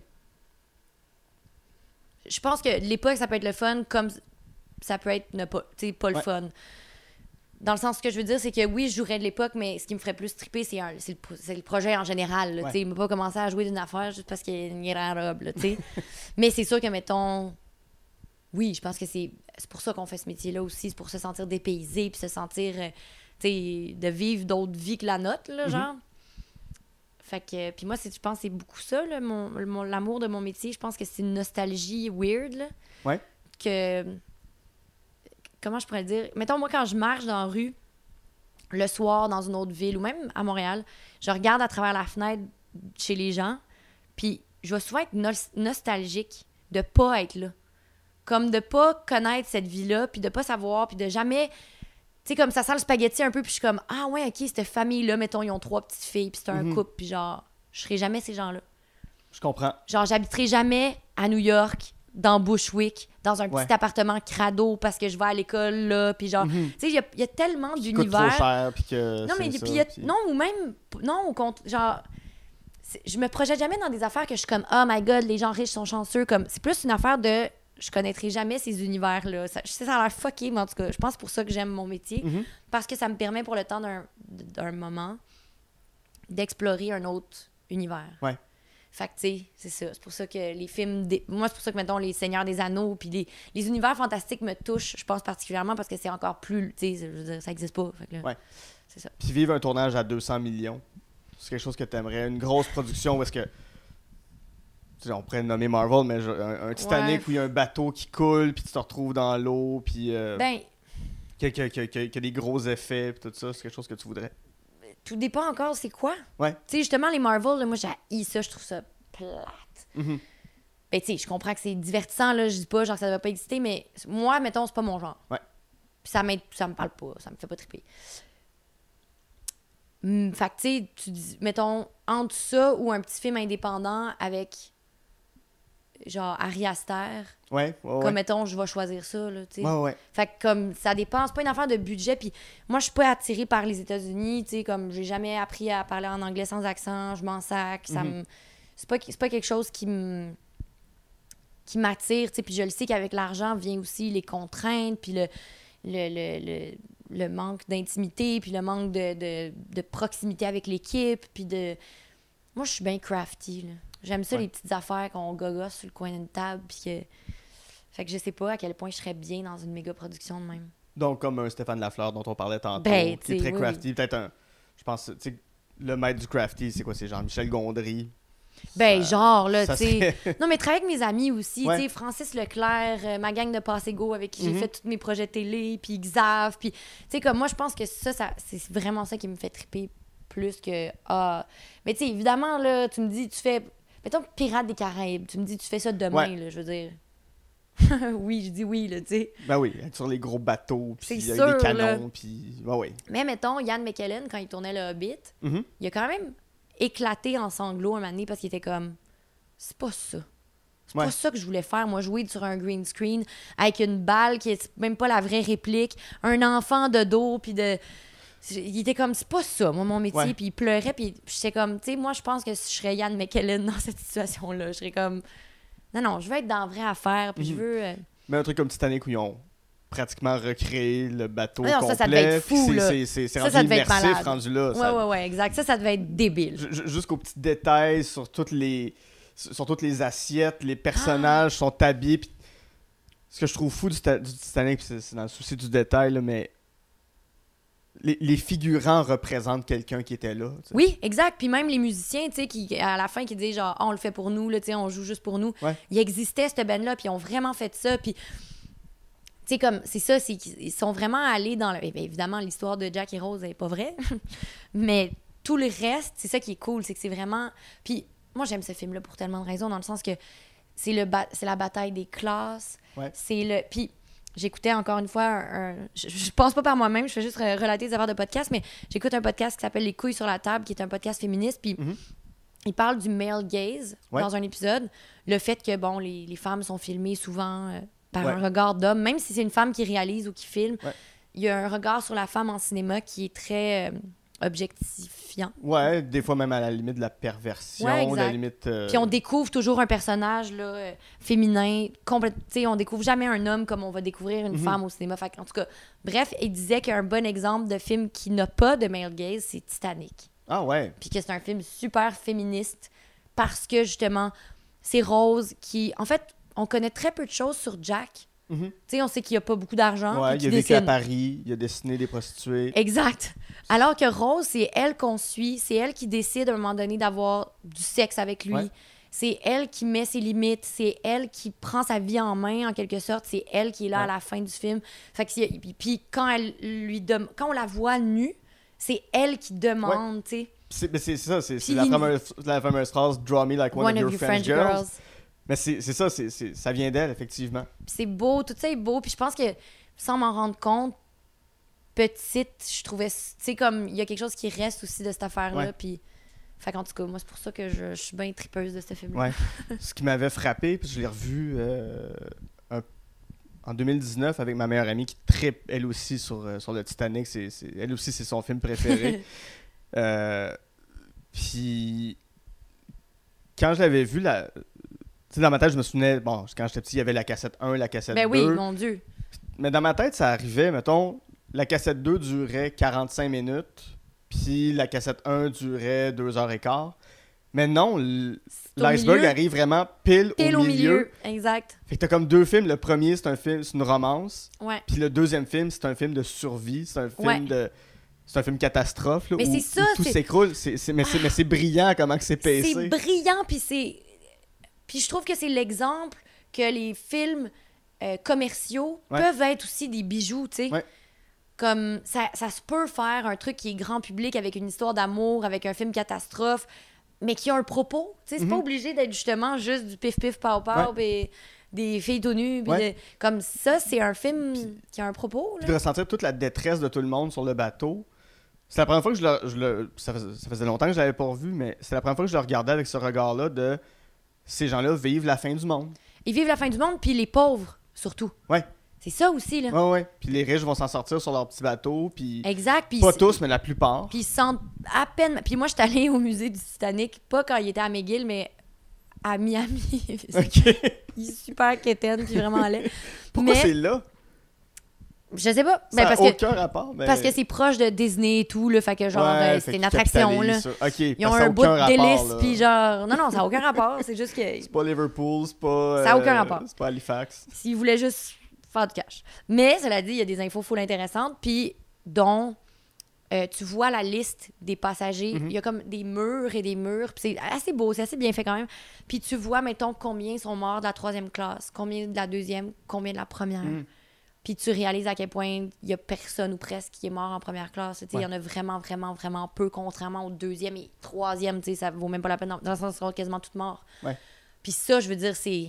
Je pense que l'époque, ça peut être le fun comme ça peut être pas le fun. Dans le sens, ce que je veux dire, c'est que oui, je jouerais de l'époque, mais ce qui me ferait plus triper, c'est le projet en général. Tu sais, il m'a pas commencé à jouer d'une affaire juste parce qu'il y a une garde-robe, tu sais. Mais c'est sûr que, mettons... Oui, je pense que c'est pour ça qu'on fait ce métier-là aussi. C'est pour se sentir dépaysé puis se sentir, tu sais, de vivre d'autres vies que la nôtre, là, genre. Fait que... Puis moi, je pense que c'est beaucoup ça, là, l'amour de mon métier. Je pense que c'est une nostalgie weird, là. Ouais. Que... Comment je pourrais le dire? Mettons, moi, quand je marche dans la rue, le soir, dans une autre ville, ou même à Montréal, je regarde à travers la fenêtre chez les gens, puis je vais souvent être nostalgique de pas être là. Comme de pas connaître cette vie-là, puis de pas savoir, puis de jamais... Tu sais, comme ça sent le spaghetti un peu, puis je suis comme, ah ouais, OK, cette famille-là, mettons, ils ont 3 petites filles, puis c'est un couple, puis genre, je serai jamais ces gens-là. Je comprends. Genre, j'habiterai jamais à New York, dans Bushwick, dans un petit appartement crado parce que je vais à l'école là, puis genre, tu sais, il y a tellement d'univers. Qui coûte trop cher, puis que non, mais puis non, ou même, non, au compte, genre, je me projette jamais dans des affaires que je suis comme, oh my god, les gens riches sont chanceux, comme, c'est plus une affaire de, je connaîtrai jamais ces univers-là. Ça a l'air fucké, mais en tout cas, je pense que c'est pour ça que j'aime mon métier, parce que ça me permet pour le temps d'un moment d'explorer un autre univers. Ouais. Fait que, tu sais, c'est ça. C'est pour ça que les films... Moi, c'est pour ça que, mettons, les Seigneurs des Anneaux puis les univers fantastiques me touchent, je pense, particulièrement parce que c'est encore plus... Tu sais, je veux dire, ça n'existe pas. Fait que là, c'est ça. Puis vivre un tournage à 200 millions, c'est quelque chose que tu aimerais. Une grosse production où est-ce que... On pourrait nommer Marvel, mais un Titanic où il y a un bateau qui coule, puis tu te retrouves dans l'eau, puis... qu'il y a des gros effets, puis tout ça, c'est quelque chose que tu voudrais. Tout dépend encore, c'est quoi? Ouais. Tu sais, justement, les Marvel, là, moi, j'ai ça, je trouve ça plate. Mm-hmm. Ben, tu sais, je comprends que c'est divertissant, là, je dis pas, genre, ça devrait pas exister, mais moi, mettons, c'est pas mon genre. Ouais. Puis ça me parle pas, ça me fait pas triper. Fait que, tu sais, tu dis, mettons, entre ça ou un petit film indépendant avec, genre, Ari Aster. Ouais. Comme, mettons, je vais choisir ça, là, tu sais. Ouais. Fait que, comme, ça dépend, c'est pas une affaire de budget, puis moi, je suis pas attirée par les États-Unis, tu sais, comme, j'ai jamais appris à parler en anglais sans accent, je m'en sac, c'est pas quelque chose qui m'attire, tu sais, puis je le sais qu'avec l'argent vient aussi les contraintes, puis le manque d'intimité, puis le manque de proximité avec l'équipe, puis de... Moi, je suis bien crafty, là. J'aime ça, les petites affaires qu'on gogosse sur le coin d'une table, puis que... Fait que je sais pas à quel point je serais bien dans une méga production de même. Donc, comme un Stéphane Lafleur dont on parlait tantôt, qui est très crafty. Peut-être un... Je pense, tu sais, le maître du crafty, c'est quoi? C'est Jean-Michel Gondry. Ben, genre, là, tu sais... Serait... Non, mais travailler avec mes amis aussi, tu sais, Francis Leclerc, ma gang de Passego avec qui j'ai fait tous mes projets télé, puis Xav, puis... Tu sais, comme moi, je pense que ça c'est vraiment ça qui me fait triper plus que... Mais tu sais, évidemment, là, tu me dis, tu fais... Mettons, Pirates des Caraïbes, tu me dis, tu fais ça demain, là, je veux dire... oui, je dis oui, là, tu sais. Ben oui, être sur les gros bateaux, puis avec sûr, des canons, puis... Ouais. Mais mettons, Ian McKellen, quand il tournait le Hobbit, il a quand même éclaté en sanglots un moment donné parce qu'il était comme... C'est pas ça. C'est pas ça que je voulais faire, moi, jouer sur un green screen avec une balle qui est même pas la vraie réplique, un enfant de dos, puis de... Il était comme, c'est pas ça, moi, mon métier, puis il pleurait, puis j'étais comme, tu sais, moi, je pense que si je serais Ian McKellen dans cette situation-là, je serais comme... Non, je veux être dans la vraie affaire, puis je veux... Mais un truc comme Titanic où ils ont pratiquement recréé le bateau complet. Ça devait être fou, là. C'est rendu immersif, rendu là. Ouais, exact. Ça devait être débile. Jusqu'aux petits détails sur toutes les assiettes, les personnages sont habillés. Pis... Ce que je trouve fou du Titanic, c'est dans le souci du détail, là, mais... Les figurants représentent quelqu'un qui était là. T'sais. Oui, exact. Puis même les musiciens, tu sais, qui à la fin, qui disent genre, on le fait pour nous, là, on joue juste pour nous. Ouais. Il existait cette band-là, puis ils ont vraiment fait ça. Puis, tu sais, comme, c'est ça, ils sont vraiment allés dans le. Bien, évidemment, l'histoire de Jack et Rose n'est pas vraie. Mais tout le reste, c'est ça qui est cool, c'est que c'est vraiment. Puis, moi, j'aime ce film-là pour tellement de raisons, dans le sens que c'est la bataille des classes. Ouais. C'est le. Puis, j'écoutais encore une fois je passe pas par moi-même, je fais juste relater des affaires de podcast, mais j'écoute un podcast qui s'appelle Les couilles sur la table, qui est un podcast féministe, puis il parle du male gaze dans un épisode, le fait que, bon, les femmes sont filmées souvent par un regard d'homme, même si c'est une femme qui réalise ou qui filme, il y a un regard sur la femme en cinéma qui est très objectifiant. Ouais, des fois même à la limite de la perversion, Ouais, exact. la limite... Puis on découvre toujours un personnage là, féminin, on découvre jamais un homme comme on va découvrir une femme au cinéma. Fait en tout cas, bref, il disait qu'un bon exemple de film qui n'a pas de male gaze, c'est Titanic. Ah ouais. Puis que c'est un film super féministe parce que justement, c'est Rose qui... En fait, on connaît très peu de choses sur Jack. Tu sais, on sait qu'il n'y a pas beaucoup d'argent. Ouais, puis il a vécu à Paris, il a dessiné des prostituées. Exact. Alors que Rose, c'est elle qu'on suit, c'est elle qui décide à un moment donné d'avoir du sexe avec lui. Ouais. C'est elle qui met ses limites, c'est elle qui prend sa vie en main en quelque sorte, c'est elle qui est là à la fin du film. Fait que puis quand quand on la voit nue, c'est elle qui demande, tu sais. C'est ça, c'est la fameuse phrase « Draw me like one of your French girls ». Mais c'est ça, ça vient d'elle, effectivement. Puis c'est beau, tout ça est beau. Puis je pense que, sans m'en rendre compte, petite, je trouvais... Tu sais, comme, il y a quelque chose qui reste aussi de cette affaire-là. Ouais. Puis, fait qu'en tout cas, moi, c'est pour ça que je suis bien tripeuse de ce film-là. Ouais. Ce qui m'avait frappé, puis je l'ai revu en 2019 avec ma meilleure amie qui trippe, elle aussi, sur le Titanic. Elle aussi, c'est son film préféré. Puis, quand je l'avais vu, tu sais, dans ma tête, je me souvenais, bon, quand j'étais petit, il y avait la cassette 1, la cassette 2. Ben oui, mon Dieu. Mais dans ma tête, ça arrivait, mettons, la cassette 2 durait 45 minutes, puis la cassette 1 durait 2h15. Mais non, l'iceberg arrive vraiment pile au milieu. Exact. Fait que t'as comme deux films. Le premier, c'est une romance. Ouais. Puis le deuxième film, c'est un film de survie. C'est un film c'est un film catastrophe, là, mais où, c'est ça, où tout s'écroule. Mais c'est brillant comment que c'est pacé. C'est brillant, puis je trouve que c'est l'exemple que les films commerciaux peuvent être aussi des bijoux, tu sais. Ouais. Comme ça se peut faire un truc qui est grand public avec une histoire d'amour, avec un film catastrophe, mais qui a un propos. Tu sais, c'est pas obligé d'être justement juste du pif-pif, pow-pow, et des filles tout nues. Comme ça, c'est un film qui a un propos. Là. De ressentir toute la détresse de tout le monde sur le bateau. C'est la première fois que ça faisait longtemps que je l'avais pas revu, mais c'est la première fois que je le regardais avec ce regard-là de ces gens-là vivent la fin du monde. Ils vivent la fin du monde, puis les pauvres, surtout. Ouais. C'est ça aussi, là. Ouais. Puis les riches vont s'en sortir sur leur petit bateau, puis... Exact. Puis pas tous, mais la plupart. Puis ils sentent à peine... Puis moi, je suis allée au musée du Titanic, pas quand il était à McGill, mais à Miami. OK. Il est super quétaine, puis vraiment laid. Pourquoi c'est là? Je sais pas. Ça parce n'a aucun rapport. Mais... Parce que c'est proche de Disney et tout, là. Fait que genre, c'est une attraction, là. OK, ils ont un bout de délice, puis genre... Non, ça n'a aucun rapport. C'est juste que... C'est pas Liverpool, c'est pas... Ça n'a aucun rapport. C'est pas Halifax. S'ils voulaient juste faire du cash. Mais, cela dit, il y a des infos full intéressantes, puis dont... tu vois la liste des passagers. Il y a comme des murs et des murs. Puis c'est assez beau, c'est assez bien fait quand même. Puis tu vois, mettons, combien sont morts de la 3e classe, combien de la 2e, combien de la première. Puis tu réalises à quel point il y a personne ou presque qui est mort en première classe. Il y en a vraiment, vraiment, vraiment peu, contrairement au 2e et 3e. Ça vaut même pas la peine. Dans le sens, ils sont quasiment toutes morts. Ouais. Puis ça, je veux dire, c'est...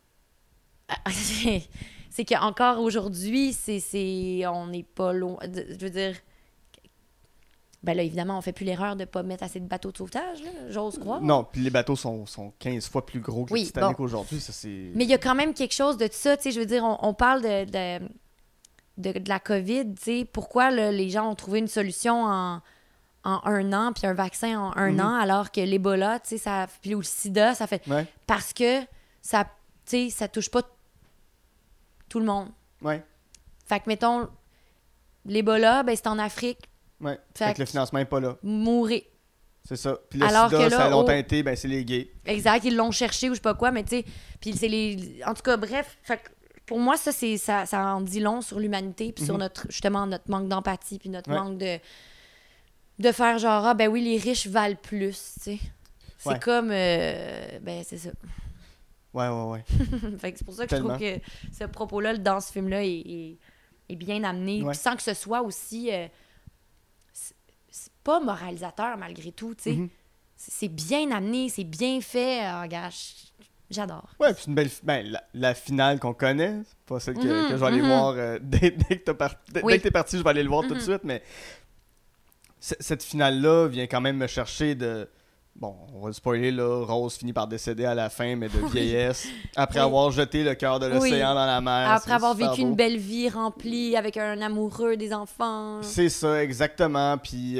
c'est qu'encore aujourd'hui, on n'est pas loin... Je veux dire... Ben là, évidemment, on fait plus l'erreur de ne pas mettre assez de bateaux de sauvetage, là, j'ose croire. Non, puis les bateaux sont 15 fois plus gros que le Titanic aujourd'hui. Ça, c'est... Mais il y a quand même quelque chose de ça, tu sais, je veux dire, on parle de la COVID, tu sais, pourquoi là, les gens ont trouvé une solution en 1 an, puis un vaccin en 1 an, alors que l'Ebola, tu sais, puis le sida, ça fait... Ouais. Parce que ça, tu sais, ça touche pas tout le monde. Ouais. Fait que, mettons, l'Ebola, ben c'est en Afrique. Ouais. Fait que le financement n'est pas là. Mourir. C'est ça. Puis le alors sida, que là, ça a longtemps été, ben c'est les gays. Exact, ils l'ont cherché ou je sais pas quoi, mais tu sais, puis c'est les... En tout cas, bref, fait que pour moi, ça en dit long sur l'humanité, puis sur justement notre manque d'empathie, puis notre manque de faire genre, ah ben oui, les riches valent plus, tu sais. C'est comme, ben c'est ça. Ouais. Fait que c'est pour ça que je trouve que ce propos-là, dans ce film-là, est bien amené, puis sans que ce soit aussi... c'est pas moralisateur, malgré tout, tu sais. C'est bien amené, c'est bien fait. Oh, gars, j'adore. Ouais, puis c'est une belle... Ben, la finale qu'on connaît, c'est pas celle que je vais aller voir dès que t'es parti, je vais aller le voir tout de suite, mais cette finale-là vient quand même me chercher de bon, on va le spoiler, là, Rose finit par décéder à la fin, mais de vieillesse, après avoir jeté le cœur de l'océan dans la mer. Après avoir super vécu beau. une belle vie remplie avec un amoureux, des enfants. C'est ça, exactement. Puis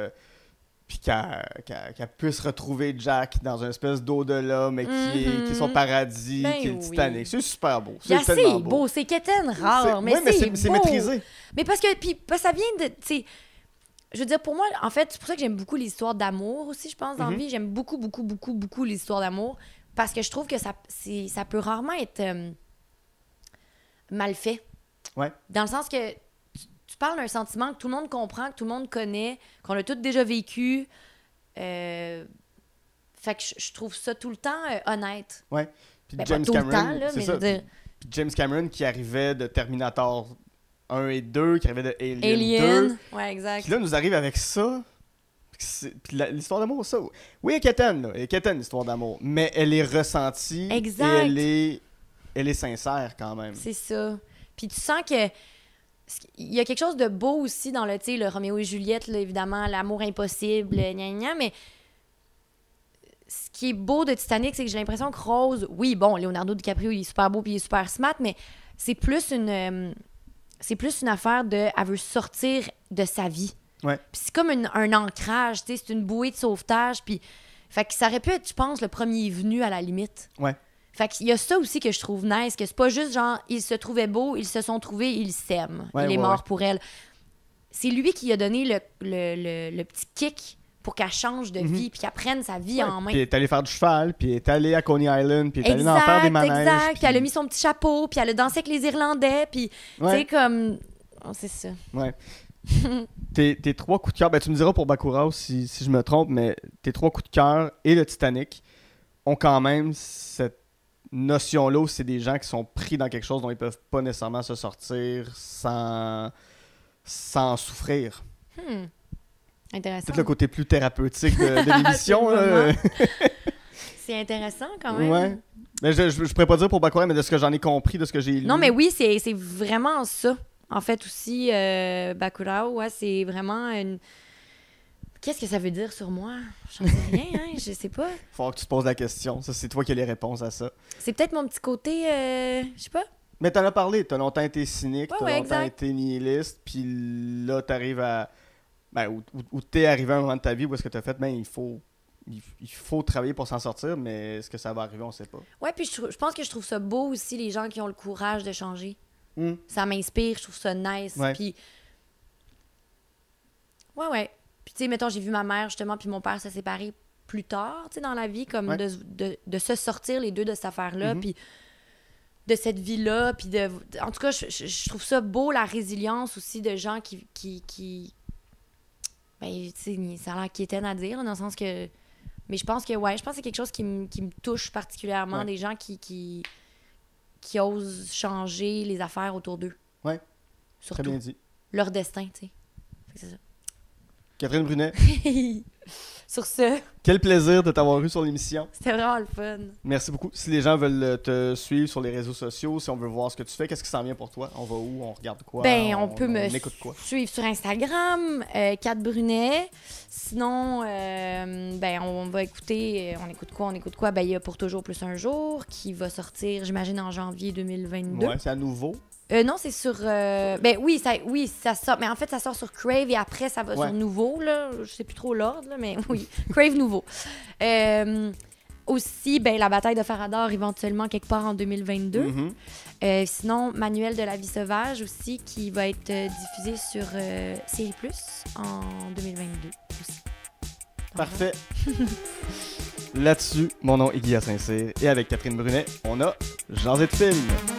qu'elle puisse retrouver Jack dans une espèce d'au-delà, mais qui est son paradis, Ben qui est le oui. Titanic. C'est super beau. C'est C'est tellement assez beau, c'est quétaine rare, mais ouais, mais c'est c'est beau. maîtrisé. Mais parce que ça vient de, tu sais, je veux dire, pour moi, en fait, c'est pour ça que j'aime beaucoup l'histoire d'amour aussi, je pense, dans la vie. J'aime beaucoup, beaucoup, beaucoup, beaucoup l'histoire d'amour parce que je trouve que ça peut rarement être mal fait. Ouais. Dans le sens que tu parles d'un sentiment que tout le monde comprend, que tout le monde connaît, qu'on a tous déjà vécu. Fait que je trouve ça tout le temps honnête. Ouais. Puis Ben, James pas tout le Cameron, temps, là, c'est mais ça. je veux dire... Puis James Cameron qui arrivait de Terminator 1 et 2, qui arrivait de Alien 2. Ouais, exact. Puis là, nous arrive avec ça. Puis l'histoire d'amour, ça. Oui, elle est quétaine, là. Elle est quétaine, l'histoire d'amour. Mais elle est ressentie. Exact. Et elle est sincère quand même. C'est ça. Puis tu sens que il y a quelque chose de beau aussi dans le, tu sais, le Roméo et Juliette, là, évidemment, l'amour impossible, gna gna, mais ce qui est beau de Titanic, c'est que j'ai l'impression que Rose, oui, bon, Leonardo DiCaprio, il est super beau puis il est super smart, mais c'est plus une affaire de, elle veut sortir de sa vie. Ouais. Puis c'est comme un ancrage, tu sais, c'est une bouée de sauvetage, puis fait que ça aurait pu être, je pense, le premier venu à la limite. Ouais. Fait qu'il y a ça aussi que je trouve nice, que c'est pas juste genre, ils se trouvaient beaux, ils se sont trouvés, ils s'aiment. Ouais, il est ouais, mort ouais. pour elle. C'est lui qui a donné le petit kick pour qu'elle change de vie, puis qu'elle prenne sa vie en main. Puis elle est allée faire du cheval, puis elle est allée à Coney Island, puis elle est allée en faire des manèges. Exact. Puis elle a mis son petit chapeau, puis elle a dansé avec les Irlandais, puis tu sais, comme... Oh, c'est ça. Ouais. tes trois coups de cœur, ben tu me diras pour Bacurau si je me trompe, mais tes trois coups de cœur et le Titanic ont quand même cette notion-là où c'est des gens qui sont pris dans quelque chose dont ils peuvent pas nécessairement se sortir sans souffrir. Intéressant. Peut-être le côté plus thérapeutique de l'émission. là. C'est intéressant quand même. Ouais. Mais je pourrais pas dire pour Bacurau, mais de ce que j'en ai compris, de ce que j'ai lu. Non, mais oui, c'est vraiment ça. En fait, aussi, Bacurau, ouais, c'est vraiment une... Qu'est-ce que ça veut dire sur moi? J'en sais rien, hein? Je sais pas. Faut que tu te poses la question. Ça, c'est toi qui as les réponses à ça. C'est peut-être mon petit côté, je sais pas. Mais t'en as parlé. T'as longtemps été cynique, Ouais, t'as ouais, longtemps exact. été nihiliste, puis là, t'arrives à... Ben, où t'es arrivé à un moment de ta vie où est-ce que t'as fait, ben, il faut travailler pour s'en sortir, mais est-ce que ça va arriver, on sait pas. Ouais, puis je pense que je trouve ça beau aussi, les gens qui ont le courage de changer. Mm. Ça m'inspire, je trouve ça nice. Ouais. Puis... Ouais. Puis tu sais, mettons, j'ai vu ma mère, justement, puis mon père se séparer plus tard, tu sais, dans la vie, comme Ouais. de se sortir les deux de cette affaire-là, Mhm. puis de cette vie-là, puis de... En tout cas, je trouve ça beau, la résilience aussi de gens qui... Ben, tu sais, ça a l'air quétaine à dire, là, dans le sens que... Mais je pense que c'est quelque chose qui me touche particulièrement, Ouais. des gens qui osent changer les affaires autour d'eux. Ouais. Surtout. Très bien dit. Leur destin, tu sais. Fait que c'est ça. Catherine Brunet, Sur ce, quel plaisir de t'avoir eu sur l'émission. c'était vraiment le fun. Merci beaucoup. Si les gens veulent te suivre sur les réseaux sociaux, si on veut voir ce que tu fais, qu'est-ce qui s'en vient pour toi? On va où? On regarde quoi? Ben, on peut me écoute quoi? suivre sur Instagram, Kat Brunet. Sinon, ben, on va écouter... on écoute quoi? Ben, il y a Pour toujours plus un jour, qui va sortir, j'imagine, en janvier 2022. Ouais, c'est à nouveau. Non, c'est sur... ben oui, ça sort. Mais en fait, ça sort sur Crave et après, ça va Ouais. sur Nouveau, là. Je sais plus trop l'ordre, là, mais oui. Crave Nouveau. Aussi, ben, la bataille de Farador, éventuellement, quelque part en 2022. Mhm. Sinon, Manuel de la vie sauvage aussi, qui va être diffusé sur Série Plus en 2022 aussi. Donc, Parfait. Là-dessus, mon nom est Guillaume Saint-Cyr et avec Catherine Brunet, on a Jasé de film.